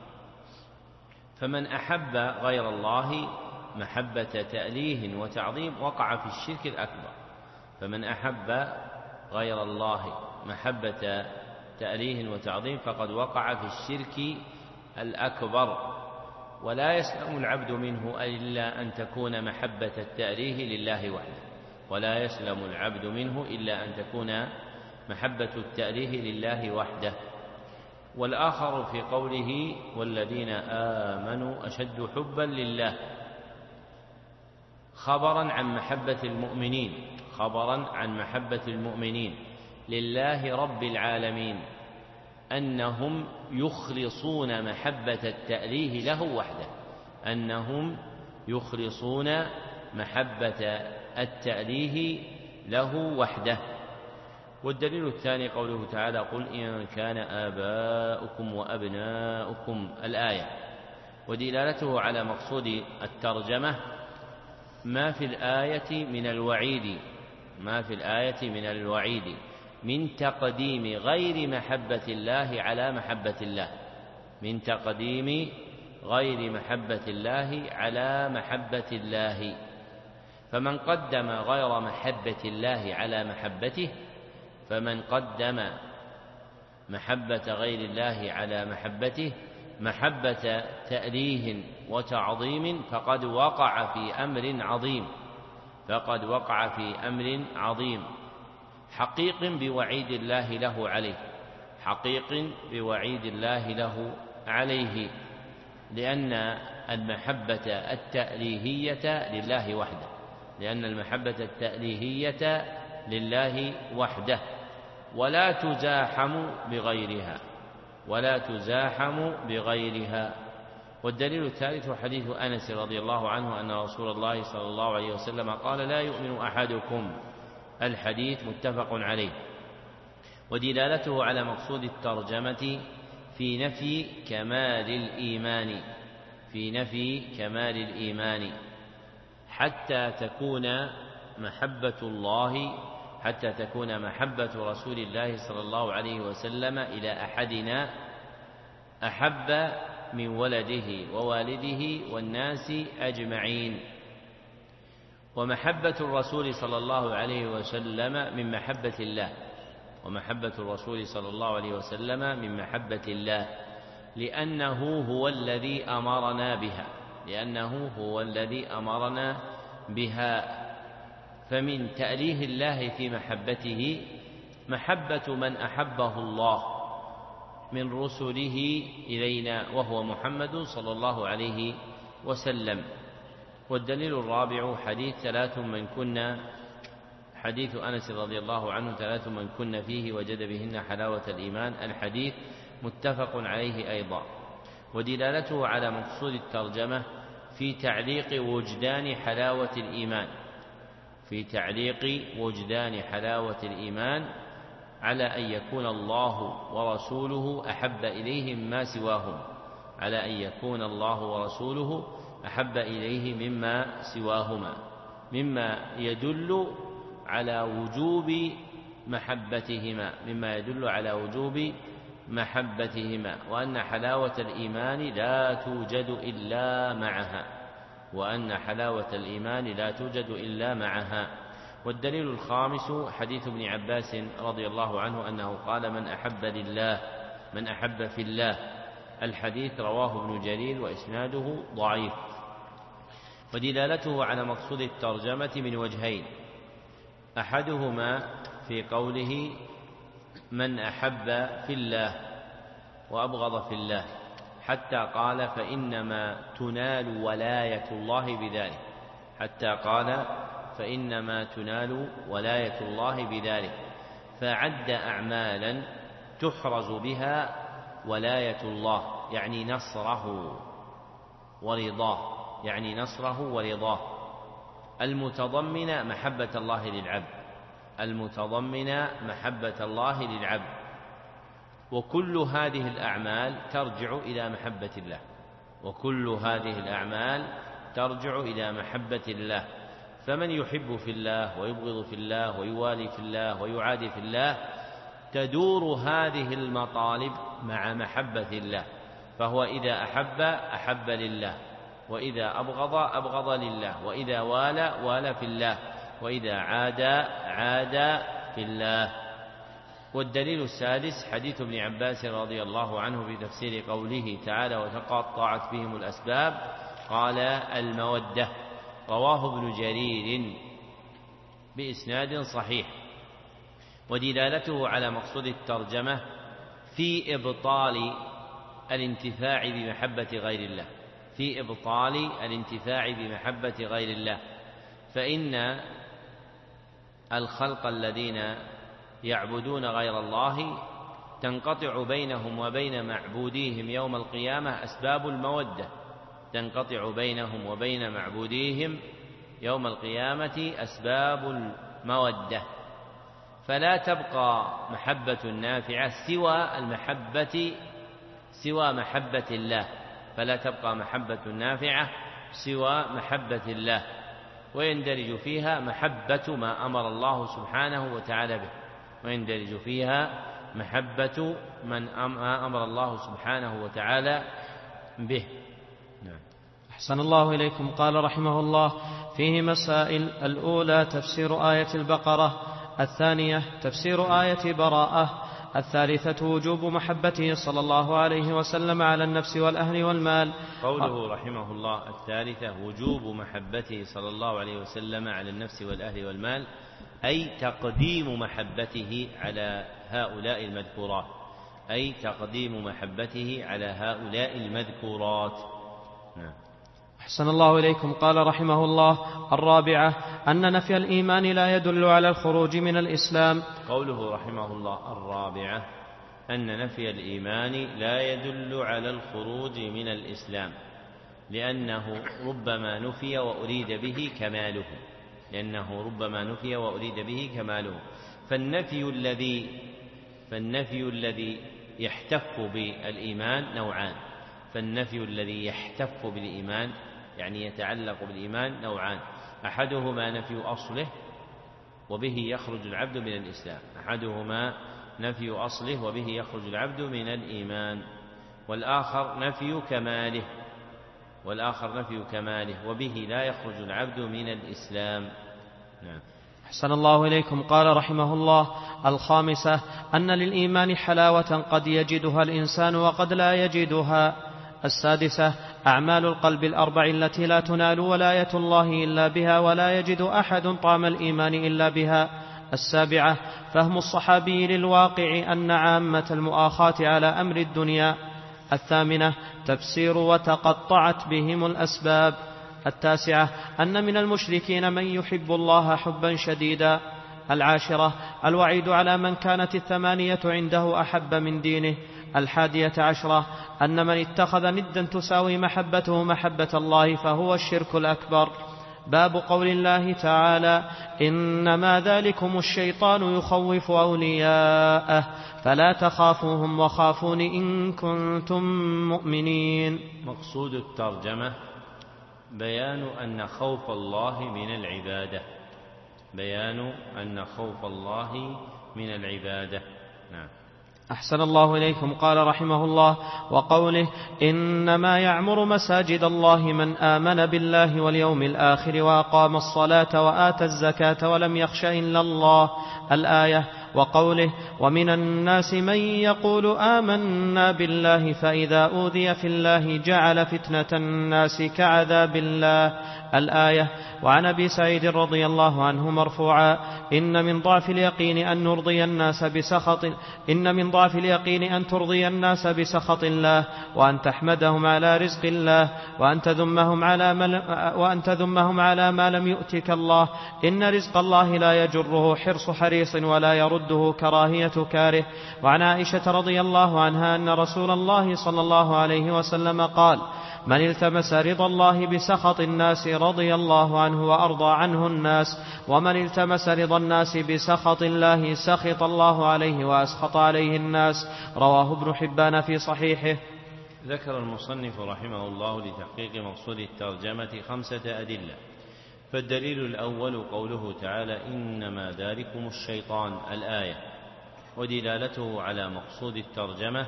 فمن أحب غير الله محبة تأليه وتعظيم وقع في الشرك الأكبر، فمن أحب غير الله محبة تأليه وتعظيم فقد وقع في الشرك الأكبر. ولا يسلم العبد منه إلا أن تكون محبة التأليه لله وحده، ولا يسلم العبد منه إلا أن تكون محبة التأليه لله وحده. والآخر في قوله: والذين آمنوا أشد حبا لله، خبرا عن محبة المؤمنين، خبرا عن محبة المؤمنين لله رب العالمين، أنهم يخلصون محبة التأليه له وحده، أنهم يخلصون محبة التأليه له وحده. والدليل الثاني قوله تعالى: قل إن كان آباؤكم وأبناؤكم، الآية، ودلالته على مقصود الترجمة ما في الآية من الوعيد، ما في الآية من الوعيد من تقديم غير محبة الله على محبة الله، من تقديم غير محبة الله على محبة الله. فمن قدم غير محبة الله على محبته، فمن قدم محبة غير الله على محبته محبة تأليه وتعظيم فقد وقع في أمر عظيم، فقد وقع في أمر عظيم حقيق بوعيد الله له عليه، حقيق بوعيد الله له عليه، لأن المحبة التأليهية لله وحده، لأن المحبة التأليهية لله وحده ولا تزاحم بغيرها، ولا تزاحم بغيرها. والدليل الثالث حديث أنس رضي الله عنه أن رسول الله صلى الله عليه وسلم قال: لا يؤمن أحدكم، الحديث متفق عليه. ودلالته على مقصود الترجمة في نفي كمال الإيمان، في نفي كمال الإيمان حتى تكون محبة الله، حتى تكون محبة رسول الله صلى الله عليه وسلم إلى أحدنا أحب من ولده ووالده والناس أجمعين. ومحبة الرسول صلى الله عليه وسلم من محبة الله، ومحبة الرسول صلى الله عليه وسلم من محبة الله، لأنه هو الذي أمرنا بها، لأنه هو الذي أمرنا بها. فمن تأليه الله في محبته محبة من أحبه الله من رسله إلينا وهو محمد صلى الله عليه وسلم. والدليل الرابع حديث ثلاث من كنا، حديث أنس رضي الله عنه: ثلاث من كنا فيه وجد بهن حلاوة الإيمان، الحديث متفق عليه أيضا. ودلالته على مقصود الترجمة في تعليق وجدان حلاوة الإيمان، في تعليق وجدان حلاوة الإيمان على أن يكون الله ورسوله أحب إليه مما سواهم على أن يكون الله ورسوله أحب إليه مما سواهما، مما يدل على وجوب محبتهما مما يدل على وجوب محبتهما وأن حلاوة الإيمان لا توجد إلا معها وأن حلاوة الإيمان لا توجد إلا معها. والدليل الخامس حديث ابن عباس رضي الله عنه أنه قال: من أحب لله من أحب في الله. الحديث رواه ابن جرير وإسناده ضعيف. ودلالته على مقصود الترجمة من وجهين: أحدهما في قوله: من أحب في الله وأبغض في الله، حتى قال: فإنما تنال ولاية الله بذلك حتى قال فإنما تنال ولاية الله بذلك فعد أعمالا تحرز بها ولاية الله، يعني نصره ورضاه يعني نصره ورضاه المتضمن محبة الله للعبد المتضمن محبة الله للعبد وكل هذه الأعمال ترجع إلى محبة الله وكل هذه الأعمال ترجع إلى محبة الله. فمن يحب في الله ويبغض في الله ويوالي في الله ويعادي في الله تدور هذه المطالب مع محبة الله، فهو إذا أحب أحب لله، وإذا أبغض أبغض لله، وإذا والى والى في الله، وإذا عادى عادى في الله. والدليل السادس حديث ابن عباس رضي الله عنه في تفسير قوله تعالى: وتقطعت بهم الأسباب، قال: المودة. رواه ابن جرير بإسناد صحيح. ودلالته على مقصود الترجمة في إبطال الانتفاع بمحبة غير الله في إبطال الانتفاع بمحبة غير الله فإن الخلق الذين يعبدون غير الله تنقطع بينهم وبين معبوديهم يوم القيامة أسباب المودة تنقطع بينهم وبين معبوديهم يوم القيامة أسباب المودة، فلا تبقى محبة نافعة سوى المحبة سوى محبة الله فلا تبقى محبة نافعة سوى محبة الله، ويندرج فيها محبة ما أمر الله سبحانه وتعالى به ويندرج فيها محبة من أمر الله سبحانه وتعالى به. نعم. أحسن الله إليكم. قال رحمه الله: فيه مسائل: الأولى تفسير آية البقرة، الثانية تفسير آية براءة، الثالثة وجوب محبته صلى الله عليه وسلم على النفس والأهل والمال. قوله رحمه الله: الثالثة وجوب محبته صلى الله عليه وسلم على النفس والأهل والمال، أي تقديم محبته على هؤلاء المذكورات أي تقديم محبته على هؤلاء المذكورات. نعم. أحسن الله إليكم. قال رحمه الله: الرابعة أن نفي الإيمان لا يدل على الخروج من الإسلام. قوله رحمه الله: الرابعة أن نفي الإيمان لا يدل على الخروج من الإسلام، لأنه ربما نفي وأريد به كماله لأنه ربما نفي وأريد به كماله فالنفي الذي فالنفي الذي يحتف بالإيمان نوعان فالنفي الذي يحتف بالإيمان يعني يتعلق بالإيمان نوعان: أحدهما نفي أصله وبه يخرج العبد من الإسلام أحدهما نفي أصله وبه يخرج العبد من الإيمان والآخر نفي كماله والآخر نفي كماله وبه لا يخرج العبد من الإسلام. نعم. أحسن الله إليكم. قال رحمه الله: الخامسة أن للإيمان حلاوة قد يجدها الإنسان وقد لا يجدها. السادسة أعمال القلب الأربع التي لا تنال ولاية الله إلا بها ولا يجد أحد طعم الإيمان إلا بها. السابعة فهم الصحابي للواقع أن عامة المؤاخاة على أمر الدنيا. الثامنة تفسير وتقطعت بهم الأسباب. التاسعة أن من المشركين من يحب الله حبا شديدا. العاشرة الوعيد على من كانت الثمانية عنده أحب من دينه. الحادية عشرة أن من اتخذ ندا تساوي محبته محبة الله فهو الشرك الأكبر. باب قول الله تعالى إنما ذلكم الشيطان يخوف أولياءه فلا تخافوهم وخافون إن كنتم مؤمنين. مقصود الترجمة بيان أن خوف الله من العبادة بيان أن خوف الله من العبادة. نعم. أحسن الله إليكم. قال رحمه الله وقوله إنما يعمر مساجد الله من آمن بالله واليوم الآخر وأقام الصلاة وآتى الزكاة ولم يخش إلا الله الآية. وقوله ومن الناس من يقول آمنا بالله فإذا أوذي في الله جعل فتنة الناس كعذاب الله الآية. وعن أبي سعيد رضي الله عنه مرفوعا إن من ضعف اليقين أن نرضي الناس بسخط إن من ضعف اليقين أن ترضي الناس بسخط الله وأن تحمدهم على رزق الله وأن تذمهم على ما وأن تذمهم على ما لم يؤتك الله. إن رزق الله لا يجره حرص حريص ولا يرده كراهية كاره. وعن عائشة رضي الله عنها أن رسول الله صلى الله عليه وسلم قال من التمس رضا الله بسخط الناس رضي الله عنه وأرضى عنه الناس ومن التمس رضا الناس بسخط الله سخط الله عليه وأسخط عليه الناس. رواه ابن حبان في صحيحه. ذكر المصنف رحمه الله لتحقيق مقصود الترجمة خمسة أدلة. فالدليل الأول قوله تعالى إنما ذلكم الشيطان الآية ودلالته على مقصود الترجمة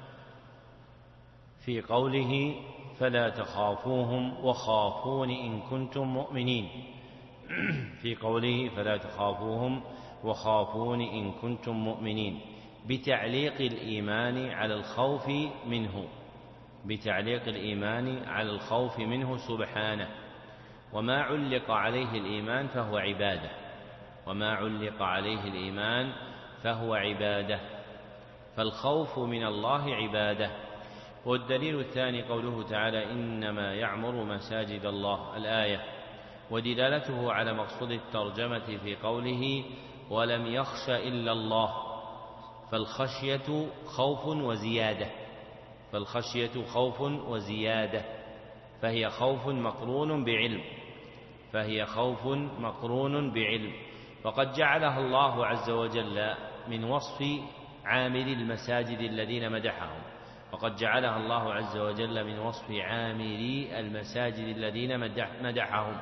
في قوله فلا تخافوهم وخافون إن كنتم مؤمنين في قوله فلا تخافوهم وخافون إن كنتم مؤمنين بتعليق الإيمان على الخوف منه بتعليق الإيمان على الخوف منه سبحانه. وما علق عليه الإيمان فهو عبادة وما علق عليه الإيمان فهو عبادة فالخوف من الله عبادة. والدليل الثاني قوله تعالى إنما يعمر مساجد الله الآية ودلالته على مقصود الترجمة في قوله ولم يخش إلا الله فالخشية خوف وزيادة فالخشية خوف وزيادة فهي خوف مقرون بعلم فهي خوف مقرون بعلم وقد جعلها الله عز وجل من وصف عامل المساجد الذين مدحهم وقد جعلها الله عز وجل من وصف عاملي المساجد الذين مدحهم.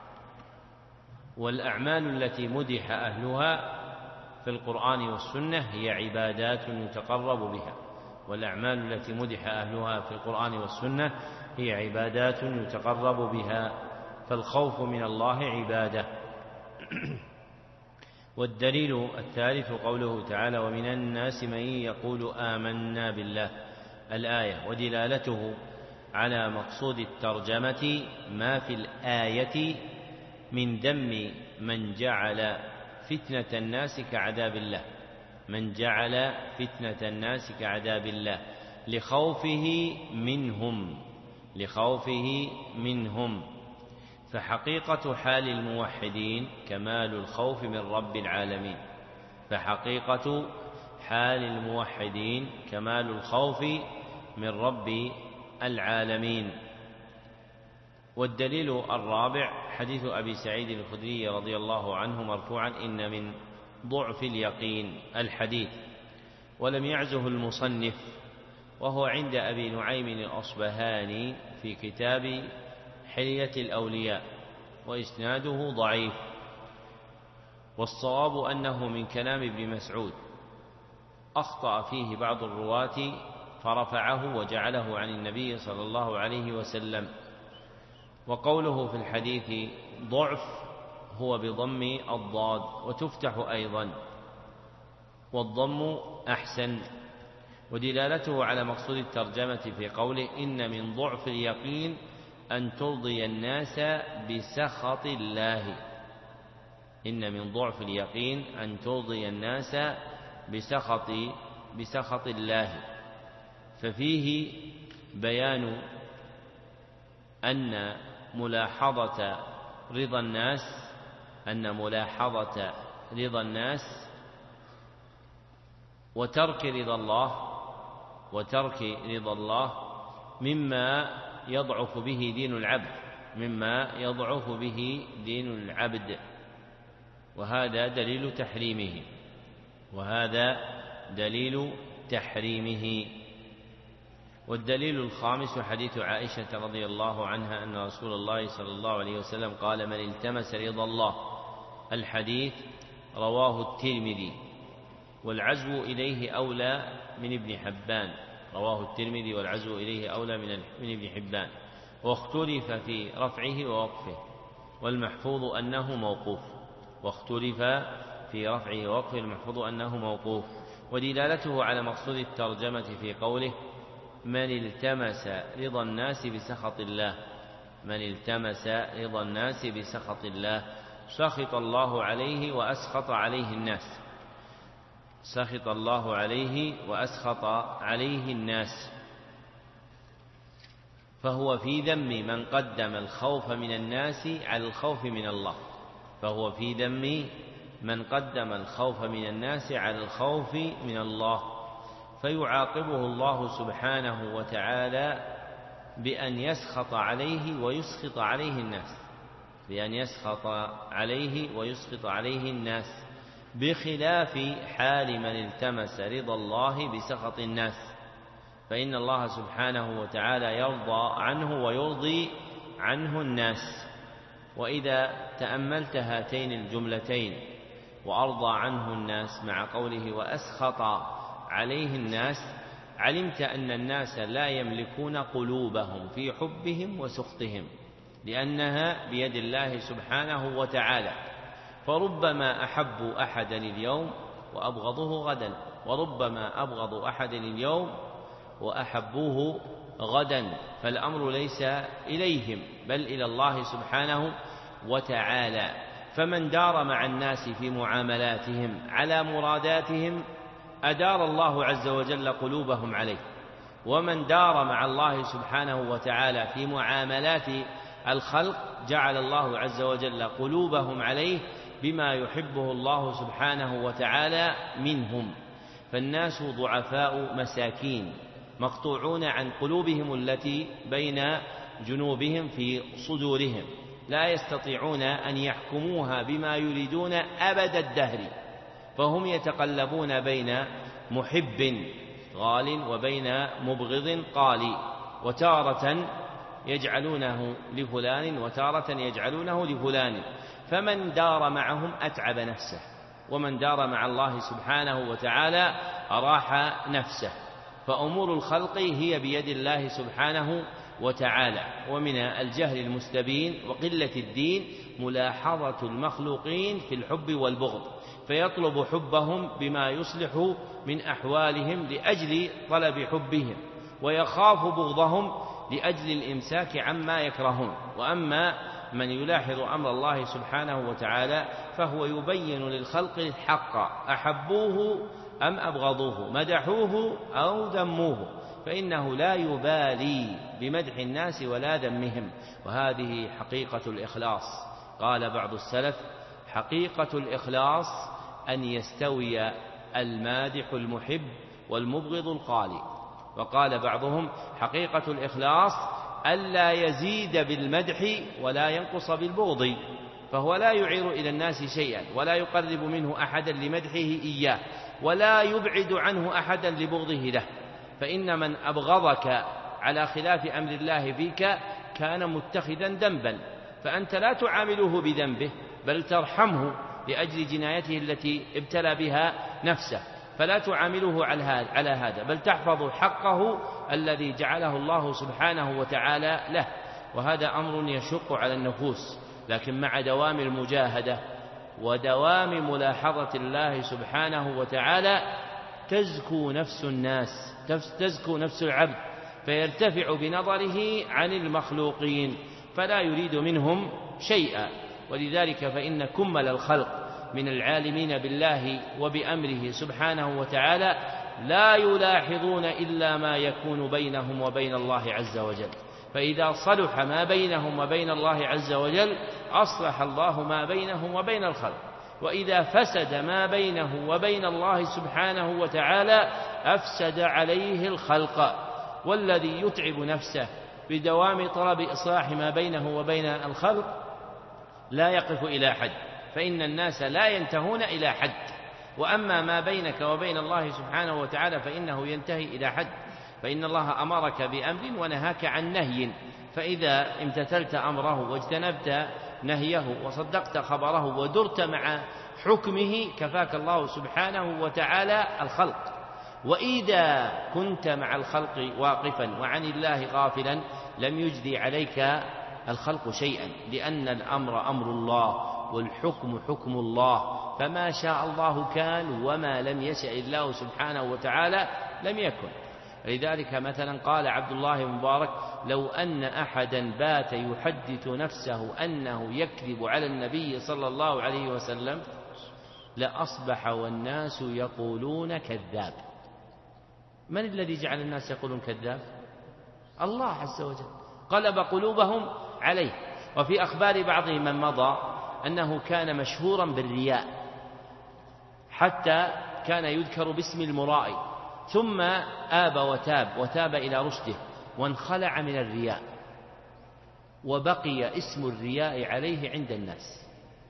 والأعمال التي مدح أهلها في القرآن والسنة هي عبادات يتقرب بها والأعمال التي مدح أهلها في القرآن والسنة هي عبادات يتقرب بها فالخوف من الله عبادة. والدليل الثالث قوله تعالى ومن الناس من يقول آمنا بالله الآية ودلالته على مقصود الترجمة ما في الآية من ذم من جعل فتنة الناس كعذاب الله من جعل فتنة الناس كعذاب الله لخوفه منهم لخوفه منهم فحقيقة حال الموحدين كمال الخوف من رب العالمين فحقيقة حال الموحدين كمال الخوف من رب العالمين. والدليل الرابع حديث أبي سعيد الخدري رضي الله عنه مرفوعا إن من ضعف اليقين الحديث ولم يعزه المصنف وهو عند أبي نعيم الأصبهاني في كتاب حلية الأولياء وإسناده ضعيف والصواب أنه من كلام ابن مسعود أخطأ فيه بعض الرواة فرفعه وجعله عن النبي صلى الله عليه وسلم. وقوله في الحديث ضعف هو بضم الضاد وتفتح أيضا والضم أحسن. ودلالته على مقصود الترجمة في قوله إن من ضعف اليقين أن ترضي الناس بسخط الله إن من ضعف اليقين أن ترضي الناس بسخط بسخط الله ففيه بيان أن ملاحظة رضا الناس أن ملاحظة رضا الناس وترك رضا الله وترك رضا الله مما يضعف به دين العبد مما يضعف به دين العبد، وهذا دليل تحريمه وهذا دليل تحريمه. والدليل الخامس حديث عائشة رضي الله عنها أن رسول الله صلى الله عليه وسلم قال: من التمس رضا الله. الحديث رواه الترمذي، والعزو إليه أولى من ابن حبان. رواه الترمذي والعزو إليه أولى من ابن حبان، واختلف في رفعه ووقفه، والمحفوظ أنه موقوف واختلف في رفعه ووقفه المحفوظ أنه موقوف. ودلالته على مقصود الترجمة في قوله: من التمس رضا الناس بسخط الله. من التمس رضا الناس بسخط الله، سخط الله عليه وأسخط عليه الناس سخط الله عليه وأسخط عليه الناس، فهو في ذم من قدم الخوف من الناس على الخوف من الله فهو في ذم من قدم الخوف من الناس على الخوف من الله، فيعاقبه الله سبحانه وتعالى بأن يسخط عليه ويسخط عليه الناس بأن يسخط عليه ويسخط عليه الناس بخلاف حال من التمس رضا الله بسخط الناس، فإن الله سبحانه وتعالى يرضى عنه ويرضي عنه الناس. وإذا تأملت هاتين الجملتين وأرضى عنه الناس مع قوله وأسخط عليه الناس، علمت أن الناس لا يملكون قلوبهم في حبهم وسخطهم، لأنها بيد الله سبحانه وتعالى، فربما أحبوا أحدا اليوم وأبغضوه غدا، وربما أبغضوا أحدا اليوم وأحبوه غدا، فالأمر ليس إليهم بل إلى الله سبحانه وتعالى. فمن دار مع الناس في معاملاتهم على مراداتهم أدار الله عز وجل قلوبهم عليه، ومن دار مع الله سبحانه وتعالى في معاملات الخلق جعل الله عز وجل قلوبهم عليه بما يحبه الله سبحانه وتعالى منهم. فالناس ضعفاء مساكين مقطوعون عن قلوبهم التي بين جنوبهم في صدورهم، لا يستطيعون أن يحكموها بما يريدون أبد الدهر، فهم يتقلبون بين محب غال وبين مبغض قال، وتارة يجعلونه لفلان وتارة يجعلونه لفلان. فمن دار معهم أتعب نفسه، ومن دار مع الله سبحانه وتعالى أراح نفسه. فأمور الخلق هي بيد الله سبحانه وتعالى. ومن الجهل المستبين وقلة الدين ملاحظة المخلوقين في الحب والبغض، فيطلب حبهم بما يصلح من أحوالهم لأجل طلب حبهم، ويخاف بغضهم لأجل الإمساك عما يكرهون. وأما من يلاحظ أمر الله سبحانه وتعالى فهو يبين للخلق الحق، أحبوه أم أبغضوه، مدحوه أو ذموه، فإنه لا يبالي بمدح الناس ولا ذمهم. وهذه حقيقة الإخلاص. قال بعض السلف: حقيقة الإخلاص أن يستوي المادح المحب والمبغض القالي. وقال بعضهم: حقيقة الإخلاص ألا يزيد بالمدح ولا ينقص بالبغض، فهو لا يعير إلى الناس شيئا ولا يقرب منه أحدا لمدحه إياه، ولا يبعد عنه أحدا لبغضه له. فإن من أبغضك على خلاف أمر الله فيك كان متخذا ذنبا، فأنت لا تعامله بذنبه بل ترحمه لأجل جنايته التي ابتلى بها نفسه، فلا تعامله على هذا بل تحفظ حقه الذي جعله الله سبحانه وتعالى له. وهذا أمر يشق على النفوس، لكن مع دوام المجاهدة ودوام ملاحظة الله سبحانه وتعالى تزكو نفس الناس، تزكو نفس العبد، فيرتفع بنظره عن المخلوقين فلا يريد منهم شيئا. ولذلك فإن كمل الخلق من العالمين بالله وبأمره سبحانه وتعالى لا يلاحظون إلا ما يكون بينهم وبين الله عز وجل، فإذا صلح ما بينهم وبين الله عز وجل أصلح الله ما بينهم وبين الخلق، وإذا فسد ما بينه وبين الله سبحانه وتعالى أفسد عليه الخلق. والذي يتعب نفسه بدوام طلب إصلاح ما بينه وبين الخلق لا يقف إلى حد، فإن الناس لا ينتهون إلى حد، وأما ما بينك وبين الله سبحانه وتعالى فإنه ينتهي إلى حد، فإن الله أمرك بأمر ونهاك عن نهي، فإذا امتثلت أمره واجتنبت نهيه وصدقت خبره ودرت مع حكمه كفاك الله سبحانه وتعالى الخلق. وإذا كنت مع الخلق واقفا وعن الله غافلا لم يجدي عليك الخلق شيئا، لأن الأمر أمر الله والحكم حكم الله، فما شاء الله كان وما لم يشأ الله سبحانه وتعالى لم يكن. لذلك مثلا قال عبد الله بن مبارك: لو أن أحدا بات يحدث نفسه أنه يكذب على النبي صلى الله عليه وسلم لأصبح والناس يقولون كذاب. من الذي جعل الناس يقولون كذاب؟ الله عز وجل قلب قلوبهم عليه. وفي أخبار بعضهم من مضى أنه كان مشهورا بالرياء، حتى كان يذكر باسم المرائي، ثم آب وتاب وتاب إلى رشده وانخلع من الرياء، وبقي اسم الرياء عليه عند الناس،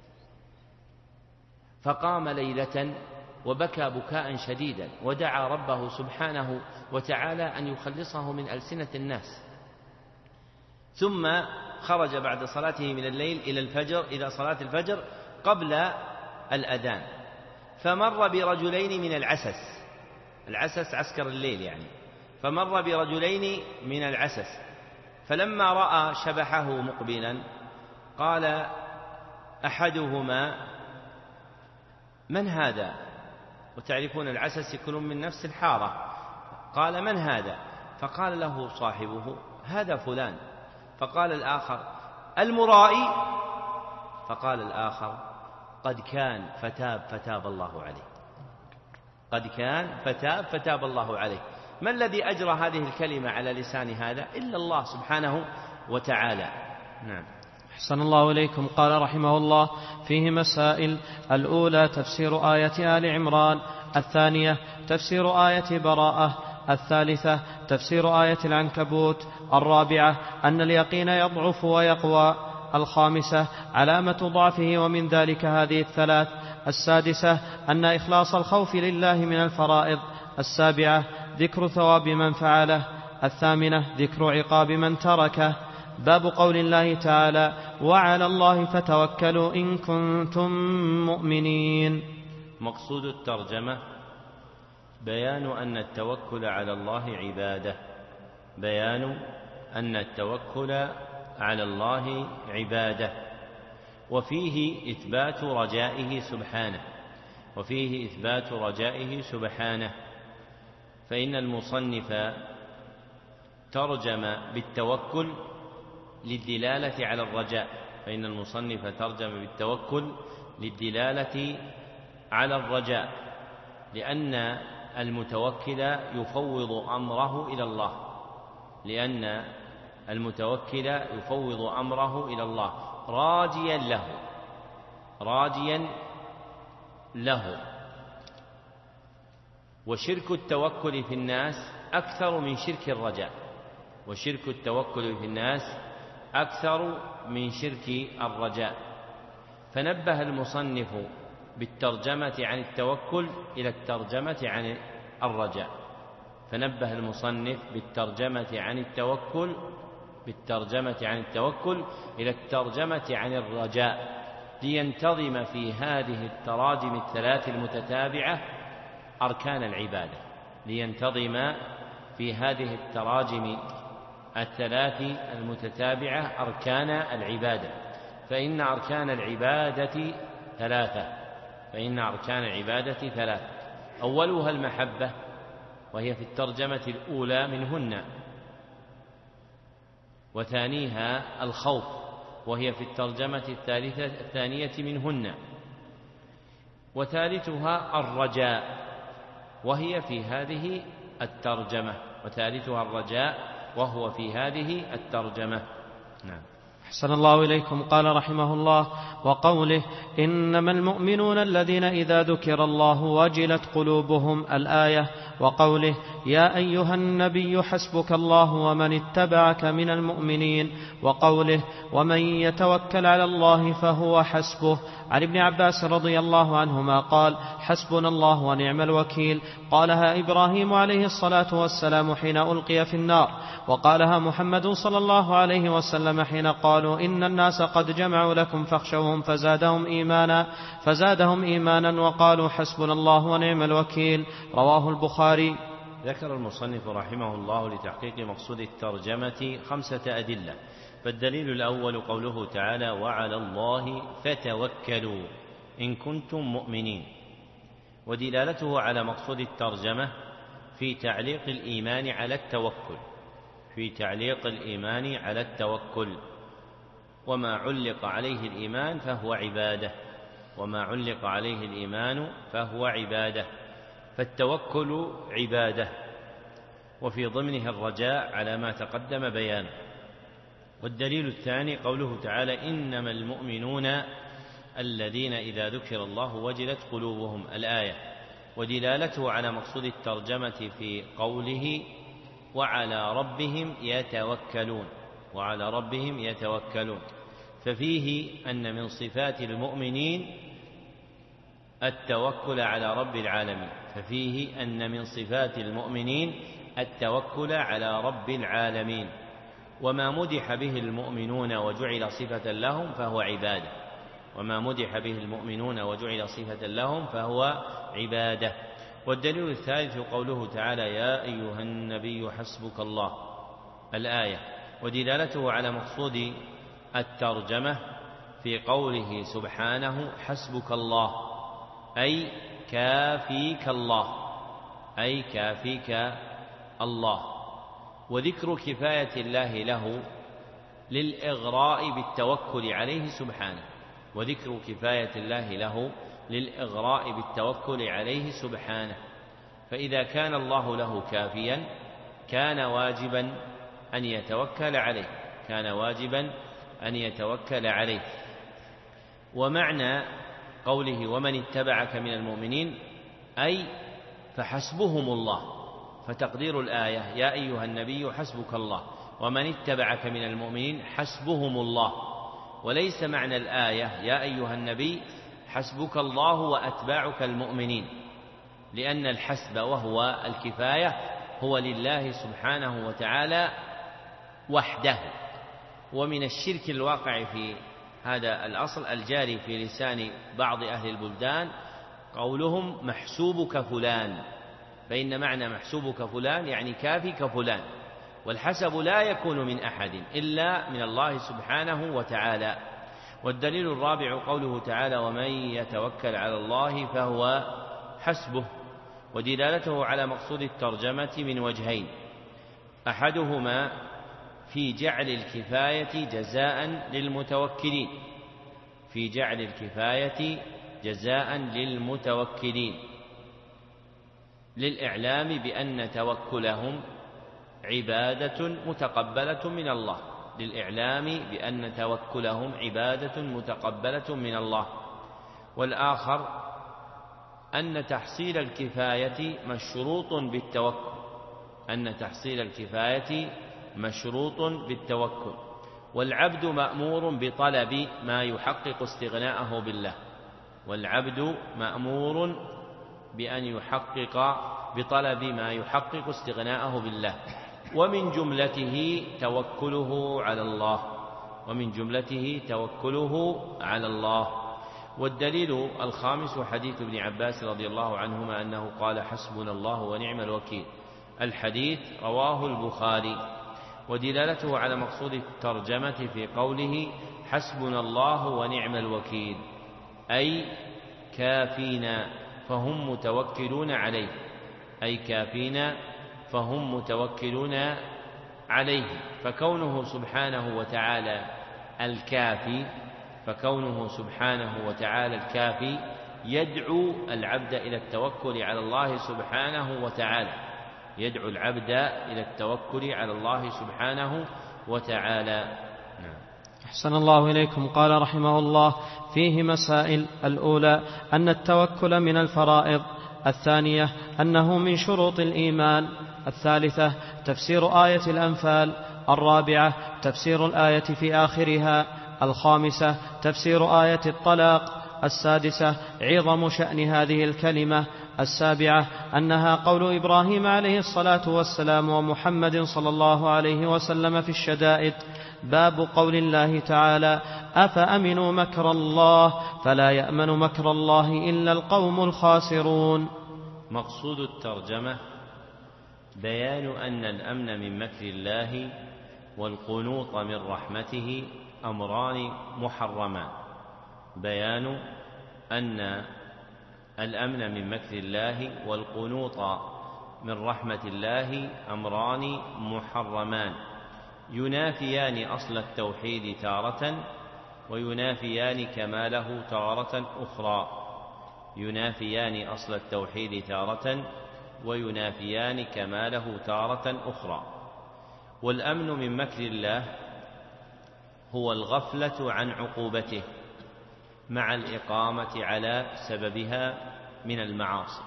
فقام ليلة وبكى بكاء شديدا ودعا ربه سبحانه وتعالى أن يخلصه من ألسنة الناس، ثم خرج بعد صلاته من الليل إلى الفجر إلى صلاة الفجر قبل الأذان، فمر برجلين من العسس، العسس عسكر الليل يعني، فمر برجلين من العسس، فلما رأى شبحه مقبلا قال أحدهما: من هذا؟ وتعرفون العسس يكونون من نفس الحارة. قال: من هذا؟ فقال له صاحبه: هذا فلان. فقال الآخر: المرائي؟ فقال الآخر: قد كان فتاب فتاب الله عليه، قد كان فتاب فتاب الله عليه. ما الذي أجرى هذه الكلمة على لسان هذا إلا الله سبحانه وتعالى. نعم. أحسن الله إليكم. قال رحمه الله: فيه مسائل: الأولى تفسير آية آل عمران، الثانية تفسير آية براءة، الثالثة تفسير آية العنكبوت، الرابعة أن اليقين يضعف ويقوى، الخامسة علامة ضعفه ومن ذلك هذه الثلاث، السادسة أن إخلاص الخوف لله من الفرائض، السابعة ذكر ثواب من فعله، الثامنة ذكر عقاب من تركه. باب قول الله تعالى: وعلى الله فتوكلوا إن كنتم مؤمنين. مقصود الترجمة بيان أن التوكل على الله عبادة، بيان أن التوكل على الله عبادة، وفيه إثبات رجائه سبحانه، وفيه إثبات رجائه سبحانه. فإن المصنف ترجم بالتوكل للدلالة على الرجاء، فإن المصنف ترجم بالتوكل للدلالة على الرجاء، لأن المتوكل يفوض أمره إلى الله، لأن المتوكل يفوض أمره إلى الله راجيا له، راجيا له. وشرك التوكل في الناس أكثر من شرك الرجاء، وشرك التوكل في الناس أكثر من شرك الرجاء. فنبه المصنف بالترجمة عن التوكل إلى الترجمة عن الرجاء، فنبه المصنف بالترجمة عن التوكل بالترجمة عن التوكل إلى الترجمة عن الرجاء، لينتظم في هذه التراجم الثلاث المتتابعة أركان العبادة، لينتظم في هذه التراجم الثلاث المتتابعة أركان العبادة. فإن أركان العبادة ثلاثة فإن أركان العبادة ثلاثة أولها المحبة، وهي في الترجمة الأولى منهن، وثانيها الخوف، وهي في الترجمة الثالثة الثانية منهن، وثالثها الرجاء، وهي في هذه الترجمة وثالثها الرجاء وهو في هذه الترجمة. نعم. أحسن الله إليكم. قال رحمه الله: وقوله: إنما المؤمنون الذين إذا ذكر الله وجلت قلوبهم، الآية. وقوله: يا أيها النبي حسبك الله ومن اتبعك من المؤمنين. وقوله: ومن يتوكل على الله فهو حسبه. عن ابن عباس رضي الله عنهما قال: حسبنا الله ونعم الوكيل. قالها إبراهيم عليه الصلاة والسلام حين ألقي في النار، وقالها محمد صلى الله عليه وسلم حين قالوا: إن الناس قد جمعوا لكم فاخشوهم فزادهم إيمانا فزادهم إيمانا وقالوا حسبنا الله ونعم الوكيل. رواه البخاري. ذكر المصنف رحمه الله لتحقيق مقصود الترجمة خمسة أدلة. فالدليل الأول قوله تعالى: وعلى الله فتوكلوا إن كنتم مؤمنين، ودلالته على مقصود الترجمة في تعليق الإيمان على التوكل في تعليق الإيمان على التوكل وما علق عليه الإيمان فهو عبادة وما علق عليه الإيمان فهو عبادة فالتوكل عبادة، وفي ضمنه الرجاء على ما تقدم بيانه. والدليل الثاني قوله تعالى: إنما المؤمنون الذين إذا ذكر الله وجلت قلوبهم، الآية. ودلالته على مقصود الترجمة في قوله: وعلى ربهم يتوكلون وعلى ربهم يتوكلون، ففيه أن من صفات المؤمنين التوكل على رب العالمين ففيه أن من صفات المؤمنين التوكل على رب العالمين وما مدح به المؤمنون وجعل صفة لهم فهو عبادة وما مدح به المؤمنون وجعل صفة لهم فهو عبادة. والدليل الثالث قوله تعالى: يا أيها النبي حسبك الله، الآية. ودلالته على مقصود الترجمة في قوله سبحانه: حسبك الله، أي كافيك الله أي كافيك الله. وذكر كفاية الله له للإغراء بالتوكل عليه سبحانه وذكر كفاية الله له للإغراء بالتوكل عليه سبحانه فإذا كان الله له كافيا كان واجبا أن يتوكل عليه كان واجبا أن يتوكل عليه. ومعنى قوله: ومن اتبعك من المؤمنين، أي فحسبهم الله، فتقدير الآية: يا أيها النبي حسبك الله ومن اتبعك من المؤمنين حسبهم الله. وليس معنى الآية: يا أيها النبي حسبك الله وأتباعك المؤمنين، لأن الحسب وهو الكفاية هو لله سبحانه وتعالى وحده. ومن الشرك الواقع في هذا الأصل الجاري في لسان بعض أهل البلدان قولهم: محسوبك فلان، فإن معنى محسوبك فلان يعني كافيك فلان، والحسب لا يكون من أحد إلا من الله سبحانه وتعالى. والدليل الرابع قوله تعالى: ومن يتوكل على الله فهو حسبه. ودلالته على مقصود الترجمة من وجهين: أحدهما في جعل الكفاية جزاء للمتوكلين في جعل الكفاية جزاء للمتوكلين للإعلام بأن توكلهم عبادة متقبلة من الله للإعلام بأن توكلهم عبادة متقبلة من الله. والآخر أن تحصيل الكفاية مشروط بالتوكل أن تحصيل الكفاية مشروط بالتوكل والعبد مأمور بطلب ما يحقق استغناءه بالله والعبد مأمور بأن يحقق بطلب ما يحقق استغناءه بالله ومن جملته توكله على الله ومن جملته توكله على الله. والدليل الخامس حديث ابن عباس رضي الله عنهما أنه قال: حسبنا الله ونعم الوكيل، الحديث رواه البخاري. ودلالته على مقصود الترجمة في قوله: حسبنا الله ونعم الوكيل، أي كافينا فهم متوكلون عليه أي كافينا فهم متوكلون عليه. فكونه سبحانه وتعالى الكافي فكونه سبحانه وتعالى الكافي يدعو العبد إلى التوكل على الله سبحانه وتعالى يدعو العبد إلى التوكل على الله سبحانه وتعالى. نعم. أحسن الله إليكم. قال رحمه الله: فيه مسائل. الأولى أن التوكل من الفرائض. الثانية أنه من شروط الإيمان. الثالثة تفسير آية الأنفال. الرابعة تفسير الآية في آخرها. الخامسة تفسير آية الطلاق. السادسة عظم شأن هذه الكلمة. السابعة أنها قول إبراهيم عليه الصلاة والسلام ومحمد صلى الله عليه وسلم في الشدائد. باب قول الله تعالى: أفأمنوا مكر الله فلا يأمن مكر الله إلا القوم الخاسرون. مقصود الترجمة بيان أن الأمن من مكر الله والقنوط من رحمته أمران محرمان. بيان أن الأمن من مكر الله والقنوط من رحمة الله أمران محرمان ينافيان أصل التوحيد تارة وينافيان كماله تارة أخرى. ينافيان أصل التوحيد تارة وينافيان كماله تارة أخرى. والأمن من مكر الله هو الغفلة عن عقوبته مع الإقامة على سببها من المعاصي.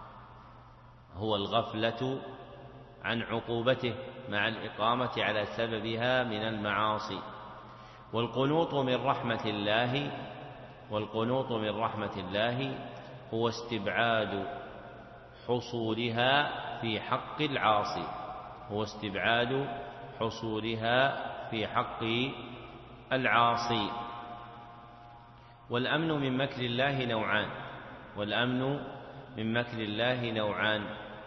هو الغفلة عن عقوبته مع الإقامة على سببها من المعاصي. والقنوط من رحمة الله والقنوط من رحمة الله هو استبعاد حصولها في حق العاصي هو استبعاد حصولها في حق العاصي. والأمن من مكر الله نوعان والأمن من مكر الله نوعان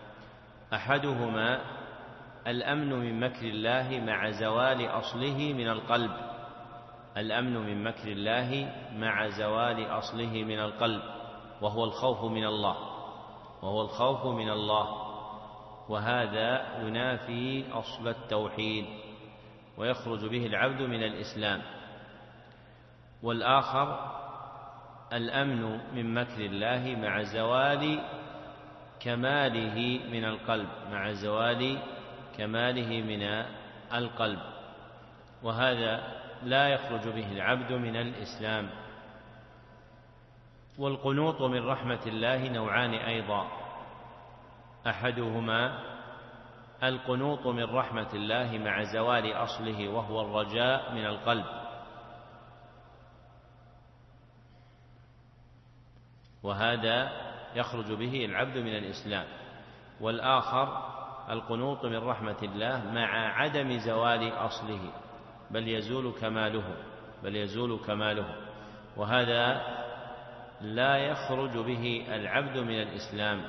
أحدهما الأمن من مكر الله مع زوال أصله من القلب. الأمن من مكر الله مع زوال أصله من القلب وهو الخوف من الله وهو الخوف من الله وهذا ينافي أصل التوحيد ويخرج به العبد من الإسلام. والآخر الأمن من مكر الله مع زوال كماله من القلب مع زوال كماله من القلب وهذا لا يخرج به العبد من الإسلام. والقنوط من رحمة الله نوعان أيضا أحدهما القنوط من رحمة الله مع زوال أصله وهو الرجاء من القلب وهذا يخرج به العبد من الإسلام. والآخر القنوط من رحمة الله مع عدم زوال أصله بل يزول كماله بل يزول كماله وهذا لا يخرج به العبد من الإسلام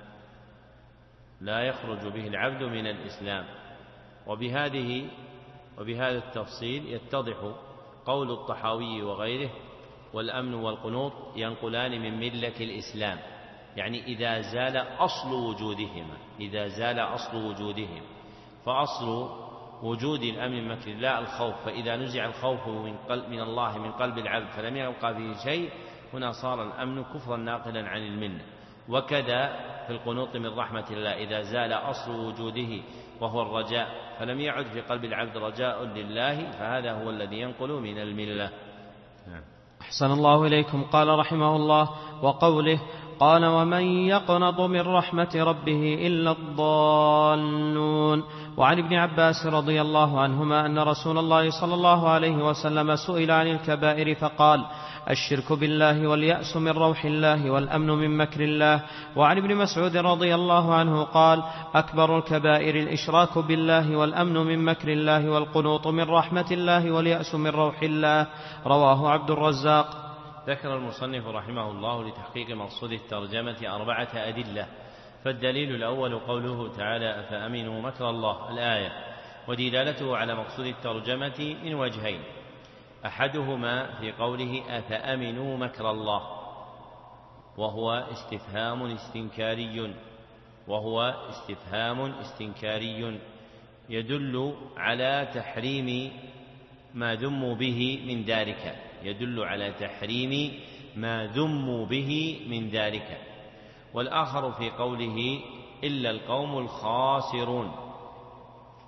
لا يخرج به العبد من الإسلام. وبهذه وبهذا التفصيل يتضح قول الطحاوي وغيره: والأمن والقنوط ينقلان من ملة الإسلام، يعني إذا زال أصل وجودهما إذا زال أصل وجودهم. فأصل وجود الأمن من مكر الله الخوف، فإذا نزع الخوف من, قلب من الله من قلب العبد فلم يبقى فيه شيء هنا صار الأمن كفرا ناقلا عن المنة. وكذا في القنوط من رحمة الله إذا زال أصل وجوده وهو الرجاء فلم يعد في قلب العبد رجاء لله فهذا هو الذي ينقل من الملة. أحسن الله إليكم. قال رحمه الله: وقوله قال: ومن يقنط من رحمة ربه إلا الضالون. وعن ابن عباس رضي الله عنهما أن رسول الله صلى الله عليه وسلم سئل عن الكبائر فقال: الشرك بالله واليأس من روح الله والأمن من مكر الله. وعن ابن مسعود رضي الله عنه قال: أكبر الكبائر الإشراك بالله والأمن من مكر الله والقنوط من رحمة الله واليأس من روح الله. رواه عبد الرزاق. ذكر المصنف رحمه الله لتحقيق مقصود الترجمة أربعة أدلة. فالدليل الأول قوله تعالى: أفأمنوا مكر الله الآية، ودلالته على مقصود الترجمة من وجهين: أحدهما في قوله أفأمنوا مكر الله وهو استفهام استنكاري وهو استفهام استنكاري يدل على تحريم ما ذموا به من ذلك يدل على تحريم ما ذموا به من ذلك. والآخر في قوله إلا القوم الخاسرون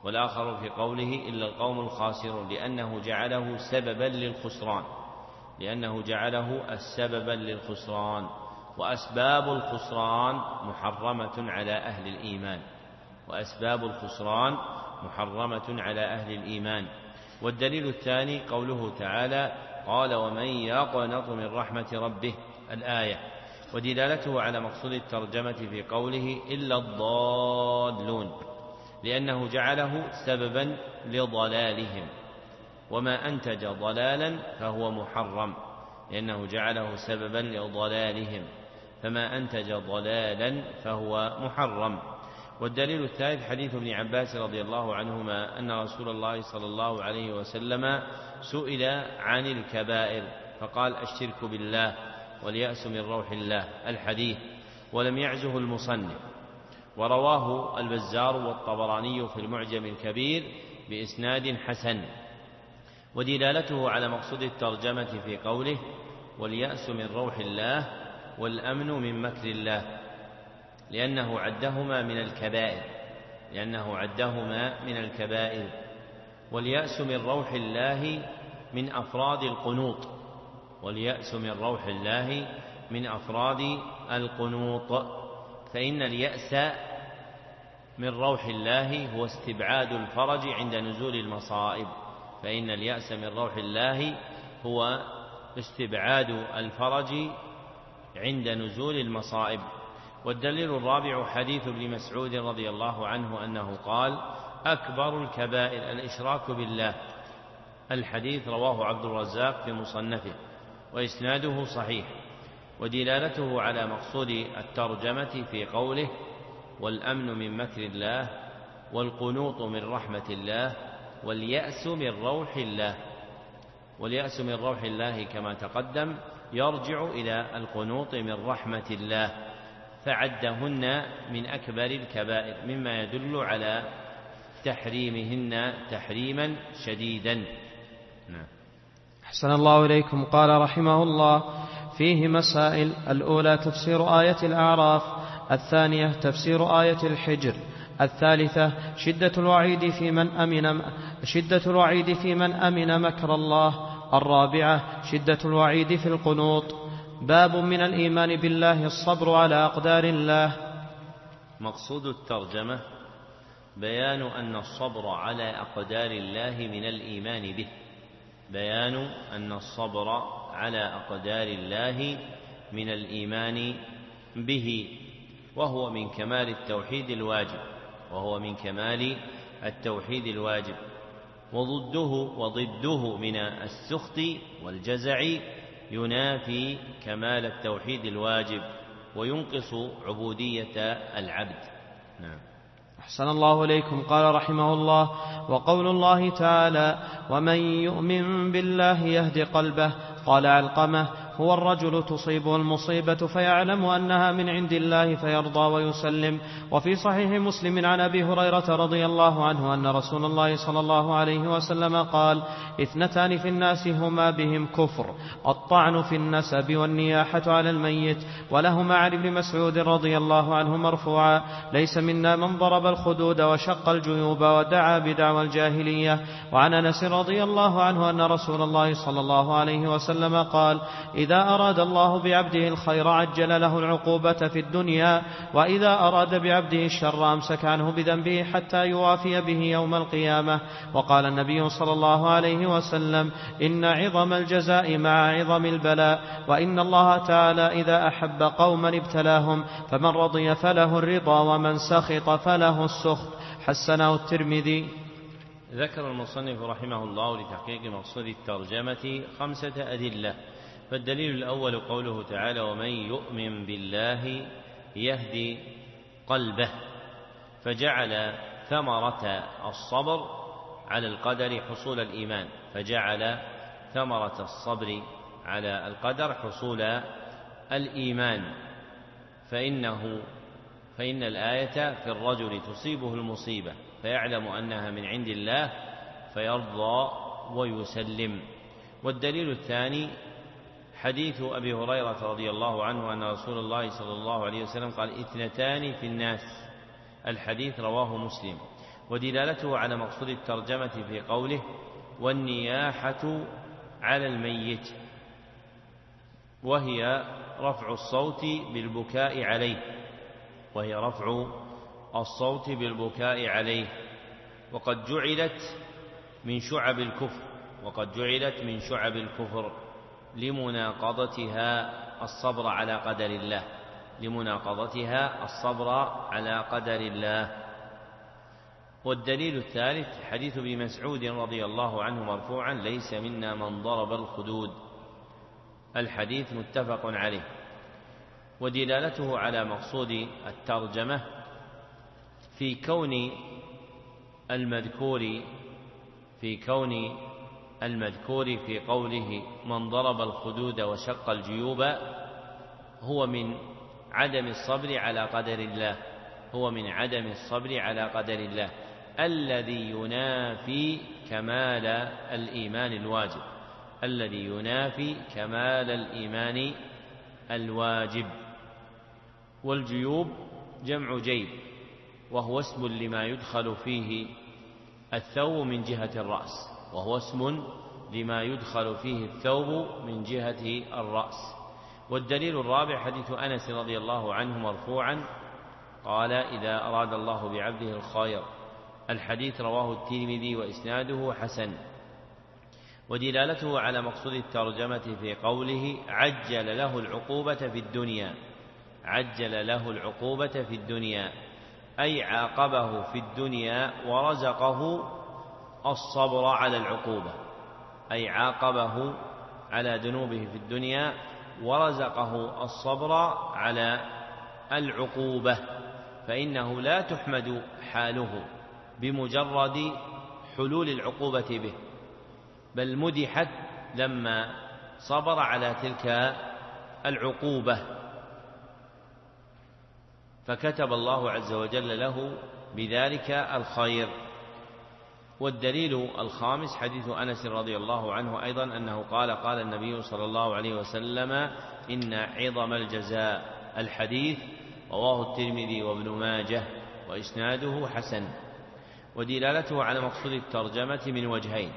والآخر في قوله إلا القوم الخاسرون، لأنه جعله سببا للخسران لأنه جعله السببا للخسران وأسباب الخسران محرمة على أهل الإيمان وأسباب الخسران محرمة على أهل الإيمان. والدليل الثاني قوله تعالى قال ومن يقنط من رحمة ربه الآية، ودلالته على مقصود الترجمة في قوله إلا الضالون، لأنه جعله سببا لضلالهم، وما أنتج ضلالا فهو محرم، لأنه جعله سببا لضلالهم، فما أنتج ضلالا فهو محرم. والدليل الثالث حديث ابن عباس رضي الله عنهما أن رسول الله صلى الله عليه وسلم سئل عن الكبائر فقال الشرك بالله واليأس من روح الله الحديث، ولم يعزه المصنف، ورواه البزار والطبراني في المعجم الكبير بإسناد حسن. ودلالته على مقصود الترجمة في قوله واليأس من روح الله والأمن من مكر الله، لأنه عدهما من الكبائر لأنه عدهما من الكبائر واليأس من روح الله من أفراد القنوط واليأس من روح الله من أفراد القنوط فإن اليأس من روح الله هو استبعاد الفرج عند نزول المصائب فإن اليأس من روح الله هو استبعاد الفرج عند نزول المصائب. والدليل الرابع حديث ابن مسعود رضي الله عنه أنه قال أكبر الكبائر الإشراك بالله، الحديث رواه عبد الرزاق في مصنفه وإسناده صحيح. ودلالته على مقصود الترجمة في قوله والأمن من مكر الله والقنوط من رحمة الله واليأس من روح الله واليأس من روح الله كما تقدم يرجع إلى القنوط من رحمة الله، فعدهن من أكبر الكبائر مما يدل على تحريمهن تحريما شديدا. نعم. أحسن الله إليكم. قال رحمه الله فيه مسائل: الأولى تفسير آية الأعراف، الثانية تفسير آية الحجر، الثالثة شدة الوعيد في من أمن شدة الوعيد في من أمن مكر الله، الرابعة شدة الوعيد في القنوط. باب من الإيمان بالله الصبر على أقدار الله. مقصود الترجمة بيان أن الصبر على أقدار الله من الإيمان به بيان أن الصبر على أقدار الله من الإيمان به وهو من كمال التوحيد الواجب وهو من كمال التوحيد الواجب وضده وضده من السخط والجزع ينافي كمال التوحيد الواجب وينقص عبودية العبد. نعم. أحسن الله إليكم. قال رحمه الله وقول الله تعالى ومن يؤمن بالله يهد قلبه، قال علقمة هو الرجل تصيبه المصيبة فيعلم أنها من عند الله فيرضى ويسلم. وفي صحيح مسلم عن أبي هريرة رضي الله عنه أن رسول الله صلى الله عليه وسلم قال اثنتان في الناس هما بهم كفر: الطعن في النسب والنياحة على الميت. ولهما عن ابن مسعود رضي الله عنه مرفوعا ليس منا من ضرب الخدود وشق الجيوب ودعا بدعوى الجاهلية. وعن أنس رضي الله عنه أن رسول الله صلى الله عليه وسلم قال إذا أراد الله بعبده الخير عجل له العقوبة في الدنيا، وإذا أراد بعبده الشر أمسك عنه بذنبه حتى يوافي به يوم القيامة. وقال النبي صلى الله عليه وسلم إن عظم الجزاء مع عظم البلاء، وإن الله تعالى إذا أحب قوما ابتلاهم، فمن رضي فله الرضا ومن سخط فله السخط. حسنه الترمذي. ذكر المصنف رحمه الله لتحقيق مقصود الترجمة خمسة أدلة. فالدليل الأول قوله تعالى ومن يؤمن بالله يهدي قلبه، فجعل ثمرة الصبر على القدر حصول الإيمان فجعل ثمرة الصبر على القدر حصول الإيمان فإنه فإن الآية في الرجل تصيبه المصيبة فيعلم أنها من عند الله فيرضى ويسلم. والدليل الثاني حديث أبي هريرة رضي الله عنه أن رسول الله صلى الله عليه وسلم قال اثنتان في الناس، الحديث رواه مسلم. ودلالته على مقصود الترجمة في قوله والنياحة على الميت، وهي رفع الصوت بالبكاء عليه وهي رفع الصوت بالبكاء عليه وقد جعلت من شعب الكفر وقد جعلت من شعب الكفر لمناقضتها الصبر على قدر الله لمناقضتها الصبر على قدر الله. والدليل الثالث حديث ابن مسعود رضي الله عنه مرفوعا ليس منا من ضرب الخدود، الحديث متفق عليه. ودلالته على مقصود الترجمة في كون المذكور في كون المذكور في قوله من ضرب الخدود وشق الجيوب هو من عدم الصبر على قدر الله هو من عدم الصبر على قدر الله الذي ينافي كمال الإيمان الواجب الذي ينافي كمال الإيمان الواجب. والجيوب جمع جيب، وهو اسم لما يدخل فيه الثوب من جهة الرأس وهو اسم لما يدخل فيه الثوب من جهة الرأس. والدليل الرابع حديث أنس رضي الله عنه مرفوعا قال إذا أراد الله بعبده الخير، الحديث رواه الترمذي وإسناده حسن. ودلالته على مقصود الترجمة في قوله عجل له العقوبة في الدنيا عجل له العقوبة في الدنيا أي عاقبه في الدنيا ورزقه الصبر على العقوبة أي عاقبه على ذنوبه في الدنيا ورزقه الصبر على العقوبة، فإنه لا تحمد حاله بمجرد حلول العقوبة به، بل مدحت لما صبر على تلك العقوبة، فكتب الله عز وجل له بذلك الخير. والدليل الخامس حديث أنس رضي الله عنه أيضا أنه قال قال النبي صلى الله عليه وسلم إن عظم الجزاء، الحديث رواه الترمذي وابن ماجه وإسناده حسن. ودلالته على مقصود الترجمة من وجهين،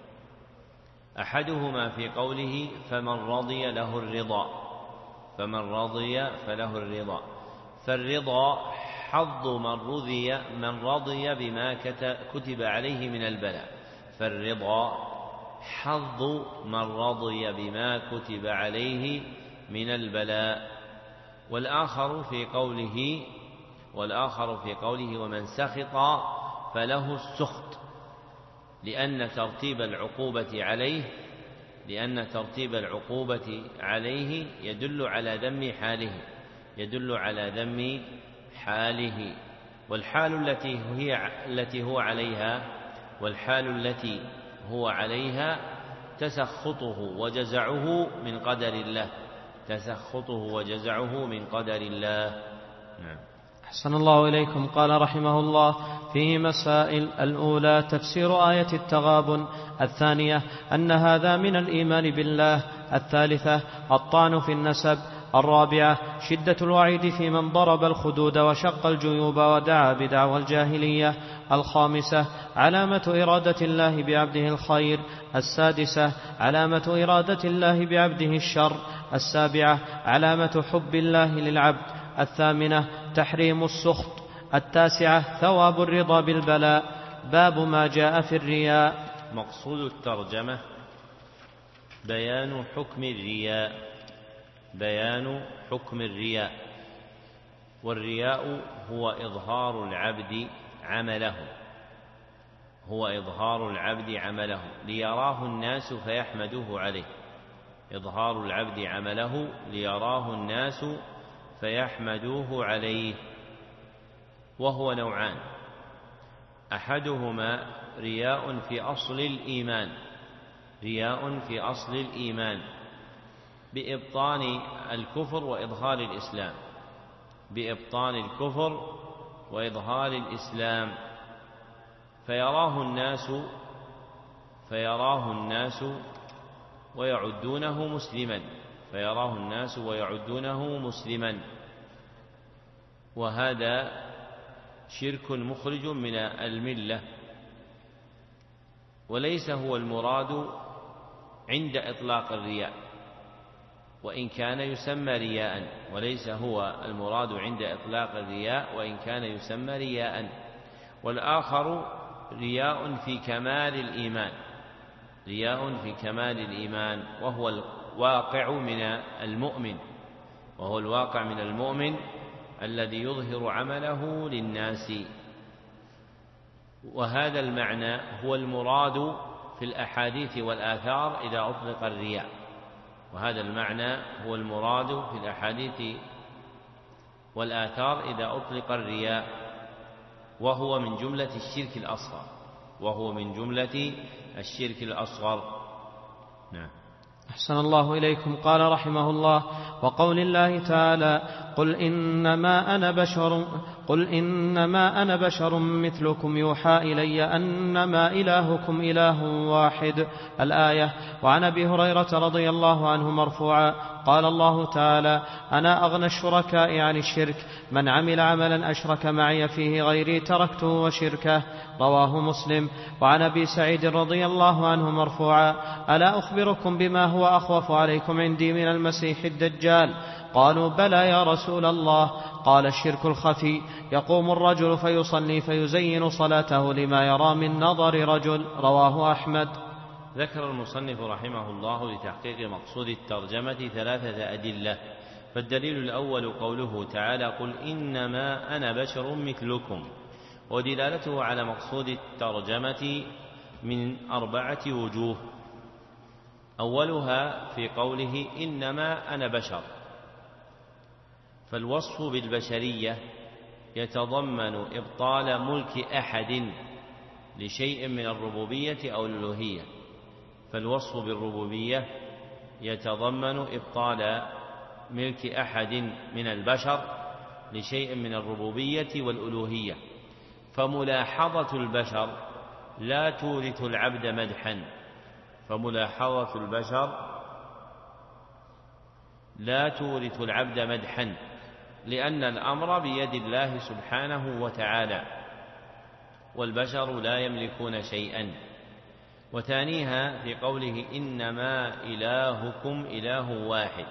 أحدهما في قوله فمن رضي له الرضا فمن رضي فله الرضا، فالرضا حظ من رضي من رضي بما كتب عليه من البلاء فالرضا حظ من رضي بما كتب عليه من البلاء. والآخر في قوله والآخر في قوله ومن سخط فله السخط، لأن ترتيب العقوبة عليه لأن ترتيب العقوبة عليه يدل على ذم حاله يدل على ذم حاله والحال التي هي التي هو عليها والحال التي هو عليها تسخطه وجزعه من قدر الله تسخطه وجزعه من قدر الله. نعم. أحسن الله إليكم. قال رحمه الله فيه مسائل: الأولى تفسير آية التغابن، الثانية أن هذا من الإيمان بالله، الثالثة الطعن في النسب، الرابعة شدة الوعيد في من ضرب الخدود وشق الجيوب ودعا بدعوى الجاهلية، الخامسة علامة إرادة الله بعبده الخير، السادسة علامة إرادة الله بعبده الشر، السابعة علامة حب الله للعبد، الثامنة تحريم السخط، التاسعة ثواب الرضا بالبلاء. باب ما جاء في الرياء. مقصود الترجمة بيان حكم الرياء بيان حكم الرياء والرياء هو إظهار العبد عمله هو إظهار العبد عمله ليراه الناس فيحمدوه عليه إظهار العبد عمله ليراه الناس فيحمدوه عليه. وهو نوعان: أحدهما رياء في أصل الإيمان رياء في أصل الإيمان بإبطان الكفر وإظهار الإسلام بإبطان الكفر وإظهار الإسلام فيراه الناس فيراه الناس ويعدونه مسلما فيراه الناس ويعدونه مسلما وهذا شرك مخرج من الملة، وليس هو المراد عند إطلاق الرياء، وإن كان يسمى رياء، وليس هو المراد عند إطلاق الرياء وإن كان يسمى رياء. والآخر رياء في كمال الإيمان، رياء في كمال الإيمان، وهو الواقع من المؤمن، وهو الواقع من المؤمن الذي يظهر عمله للناس. وهذا المعنى هو المراد في الأحاديث والآثار إذا أطلق الرياء، وهذا المعنى هو المراد في الأحاديث والآثار إذا أطلق الرياء، وهو من جملة الشرك الأصغر، وهو من جملة الشرك الأصغر. نعم. أحسن الله إليكم. قال رحمه الله: وقول الله تعالى: قل إنما أنا بشر قل إنما أنا بشر مثلكم يوحى إلي أنما إلهكم إله واحد، الآية. وعن أبي هريرة رضي الله عنه مرفوعا قال الله تعالى: أنا أغنى الشركاء عن الشرك، من عمل عملا أشرك معي فيه غيري تركته وشركه، رواه مسلم. وعن أبي سعيد رضي الله عنه مرفوعا: ألا أخبركم بما هو أخوف عليكم عندي من المسيح الدجال؟ قالوا: بلى يا رسول الله. قال: الشرك الخفي، يقوم الرجل فيصلي فيزين صلاته لما يرى من نظر رجل، رواه أحمد. ذكر المصنف رحمه الله لتحقيق مقصود الترجمة ثلاثة أدلة. فالدليل الأول قوله تعالى: قل إنما أنا بشر مثلكم، ودلالته على مقصود الترجمة من أربعة وجوه. أولها في قوله إنما أنا بشر، فالوصف بالبشرية يتضمن إبطال ملك أحد لشيء من الربوبية أو الألوهية، فالوصف بالربوبية يتضمن إبطال ملك أحد من البشر لشيء من الربوبية والألوهية، فملاحظة البشر لا تورث العبد مدحا، فملاحظة البشر لا تورث العبد مدحا، لأن الأمر بيد الله سبحانه وتعالى، والبشر لا يملكون شيئا. وثانيها في قوله إنما إلهكم إله واحد،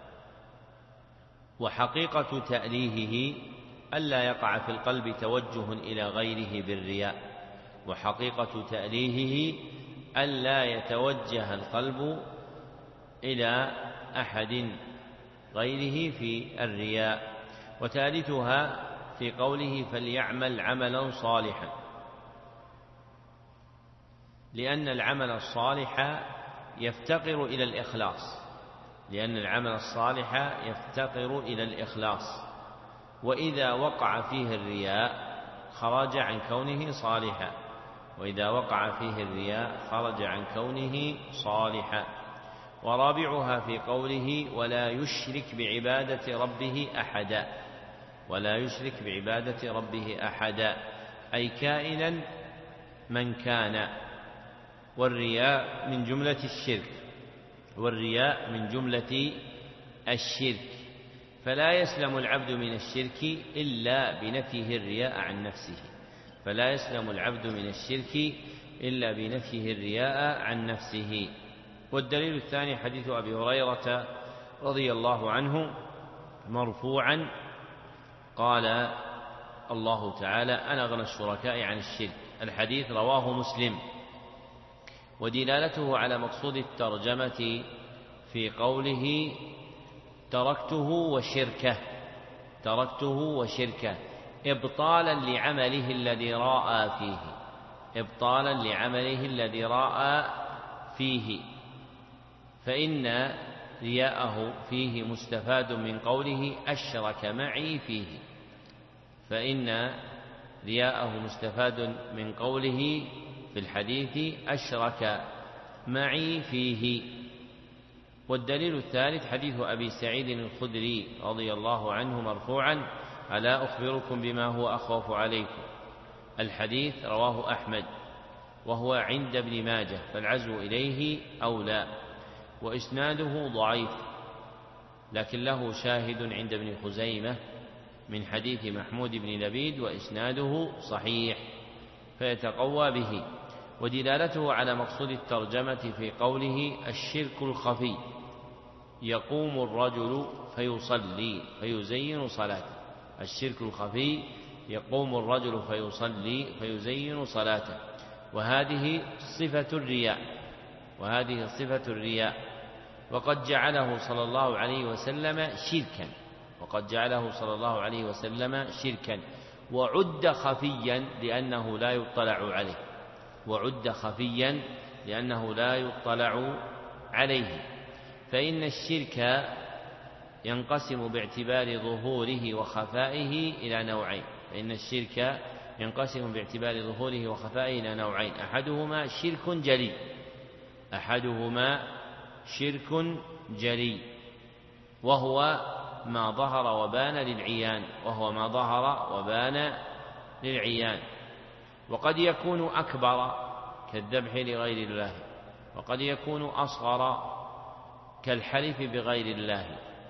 وحقيقة تأليهه ألا يقع في القلب توجه إلى غيره بالرياء، وحقيقة تأليهه ألا يتوجه القلب إلى أحد غيره في الرياء. وثالثها في قوله فليعمل عملا صالحا، لأن العمل الصالح يفتقر إلى الإخلاص، لأن العمل الصالح يفتقر إلى الإخلاص، وإذا وقع فيه الرياء خرج عن كونه صالحا، وإذا وقع فيه الرياء خرج عن كونه صالحا. ورابعها في قوله ولا يشرك بعبادة ربه أحدا، ولا يشرك بعبادة ربه أحدا، أي كائنا من كان. والرياء من جملة الشرك، والرياء من جملة الشرك، فلا يسلم العبد من الشرك إلا بنفيه الرياء عن نفسه، فلا يسلم العبد من الشرك إلا بنفيه الرياء عن نفسه. والدليل الثاني حديث أبي هريرة رضي الله عنه مرفوعا قال الله تعالى أنا أغنى الشركاء عن الشرك، الحديث رواه مسلم. ودلالته على مقصود الترجمة في قوله تركته وشركه، تركته وشركه إبطالا لعمله الذي رأى فيه، إبطالا لعمله الذي رأى فيه، فإن رياءه فيه مستفاد من قوله أشرك معي فيه، فإن رياءه مستفاد من قوله في الحديث أشرك معي فيه. والدليل الثالث حديث أبي سعيد الخدري رضي الله عنه مرفوعا ألا أخبركم بما هو أخوف عليكم، الحديث رواه أحمد وهو عند ابن ماجه، فالعزو إليه أولى، وإسناده ضعيف، لكن له شاهد عند ابن خزيمة من حديث محمود بن لبيد وإسناده صحيح فيتقوى به. ودلالته على مقصود الترجمة في قوله الشرك الخفي يقوم الرجل فيصلي فيزين صلاته. الشرك الخفي يقوم الرجل فيصلي فيزين صلاته، وهذه صفة الرياء وهذه صفة الرياء وقد جعله صلى الله عليه وسلم شركا وقد جعله صلى الله عليه وسلم شركا وعد خفيا لأنه لا يطلع عليه وعد خفيا لأنه لا يطلع عليه. فإن الشرك ينقسم باعتبار ظهوره وخفائه إلى نوعين فإن الشرك ينقسم باعتبار ظهوره وخفائه إلى نوعين أحدهما شرك جلي أحدهما شرك جلي وهو ما ظهر وبان للعيان وهو ما ظهر وبان للعيان وقد يكون أكبر كالذبح لغير الله، وقد يكون أصغر كالحلف بغير الله،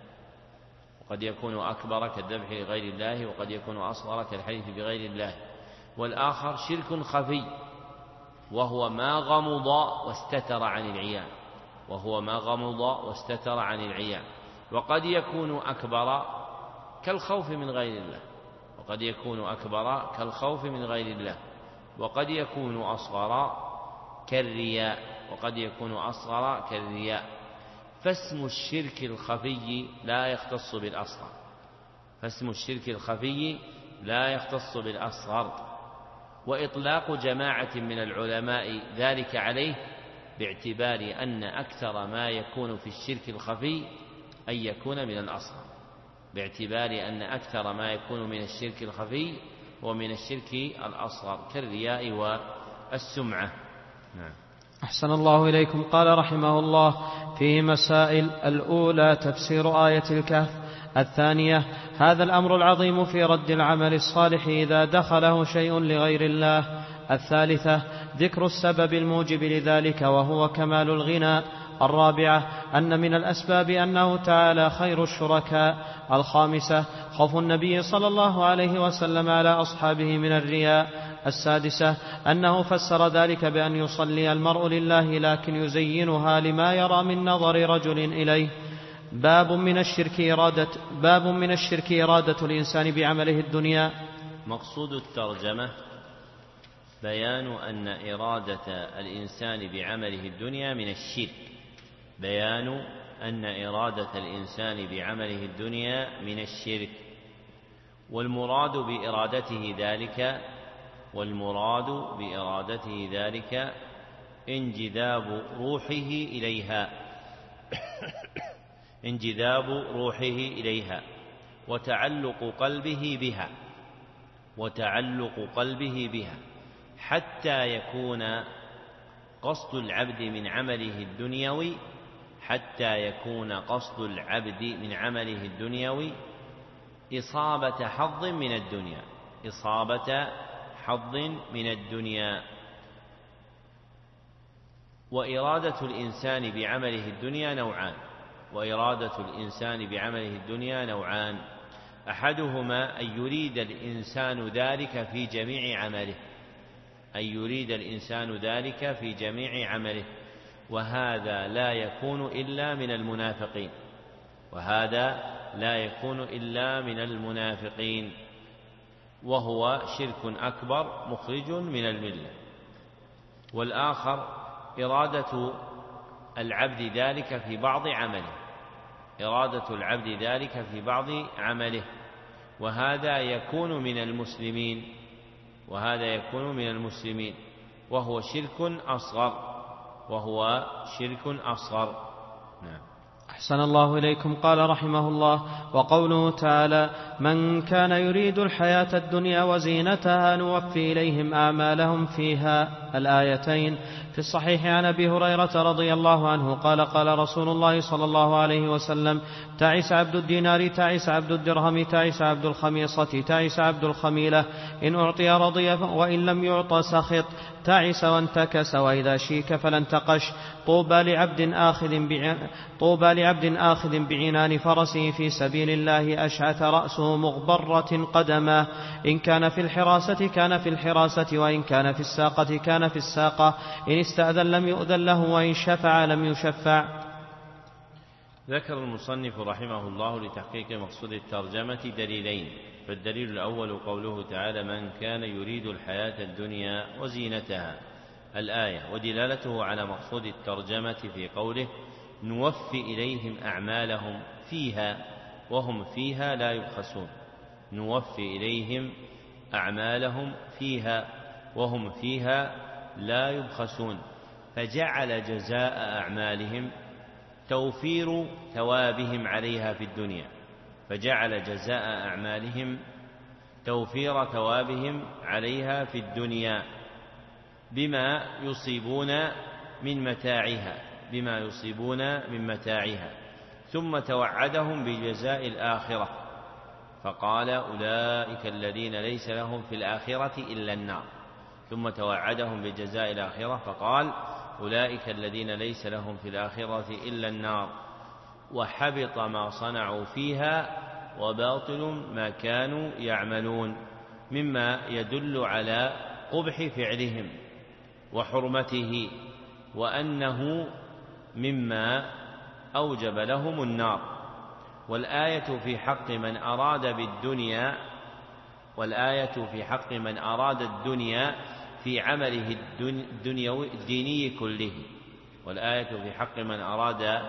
وقد يكون أكبر كالذبح لغير الله، وقد يكون أصغر كالحلف بغير الله. والآخر شرك خفي وهو ما غمض واستتر عن العيان وهو ما غمض واستتر عن العيان وقد يكون أكبر كالخوف من غير الله وقد يكون أكبر كالخوف من غير الله وقد يكون أصغر كالرياء وقد يكون أصغر كالرياء. فاسم الشرك الخفي لا يختص بالأصغر فاسم الشرك الخفي لا يختص بالأصغر وإطلاق جماعة من العلماء ذلك عليه باعتبار أن أكثر ما يكون في الشرك الخفي أن يكون من الأصغر باعتبار أن أكثر ما يكون من الشرك الخفي ومن الشرك الأصغر كالرياء والسمعة. نعم. أحسن الله إليكم. قال رحمه الله فيه مسائل: الأولى تفسير آية الكهف. الثانية هذا الأمر العظيم في رد العمل الصالح إذا دخله شيء لغير الله. الثالثة ذكر السبب الموجب لذلك وهو كمال الغنى. الرابعة أن من الأسباب أنه تعالى خير الشركاء. الخامسة خوف النبي صلى الله عليه وسلم على أصحابه من الرياء. السادسة أنه فسر ذلك بأن يصلي المرء لله لكن يزينها لما يرى من نظر رجل إليه. باب من الشرك إرادة باب من الشرك إرادة الإنسان بعمله الدنيا. مقصود الترجمة بيان أن إرادة الإنسان بعمله الدنيا من الشرك بيان أن إرادة الإنسان بعمله الدنيا من الشرك والمراد بإرادته ذلك والمراد بإرادته ذلك انجذاب روحه إليها انجذاب روحه إليها وتعلق قلبه بها وتعلق قلبه بها حتى يكون قصد العبد من عمله الدنيوي حتى يكون قصد العبد من عمله الدنيوي إصابة حظ من الدنيا إصابة حظ من الدنيا. وإرادة الإنسان بعمله الدنيا نوعان وإرادة الإنسان بعمله الدنيا نوعان أحدهما أن يريد الإنسان ذلك في جميع عمله أن يريد الإنسان ذلك في جميع عمله وهذا لا يكون إلا من المنافقين وهذا لا يكون إلا من المنافقين وهو شرك أكبر مخرج من الملة. والآخر إرادة العبد ذلك في بعض عمله إرادة العبد ذلك في بعض عمله وهذا يكون من المسلمين وهذا يكون من المسلمين وهو شرك أصغر وهو شرك أصغر. نعم. أحسن الله إليكم. قال رحمه الله: وقوله تعالى: من كان يريد الحياة الدنيا وزينتها نوفي إليهم أعمالهم فيها. الآيتين في الصحيح عن أبي هريرة رضي الله عنه قال قال رسول الله صلى الله عليه وسلم: تعس عبد الدينار، تعس عبد الدرهم، تعس عبد الخميصة، تعس عبد الخميلة، إن أعطي رضي وإن لم يعط سخط، تعس وانتكس، وإذا شيك فلا انتقش. طوبى لعبد آخذ طوبى لعبد آخذ بعنان فرسه في سبيل الله أشعث رأسه مغبرة قدماه، إن كان في الحراسة كان في الحراسة، وإن كان في الساقة كان في الساقة، إن استأذن لم يؤذن له، وإن شفع لم يشفع. ذكر المصنف رحمه الله لتحقيق مقصود الترجمة دليلين. فالدليل الأول قوله تعالى: من كان يريد الحياة الدنيا وزينتها، الآية، ودلالته على مقصود الترجمة في قوله: نوفي إليهم أعمالهم فيها وهم فيها لا يبخسون. نوفي إليهم أعمالهم فيها وهم فيها لا يبخسون، فجعل جزاء أعمالهم توفير ثوابهم عليها في الدنيا، فجعل جزاء أعمالهم توفير ثوابهم عليها في الدنيا بما يصيبون من متاعها بما يصيبون من متاعها ثم توعدهم بجزاء الآخرة، فقال: أولئك الذين ليس لهم في الآخرة إلا النار. ثم توعدهم بجزاء الآخرة فقال: أولئك الذين ليس لهم في الآخرة إلا النار، وحبط ما صنعوا فيها وباطل ما كانوا يعملون، مما يدل على قبح فعلهم وحرمته، وأنه مما أوجب لهم النار. والآية في حق من أراد بالدنيا والآية في حق من أراد الدنيا في عمله الديني كله والآية في حق من أراد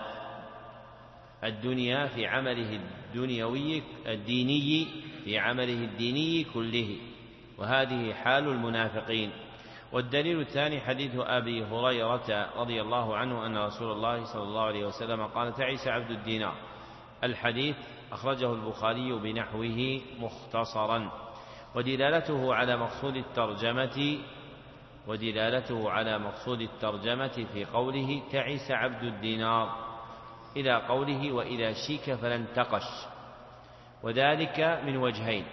الدنيا في عمله الدنيوي الديني في عمله الديني كله، وهذه حال المنافقين. والدليل الثاني حديث أبي هريرة رضي الله عنه أن رسول الله صلى الله عليه وسلم قال: تعس عبد الدينار. الحديث أخرجه البخاري بنحوه مختصرا. ودلالته على مقصود الترجمة ودلالته على مقصود الترجمة في قوله: تعس عبد الدينار، إلى قوله: وإذا شيك فلا انتقش، وذلك من وجهين: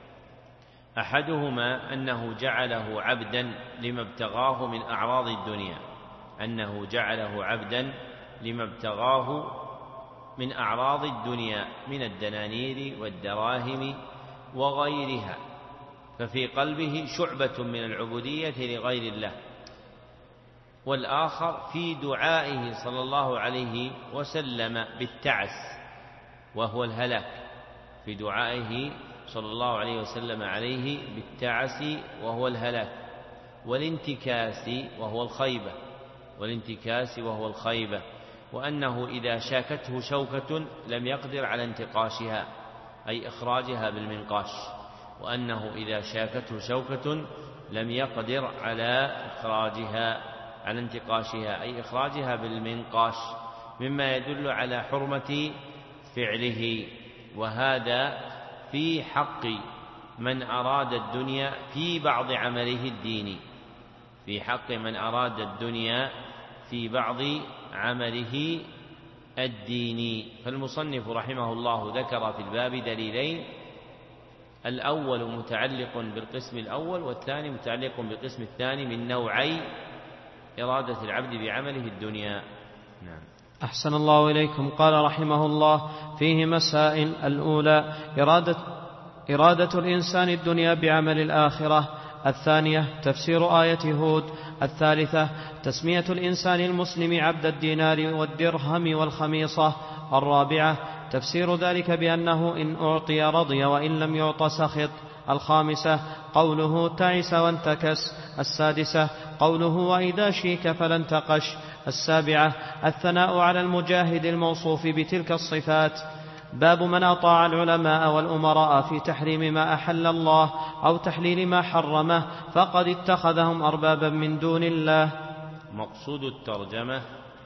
أحدهما أنه جعله عبدا لما ابتغاه من أعراض الدنيا أنه جعله عبدا لما ابتغاه من أعراض الدنيا من الدنانير والدراهم وغيرها، ففي قلبه شعبة من العبودية لغير الله. والآخر في دعائه صلى الله عليه وسلم بالتعس وهو الهلاك، في دعائه صلى الله عليه وسلم عليه بالتعس وهو الهلاك، والانتكاس وهو الخيبة والانتكاس وهو الخيبة وأنه إذا شاكته شوكة لم يقدر على انتقاشها أي إخراجها بالمنقاش وأنه إذا شاكته شوكة لم يقدر على إخراجها على انتقاشها أي إخراجها بالمنقاش، مما يدل على حرمة فعله. وهذا في حق من أراد الدنيا في بعض عمله الديني في حق من أراد الدنيا في بعض عمله الديني. فالمصنف رحمه الله ذكر في الباب دليلين: الأول متعلق بالقسم الأول، والثاني متعلق بالقسم الثاني من نوعي إرادة العبد بعمله الدنيا. نعم. أحسن الله إليكم. قال رحمه الله: فيه مسائل. الأولى إرادة, إرادة الإنسان الدنيا بعمل الآخرة. الثانية تفسير آية هود. الثالثة تسمية الإنسان المسلم عبد الدينار والدرهم والخميصة. الرابعة تفسير ذلك بأنه إن أعطي رضي وإن لم يعط سخط. الخامسة قوله تعس وانتكس. السادسة قوله وإذا شيك فلا انتقش. السابعة الثناء على المجاهد الموصوف بتلك الصفات. باب من أطاع العلماء والأمراء في تحريم ما أحل الله أو تحليل ما حرمه فقد اتخذهم أربابا من دون الله. مقصود الترجمة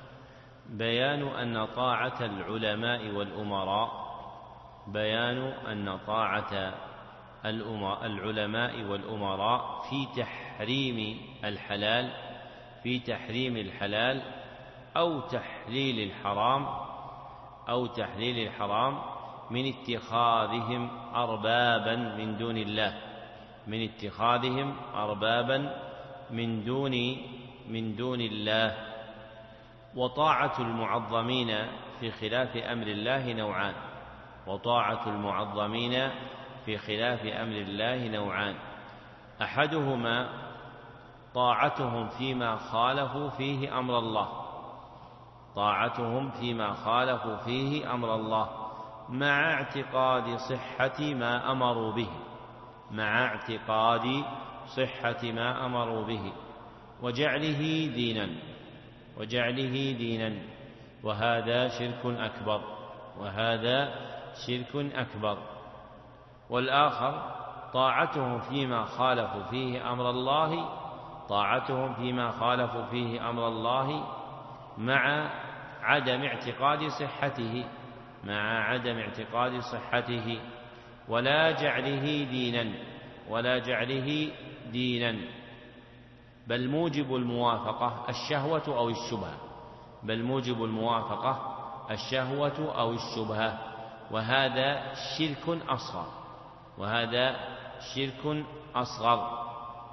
بيان أن طاعة العلماء والأمراء بيان أن طاعة العلماء والأمراء في تحريم الحلال في تحريم الحلال أو تحليل الحرام أو تحليل الحرام من اتخاذهم أربابا من دون الله من اتخاذهم أربابا من دون من دون الله. وطاعة المعظمين في خلاف أمر الله نوعان وطاعة المعظمين في خلاف أمر الله نوعان أحدهما طاعتهم فيما خالفوا فيه أمر الله طاعتهم فيما خالفوا فيه أمر الله مع اعتقاد صحة ما أمروا به مع اعتقاد صحة ما أمروا به وجعله دينا وجعله دينا وهذا شرك أكبر وهذا شرك أكبر. والآخر طاعتهم فيما خالفوا فيه أمر الله طاعتهم فيما خالفوا فيه أمر الله مع عدم اعتقاد صحته مع عدم اعتقاد صحته ولا جعله دينا ولا جعله دينا بل موجب الموافقة الشهوة أو الشبهة بل موجب الموافقة الشهوة أو الشبهة وهذا شرك أصغر وهذا شرك أصغر.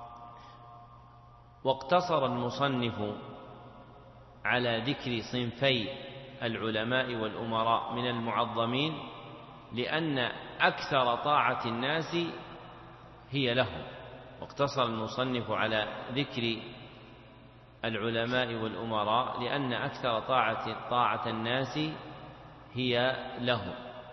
واقتصر المصنف على ذكر صنفي العلماء والأمراء من المعظمين لأن أكثر طاعة الناس هي لهم. واقتصر المصنف على ذكر العلماء والأمراء لأن أكثر طاعة, طاعة الناس هي لهم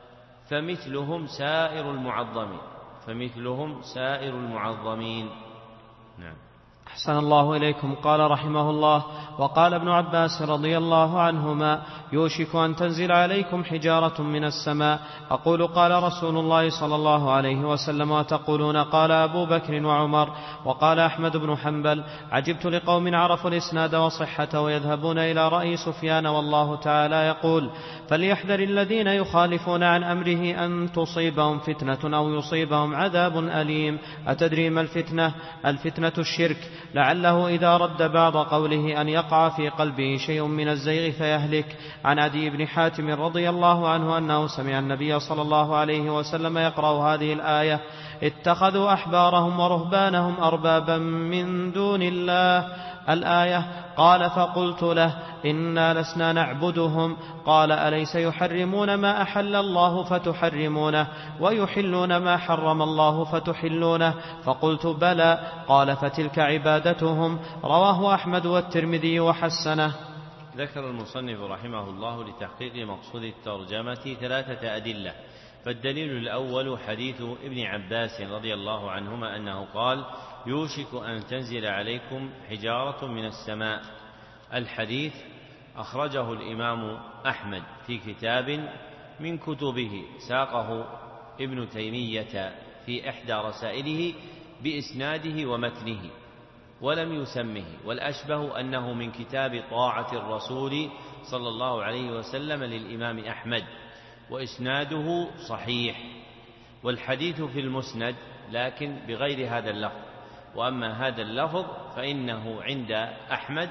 فمثلهم سائر المعظمين فمثلهم سائر المعظمين. نعم. أحسن الله إليكم. قال رحمه الله: وقال ابن عباس رضي الله عنهما: يوشك أن تنزل عليكم حجارة من السماء. أقول قال رسول الله صلى الله عليه وسلم وتقولون قال أبو بكر وعمر. وقال أحمد بن حنبل: عجبت لقوم عرفوا الإسناد وصحته ويذهبون إلى رأي سفيان والله تعالى يقول: فليحذر الذين يخالفون عن أمره أن تصيبهم فتنة أو يصيبهم عذاب أليم. أتدري ما الفتنة؟ الفتنة الشرك، لعله إذا رد بعض قوله أن يقع في قلبه شيء من الزيغ فيهلك. عن عدي بن حاتم رضي الله عنه أنه سمع النبي صلى الله عليه وسلم يقرأ هذه الآية: اتخذوا أحبارهم ورهبانهم أربابا من دون الله الآية. قال: فقلت له: إنا لسنا نعبدهم. قال: أليس يحرمون ما أحل الله فتحرمونه ويحلون ما حرم الله فتحلونه؟ فقلت: بلى. قال: فتلك عبادتهم. رواه أحمد والترمذي وحسنه. ذكر المصنف رحمه الله لتحقيق مقصود الترجمة ثلاثة أدلة. فالدليل الأول حديث ابن عباس رضي الله عنهما أنه قال: يوشك أن تنزل عليكم حجارة من السماء. الحديث أخرجه الإمام أحمد في كتاب من كتبه ساقه ابن تيمية في إحدى رسائله بإسناده ومتنه ولم يسمه، والأشبه أنه من كتاب طاعة الرسول صلى الله عليه وسلم للإمام أحمد وإسناده صحيح. والحديث في المسند لكن بغير هذا اللفظ. وأما هذا اللفظ فإنه عند أحمد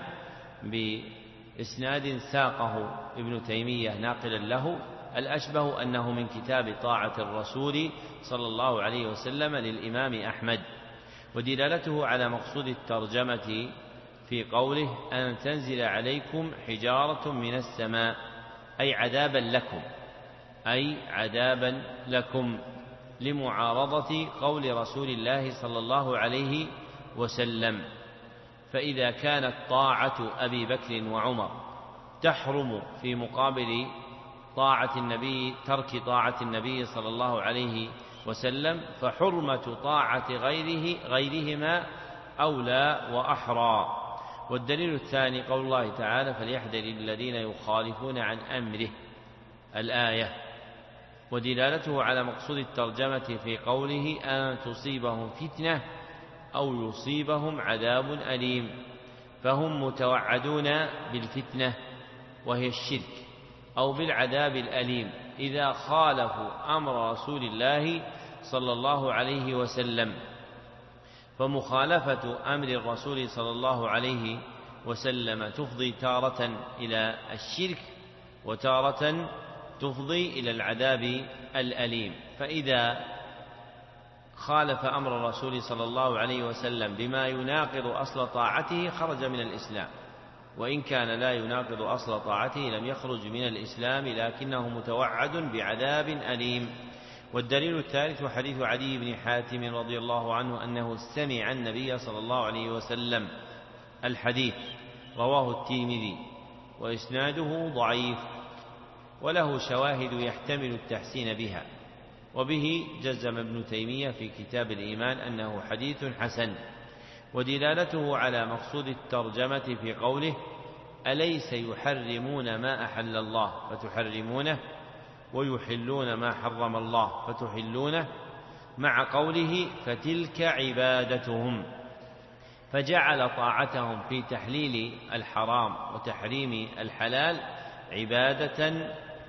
بإسناد ساقه ابن تيمية ناقلا له، الأشبه أنه من كتاب طاعة الرسول صلى الله عليه وسلم للإمام أحمد. ودلالته على مقصود الترجمة في قوله: أن تنزل عليكم حجارة من السماء، أي عذابا لكم أي عذابا لكم لمعارضة قول رسول الله صلى الله عليه وسلم. فإذا كانت طاعة أبي بكر وعمر تحرم في مقابل طاعة النبي ترك طاعة النبي صلى الله عليه وسلم، فحرمة طاعة غيره غيرهما أولى وأحرى. والدليل الثاني قول الله تعالى: فليحذر الذين يخالفون عن أمره الآية. ودلالته على مقصود الترجمة في قوله: أن تصيبهم فتنة أو يصيبهم عذاب أليم، فهم متوعدون بالفتنة وهي الشرك أو بالعذاب الأليم إذا خالفوا أمر رسول الله صلى الله عليه وسلم. فمخالفة أمر الرسول صلى الله عليه وسلم تفضي تارة إلى الشرك وتارة تفضي إلى العذاب الأليم. فإذا خالف أمر الرسول صلى الله عليه وسلم بما يناقض أصل طاعته خرج من الإسلام، وإن كان لا يناقض أصل طاعته لم يخرج من الإسلام لكنه متوعد بعذاب أليم. والدليل الثالث حديث عدي بن حاتم رضي الله عنه أنه سمع النبي صلى الله عليه وسلم. الحديث رواه الترمذي وإسناده ضعيف وله شواهد يحتمل التحسين بها، وبه جزم ابن تيمية في كتاب الإيمان أنه حديث حسن. ودلالته على مقصود الترجمة في قوله أليس يحرمون ما أحل الله فتحرمونه ويحلون ما حرم الله فتحلونه، مع قوله فتلك عبادتهم، فجعل طاعتهم في تحليل الحرام وتحريم الحلال عبادة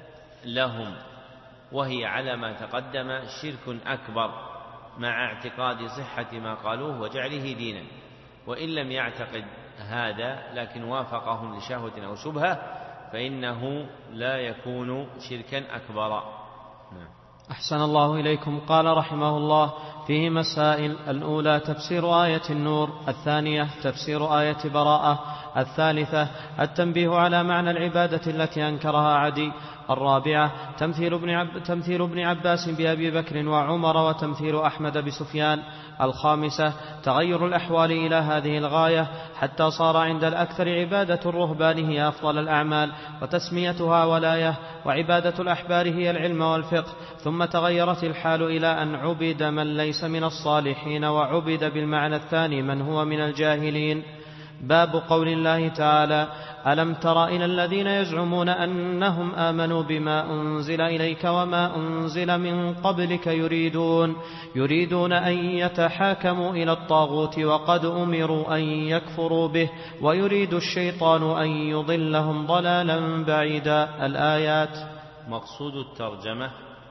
لهم، وهي على ما تقدم شرك أكبر مع اعتقاد صحة ما قالوه وجعله دينا، وإن لم يعتقد هذا لكن وافقهم لشهوة أو شبهة فإنه لا يكون شركا أكبر. نعم. أحسن الله إليكم. قال رحمه الله فيه مسائل: الأولى تفسير آية النور، الثانية تفسير آية براءة، الثالثة التنبيه على معنى العبادة التي أنكرها عدي، الرابعة تمثيل ابن, عب تمثيل ابن عباس بأبي بكر وعمر وتمثيل أحمد بسفيان، الخامسة تغير الأحوال إلى هذه الغاية حتى صار عند الأكثر عبادة الرهبان هي أفضل الأعمال وتسميتها ولاية، وعبادة الأحبار هي العلم والفقه، ثم تغيرت الحال إلى أن عبد من ليس من الصالحين وعبد بالمعنى الثاني من هو من الجاهلين. باب قول الله تعالى: ألم تر إلى الذين يزعمون أنهم آمنوا بما أنزل إليك وما أنزل من قبلك يريدون, يريدون أن يتحاكموا إلى الطاغوت وقد أمروا أن يكفروا به ويريد الشيطان أن يضلهم ضلالا بعيدا. الآيات. مقصود الترجمة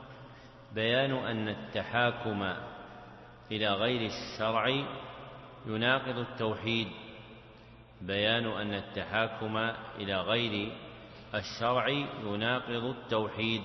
بيان أن التحاكم إلى غير الشرع يناقض التوحيد، بيان أن التحاكم إلى غير الشرع يناقض التوحيد،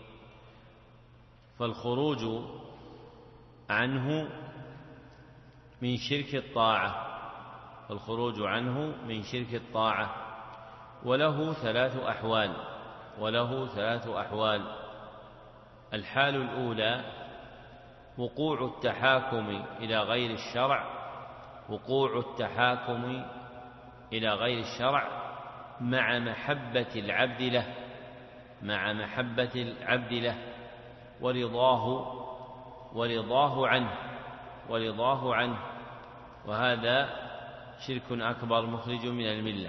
فالخروج عنه من شرك الطاعة فالخروج عنه من شرك الطاعة وله ثلاث أحوال وله ثلاث أحوال الحال الأولى وقوع التحاكم إلى غير الشرع وقوع التحاكم إلى غير الشرع مع محبة العبد له مع محبة العبد له ورضاه ورضاه عنه ورضاه عنه وهذا شرك أكبر مخرج من الملة.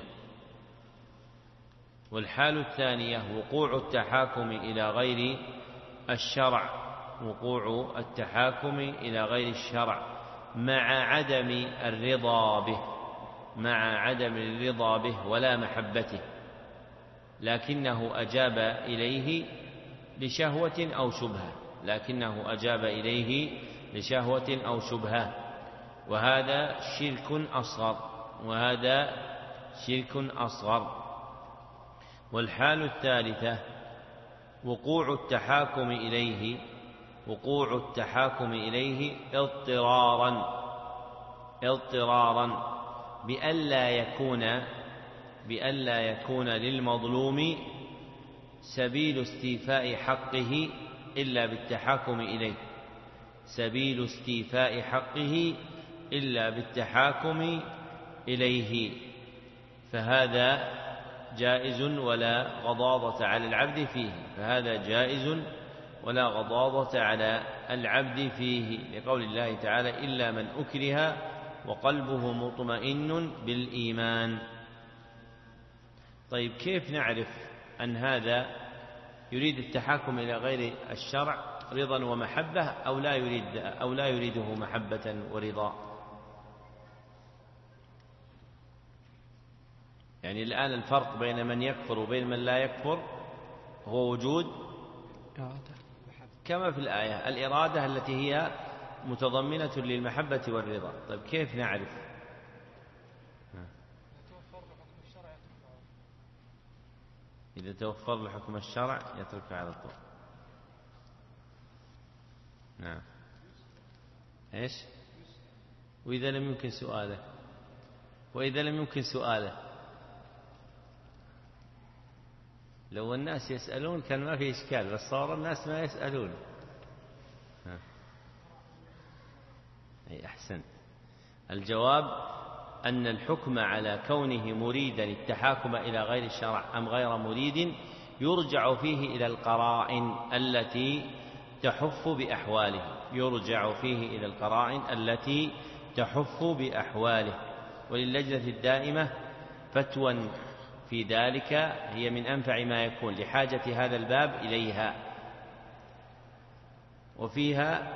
والحال الثانية وقوع التحاكم إلى غير الشرع وقوع التحاكم إلى غير الشرع مع عدم الرضا به مع عدم الرضا به ولا محبته، لكنه أجاب إليه لشهوة أو شبهة لكنه أجاب إليه لشهوة أو شبهة وهذا شرك أصغر وهذا شرك أصغر. والحال الثالثة وقوع التحاكم إليه وقوع التحاكم إليه اضطرارا اضطرارا بألا يكون بألا يكون للمظلوم سبيل استيفاء حقه إلا بالتحاكم إليه سبيل استيفاء حقه إلا بالتحاكم إليه، فهذا جائز ولا غضاضة على العبد فيه فهذا جائز ولا غضاضة على العبد فيه لقول الله تعالى: إلا من أكره وقلبه مطمئن بالإيمان. طيب، كيف نعرف أن هذا يريد التحاكم إلى غير الشرع رضا ومحبة أو لا يريد أو لا يريده محبة ورضا؟ يعني الآن الفرق بين من يكفر وبين من لا يكفر هو وجود كما في الآية الإرادة التي هي متضمنة للمحبة والرضا. طيب، كيف نعرف؟ إذا توفر له حكم الشرع يتركه على طول. نعم. إيش؟ وإذا لم يمكن سؤاله وإذا لم يمكن سؤاله لو الناس يسألون كان ما في إشكال، بس صار الناس ما يسألون. ها. أي أحسن. الجواب أن الحكم على كونه مريدا التحاكم إلى غير الشرع أم غير مريد يرجع فيه إلى القرائن التي تحف بأحواله يرجع فيه إلى القرائن التي تحف بأحواله. وللجنة الدائمة فتوى في ذلك هي من أنفع ما يكون لحاجة هذا الباب إليها، وفيها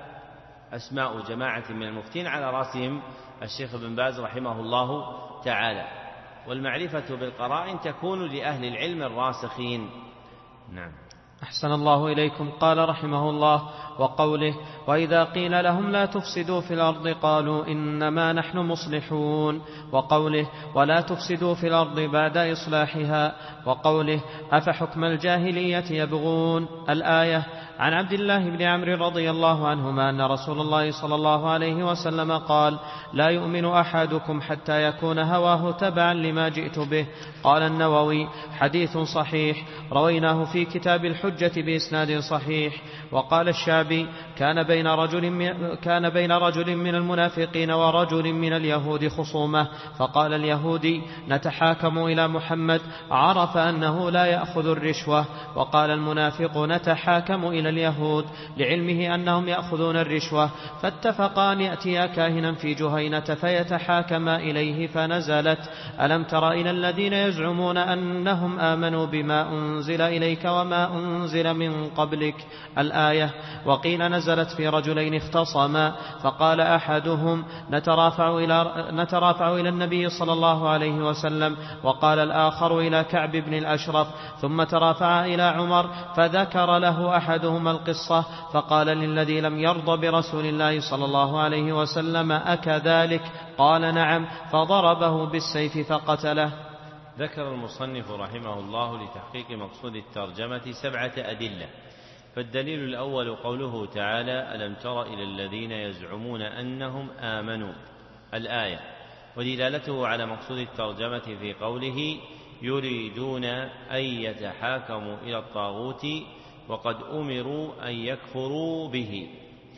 أسماء جماعة من المفتين على رأسهم الشيخ ابن باز رحمه الله تعالى. والمعرفة بالقرائن تكون لأهل العلم الراسخين. نعم. أحسن الله إليكم. قال رحمه الله: وقوله: وإذا قيل لهم لا تفسدوا في الأرض قالوا إنما نحن مصلحون. وقوله: ولا تفسدوا في الأرض بعد إصلاحها. وقوله: أفحكم الجاهلية يبغون. الآية. عن عبد الله بن عمرو رضي الله عنهما أن رسول الله صلى الله عليه وسلم قال: لا يؤمن أحدكم حتى يكون هواه تبعا لما جئت به. قال النووي: حديث صحيح، رويناه في كتاب الحجة بإسناد صحيح. وقال الشعبي: كان بين رجل من, كان بين رجل من المنافقين ورجل من اليهود خصومة، فقال اليهودي: نتحاكم إلى محمد، عرف أنه لا يأخذ الرشوة. وقال المنافق: نتحاكم إلى اليهود، لعلمه أنهم يأخذون الرشوة. فاتفقا أن يأتيا كاهنا في جهينة فيتحاكما إليه، فنزلت: ألم تر إلى الذين يزعمون أنهم آمنوا بما أنزل إليك وما أنزل من قبلك. الآية. وقيل نزلت في رجلين اختصما، فقال أحدهم: نترافع إلى, نترافع إلى النبي صلى الله عليه وسلم، وقال الآخر إلى كعب بن الأشرف، ثم ترافع إلى عمر، فذكر له أحدهما القصة، فقال للذي لم يرض برسول الله صلى الله عليه وسلم: أكذلك؟ قال: نعم، فضربه بالسيف فقتله. ذكر المصنف رحمه الله لتحقيق مقصود الترجمة سبعة أدلة. فالدليل الأول قوله تعالى: ألم تر إلى الذين يزعمون أنهم آمنوا. الآية. ودلالته على مقصود الترجمة في قوله: يريدون أن يتحاكموا إلى الطاغوت وقد أمروا أن يكفروا به.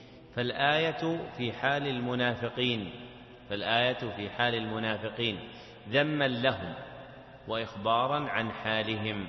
فالآية في حال المنافقين فالآية في حال المنافقين ذما لهم وإخبارا عن حالهم،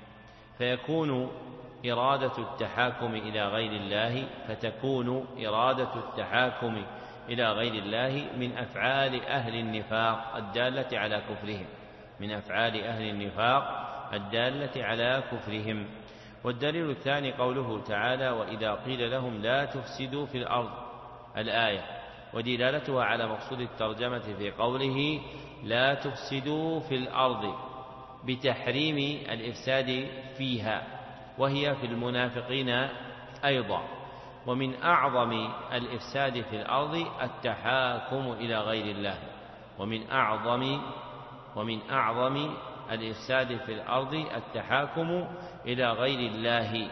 فيكون إرادة التحاكم إلى غير الله فتكون إرادة التحاكم إلى غير الله من أفعال أهل النفاق الدالة على كفرهم من أفعال أهل النفاق الدالة على كفرهم. والدليل الثاني قوله تعالى: وإذا قيل لهم لا تفسدوا في الأرض. الآية. ودلالتها على مقصود الترجمة في قوله: لا تفسدوا في الأرض بتحريم الإفساد فيها، وهي في المنافقين أيضا. ومن أعظم الإفساد في الأرض التحاكم إلى غير الله ومن أعظم ومن أعظم الإفساد في الأرض التحاكم إلى غير الله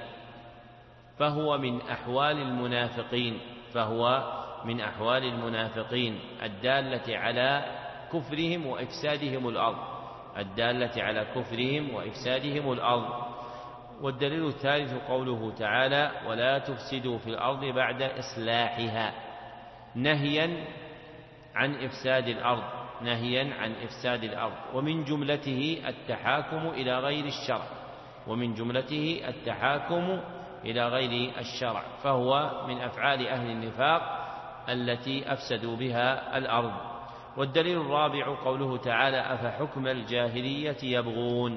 فهو من أحوال المنافقين فهو من أحوال المنافقين الدالة على كفرهم وإفسادهم الأرض الدالة على كفرهم وإفسادهم الأرض. والدليل الثالث قوله تعالى: ولا تفسدوا في الأرض بعد إصلاحها، نهيا عن إفساد الأرض نهيا عن إفساد الأرض ومن جملته التحاكم إلى غير الشرع ومن جملته التحاكم إلى غير الشرع فهو من أفعال أهل النفاق التي أفسدوا بها الأرض. والدليل الرابع قوله تعالى: أفحكم الجاهلية يبغون.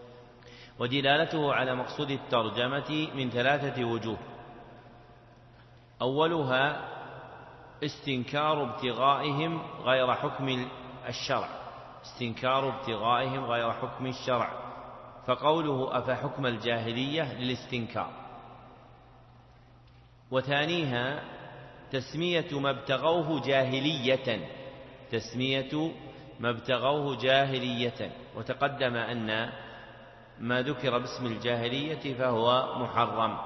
ودلالته على مقصود الترجمة من ثلاثة وجوه. أولها استنكار ابتغائهم غير حكم الشرع استنكار ابتغائهم غير حكم الشرع فقوله أفحكم الجاهلية للاستنكار. وثانيها تسمية ما ابتغوه جاهلية تسمية ما ابتغوه جاهلية وتقدم أن ما ذكر باسم الجاهلية فهو محرم.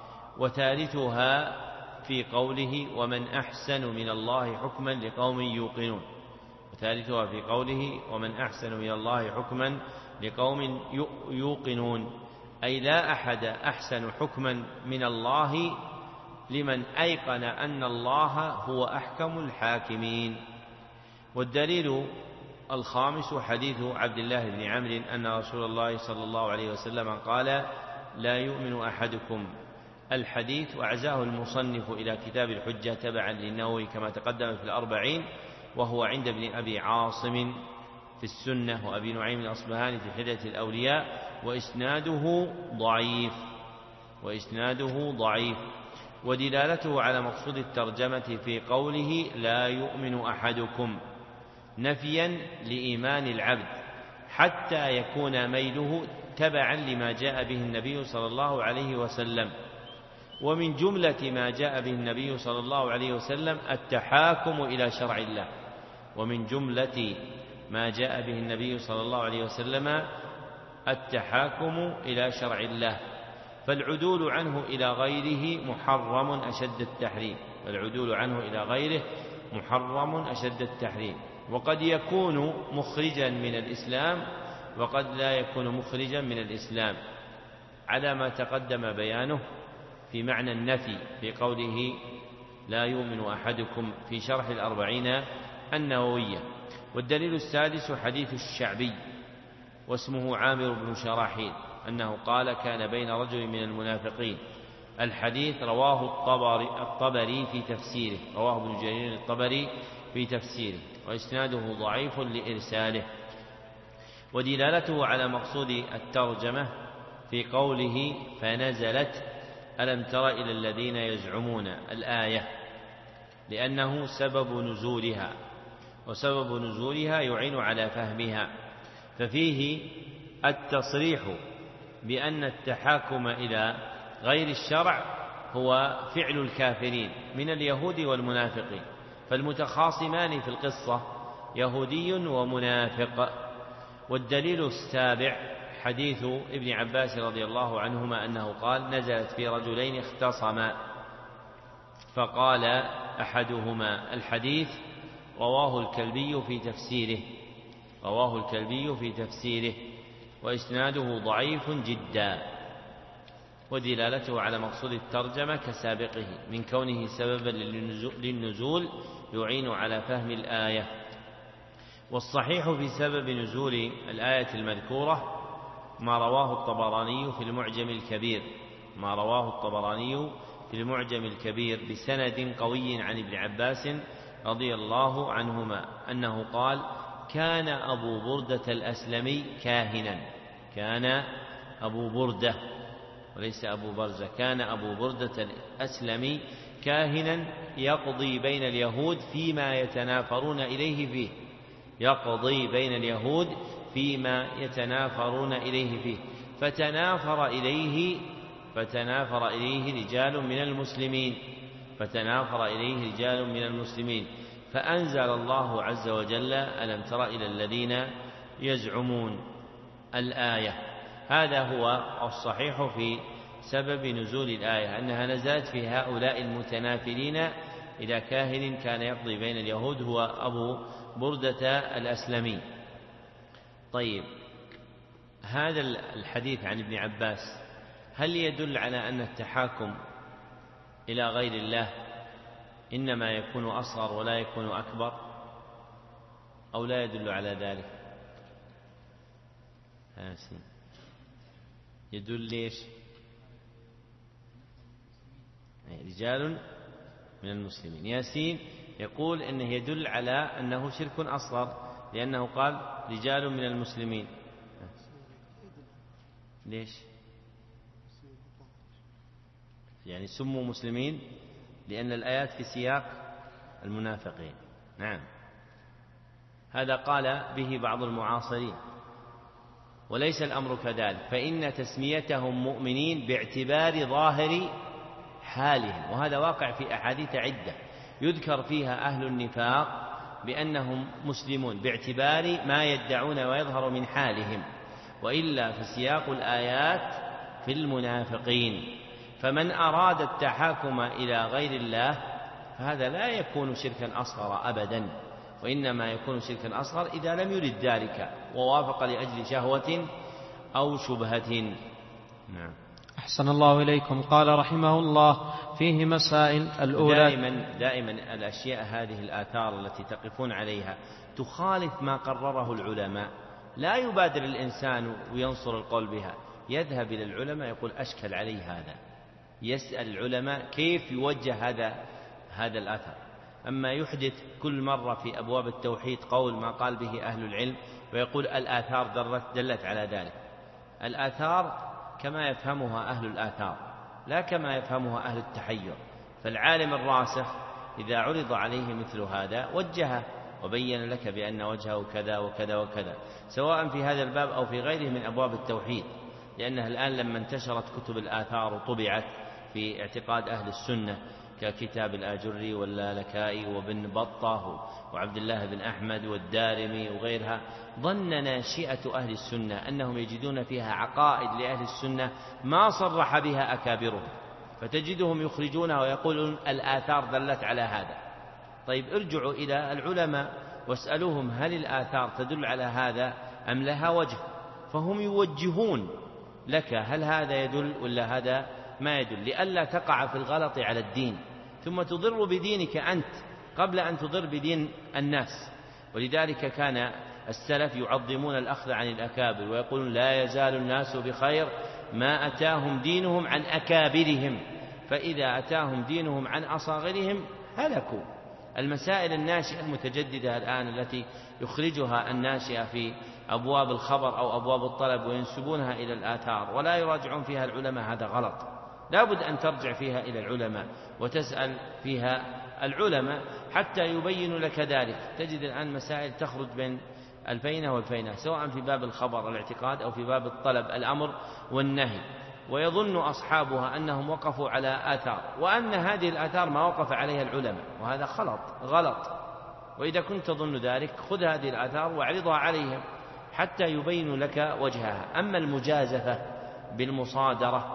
وثالثها في قوله ومن أحسن من الله حكما لقوم يوقنون، وثالثها في قوله ومن أحسن من الله حكما لقوم يوقنون، أي لا أحد أحسن حكما من الله لمن أيقن أن الله هو أحكم الحاكمين. والدليل الخامس حديث عبد الله بن عمرو أن رسول الله صلى الله عليه وسلم قال لا يؤمن أحدكم، الحديث وأعزاه المصنف إلى كتاب الحجة تبعا للنووي كما تقدم في الأربعين، وهو عند ابن أبي عاصم في السنة وأبي نعيم الأصبهاني في حلية الأولياء، وإسناده ضعيف وإسناده ضعيف ودلالته على مقصود الترجمة في قوله لا يؤمن أحدكم نفيا لإيمان العبد حتى يكون ميله تبعا لما جاء به النبي صلى الله عليه وسلم. ومن جملة ما جاء به النبي صلى الله عليه وسلم التحاكم إلى شرع الله، ومن جملة ما جاء به النبي صلى الله عليه وسلم التحاكم إلى شرع الله، فالعدول عنه إلى غيره محرم أشد التحريم، فالعدول عنه إلى غيره محرم أشد التحريم، وقد يكون مخرجا من الإسلام وقد لا يكون مخرجا من الإسلام، على ما تقدم بيانه في معنى النفي في قوله لا يؤمن أحدكم في شرح الأربعين النووية. والدليل السادس حديث الشعبي واسمه عامر بن شراحيل أنه قال كان بين رجل من المنافقين، الحديث رواه الطبري, الطبري في تفسيره، رواه ابن جرير الطبري في تفسيره، وإسناده ضعيف لإرساله. ودلالته على مقصود الترجمة في قوله فنزلت ألم تر إلى الذين يزعمون الآية، لأنه سبب نزولها، وسبب نزولها يعين على فهمها، ففيه التصريح بأن التحاكم إلى غير الشرع هو فعل الكافرين من اليهود والمنافقين، فالمتخاصمان في القصة يهودي ومنافق. والدليل السابع حديث ابن عباس رضي الله عنهما أنه قال نزلت في رجلين اختصما فقال أحدهما، الحديث رواه الكلبي في تفسيره رواه الكلبي في تفسيره وإسناده ضعيف جدا. ودلالته على مقصود الترجمة كسابقه من كونه سببا للنزول يعين على فهم الآية. والصحيح في سبب نزول الآية المذكورة ما رواه الطبراني في المعجم الكبير ما رواه الطبراني في المعجم الكبير بسند قوي عن ابن عباس رضي الله عنهما أنه قال كان أبو بردة الأسلمي كاهنا كان أبو بردة وليس أبو برزة كان أبو بردة الأسلمي كاهنا يقضي بين اليهود فيما يتنافرون إليه فيه يقضي بين اليهود فيما يتنافرون إليه فيه فتنافر إليه فتنافر إليه رجال من المسلمين فتنافر إليه رجال من المسلمين فأنزل الله عز وجل ألم تر إلى الذين يزعمون الآية. هذا هو الصحيح في سبب نزول الآية، أنها نزلت في هؤلاء المتنافرين إلى كاهن كان يقضي بين اليهود هو أبو بردة الأسلمي. طيب، هذا الحديث عن ابن عباس هل يدل على أن التحاكم إلى غير الله إنما يكون أصغر ولا يكون أكبر، أو لا يدل على ذلك؟ آسين. يدل ليش؟ رجال من المسلمين. ياسين يقول إنه يدل على أنه شرك أصغر لأنه قال رجال من المسلمين. ليش؟ يعني سموا مسلمين لأن الآيات في سياق المنافقين. نعم، هذا قال به بعض المعاصرين، وليس الأمر كذلك، فإن تسميتهم مؤمنين باعتبار ظاهر حالهم، وهذا واقع في أحاديث عدة يذكر فيها أهل النفاق بأنهم مسلمون باعتبار ما يدعون ويظهر من حالهم، وإلا فسياق الآيات في المنافقين. فمن أراد التحاكم إلى غير الله فهذا لا يكون شركا أصغر أبدا، وإنما يكون شركا أصغر إذا لم يرد ذلك ووافق لأجل شهوة أو شبهة. نعم. أحسن الله إليكم. قال رحمه الله: فيه مسائل. الأولى دائما, دائما الأشياء هذه الآثار التي تقفون عليها تخالف ما قرره العلماء، لا يبادر الإنسان وينصر القول بها، يذهب إلى العلماء يقول أشكل عليه هذا، يسأل العلماء كيف يوجه هذا هذا الأثر. أما يحدث كل مرة في أبواب التوحيد قول ما قال به أهل العلم ويقول الآثار دلت, دلت على ذلك. الآثار كما يفهمها أهل الآثار لا كما يفهمها أهل التحير. فالعالم الراسخ إذا عرض عليه مثل هذا وجهه وبين لك بأن وجهه كذا وكذا وكذا، سواء في هذا الباب أو في غيره من أبواب التوحيد، لأنها الآن لما انتشرت كتب الآثار وطبعت في اعتقاد أهل السنة ككتاب الآجري واللالكائي وابن بطة وعبد الله بن أحمد والدارمي وغيرها، ظن ناشئة أهل السنة أنهم يجدون فيها عقائد لأهل السنة ما صرح بها أكابرهم، فتجدهم يخرجونها ويقولون الآثار دلت على هذا. طيب ارجعوا إلى العلماء واسألوهم هل الآثار تدل على هذا أم لها وجه، فهم يوجهون لك هل هذا يدل ولا هذا ما يدل، لئلا تقع في الغلط على الدين ثم تضر بدينك أنت قبل أن تضر بدين الناس. ولذلك كان السلف يعظمون الأخذ عن الأكابر ويقولون لا يزال الناس بخير ما أتاهم دينهم عن أكابرهم، فإذا أتاهم دينهم عن أصاغرهم هلكوا. المسائل الناشئة المتجددة الآن التي يخرجها الناشئة في أبواب الخبر أو أبواب الطلب وينسبونها إلى الآثار ولا يراجعون فيها العلماء، هذا غلط. لا بد أن ترجع فيها إلى العلماء وتسأل فيها العلماء حتى يبينوا لك ذلك. تجد الآن مسائل تخرج بين الفينة والفينة، سواء في باب الخبر الاعتقاد أو في باب الطلب الأمر والنهي، ويظن أصحابها أنهم وقفوا على آثار وأن هذه الآثار ما وقف عليها العلماء، وهذا خلط غلط. وإذا كنت تظن ذلك خذ هذه الآثار واعرضها عليهم حتى يبينوا لك وجهها. أما المجازفة بالمصادرة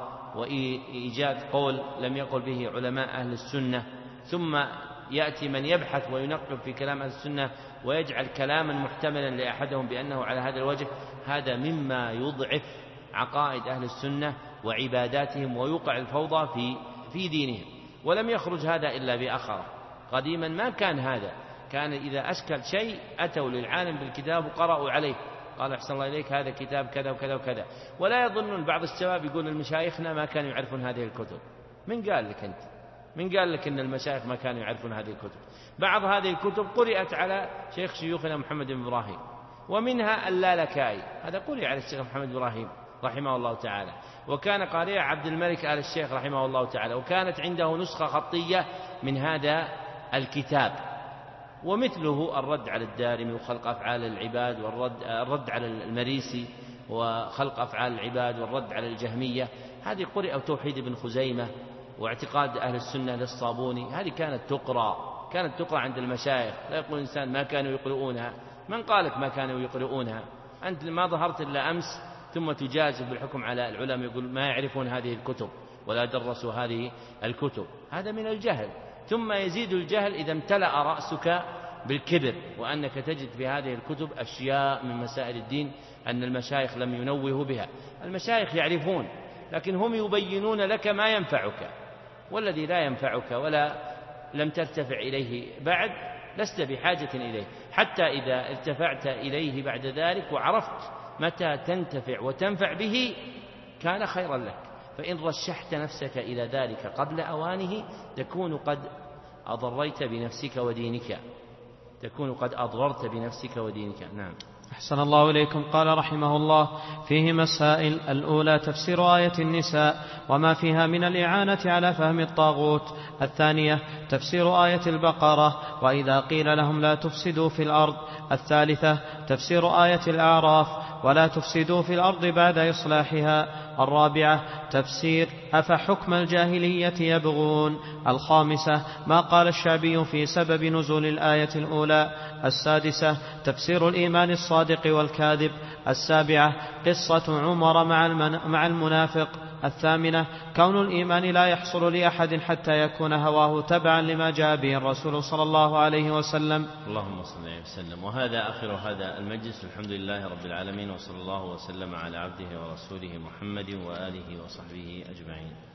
وإيجاد قول لم يقل به علماء أهل السنة ثم يأتي من يبحث وينقب في كلام أهل السنة ويجعل كلاما محتملا لأحدهم بأنه على هذا الوجه، هذا مما يضعف عقائد أهل السنة وعباداتهم ويوقع الفوضى في في دينهم. ولم يخرج هذا إلا بأخره. قديما ما كان هذا، كان إذا أشكل شيء أتوا للعالم بالكتاب وقرأوا عليه، قال أحسن الله إليك هذا كتاب كذا وكذا وكذا. ولا يظنون بعض الشباب يقول المشايخنا ما كانوا يعرفون هذه الكتب. من قال لك أنت؟ من قال لك أن المشايخ ما كانوا يعرفون هذه الكتب؟ بعض هذه الكتب قرأت على شيخ شيوخنا محمد بن إبراهيم، ومنها اللالكائي، هذا قرأ على الشيخ محمد بن إبراهيم رحمه الله تعالى، وكان قارئ عبد الملك آل الشيخ رحمه الله تعالى، وكانت عنده نسخة خطية من هذا الكتاب. ومثله الرد على الدارمي وخلق أفعال العباد، والرد الرد على المريسي وخلق أفعال العباد، والرد على الجهمية، هذه قرأ توحيد ابن خزيمة واعتقاد أهل السنة للصابوني، هذه كانت تقرأ كانت تقرأ عند المشايخ. لا يقول الإنسان ما كانوا يقرؤونها. من قالك ما كانوا يقرؤونها؟ أنت ما ظهرت إلا أمس ثم تجازف بالحكم على العلماء يقول ما يعرفون هذه الكتب ولا درسوا هذه الكتب، هذا من الجهل. ثم يزيد الجهل إذا امتلأ رأسك بالكبر، وأنك تجد في هذه الكتب أشياء من مسائل الدين أن المشايخ لم ينوهوا بها. المشايخ يعرفون، لكن هم يبينون لك ما ينفعك، والذي لا ينفعك ولا لم ترتفع إليه بعد لست بحاجة إليه، حتى إذا ارتفعت إليه بعد ذلك وعرفت متى تنتفع وتنفع به كان خيرا لك. فإن رشحت نفسك إلى ذلك قبل أوانه تكون قد أضريت بنفسك ودينك تكون قد أضررت بنفسك ودينك. نعم. أحسن الله إليكم. قال رحمه الله: فيه مسائل. الأولى تفسير آية النساء وما فيها من الإعانة على فهم الطاغوت. الثانية تفسير آية البقرة وإذا قيل لهم لا تفسدوا في الأرض. الثالثة تفسير آية الأعراف ولا تفسدوا في الأرض بعد إصلاحها. الرابعة تفسير أفحكم الجاهلية يبغون. الخامسة ما قال الشعبي في سبب نزول الآية الأولى. السادسة تفسير الإيمان الصادق والكاذب. السابعة قصة عمر مع المنافق. الثامنة كون الإيمان لا يحصل لأحد حتى يكون هواه تبعا لما جاء به الرسول صلى الله عليه وسلم. اللهم صل عليه وسلم. وهذا آخر هذا المجلس، الحمد لله رب العالمين، وصلى الله وسلم على عبده ورسوله محمد وآله وصحبه أجمعين.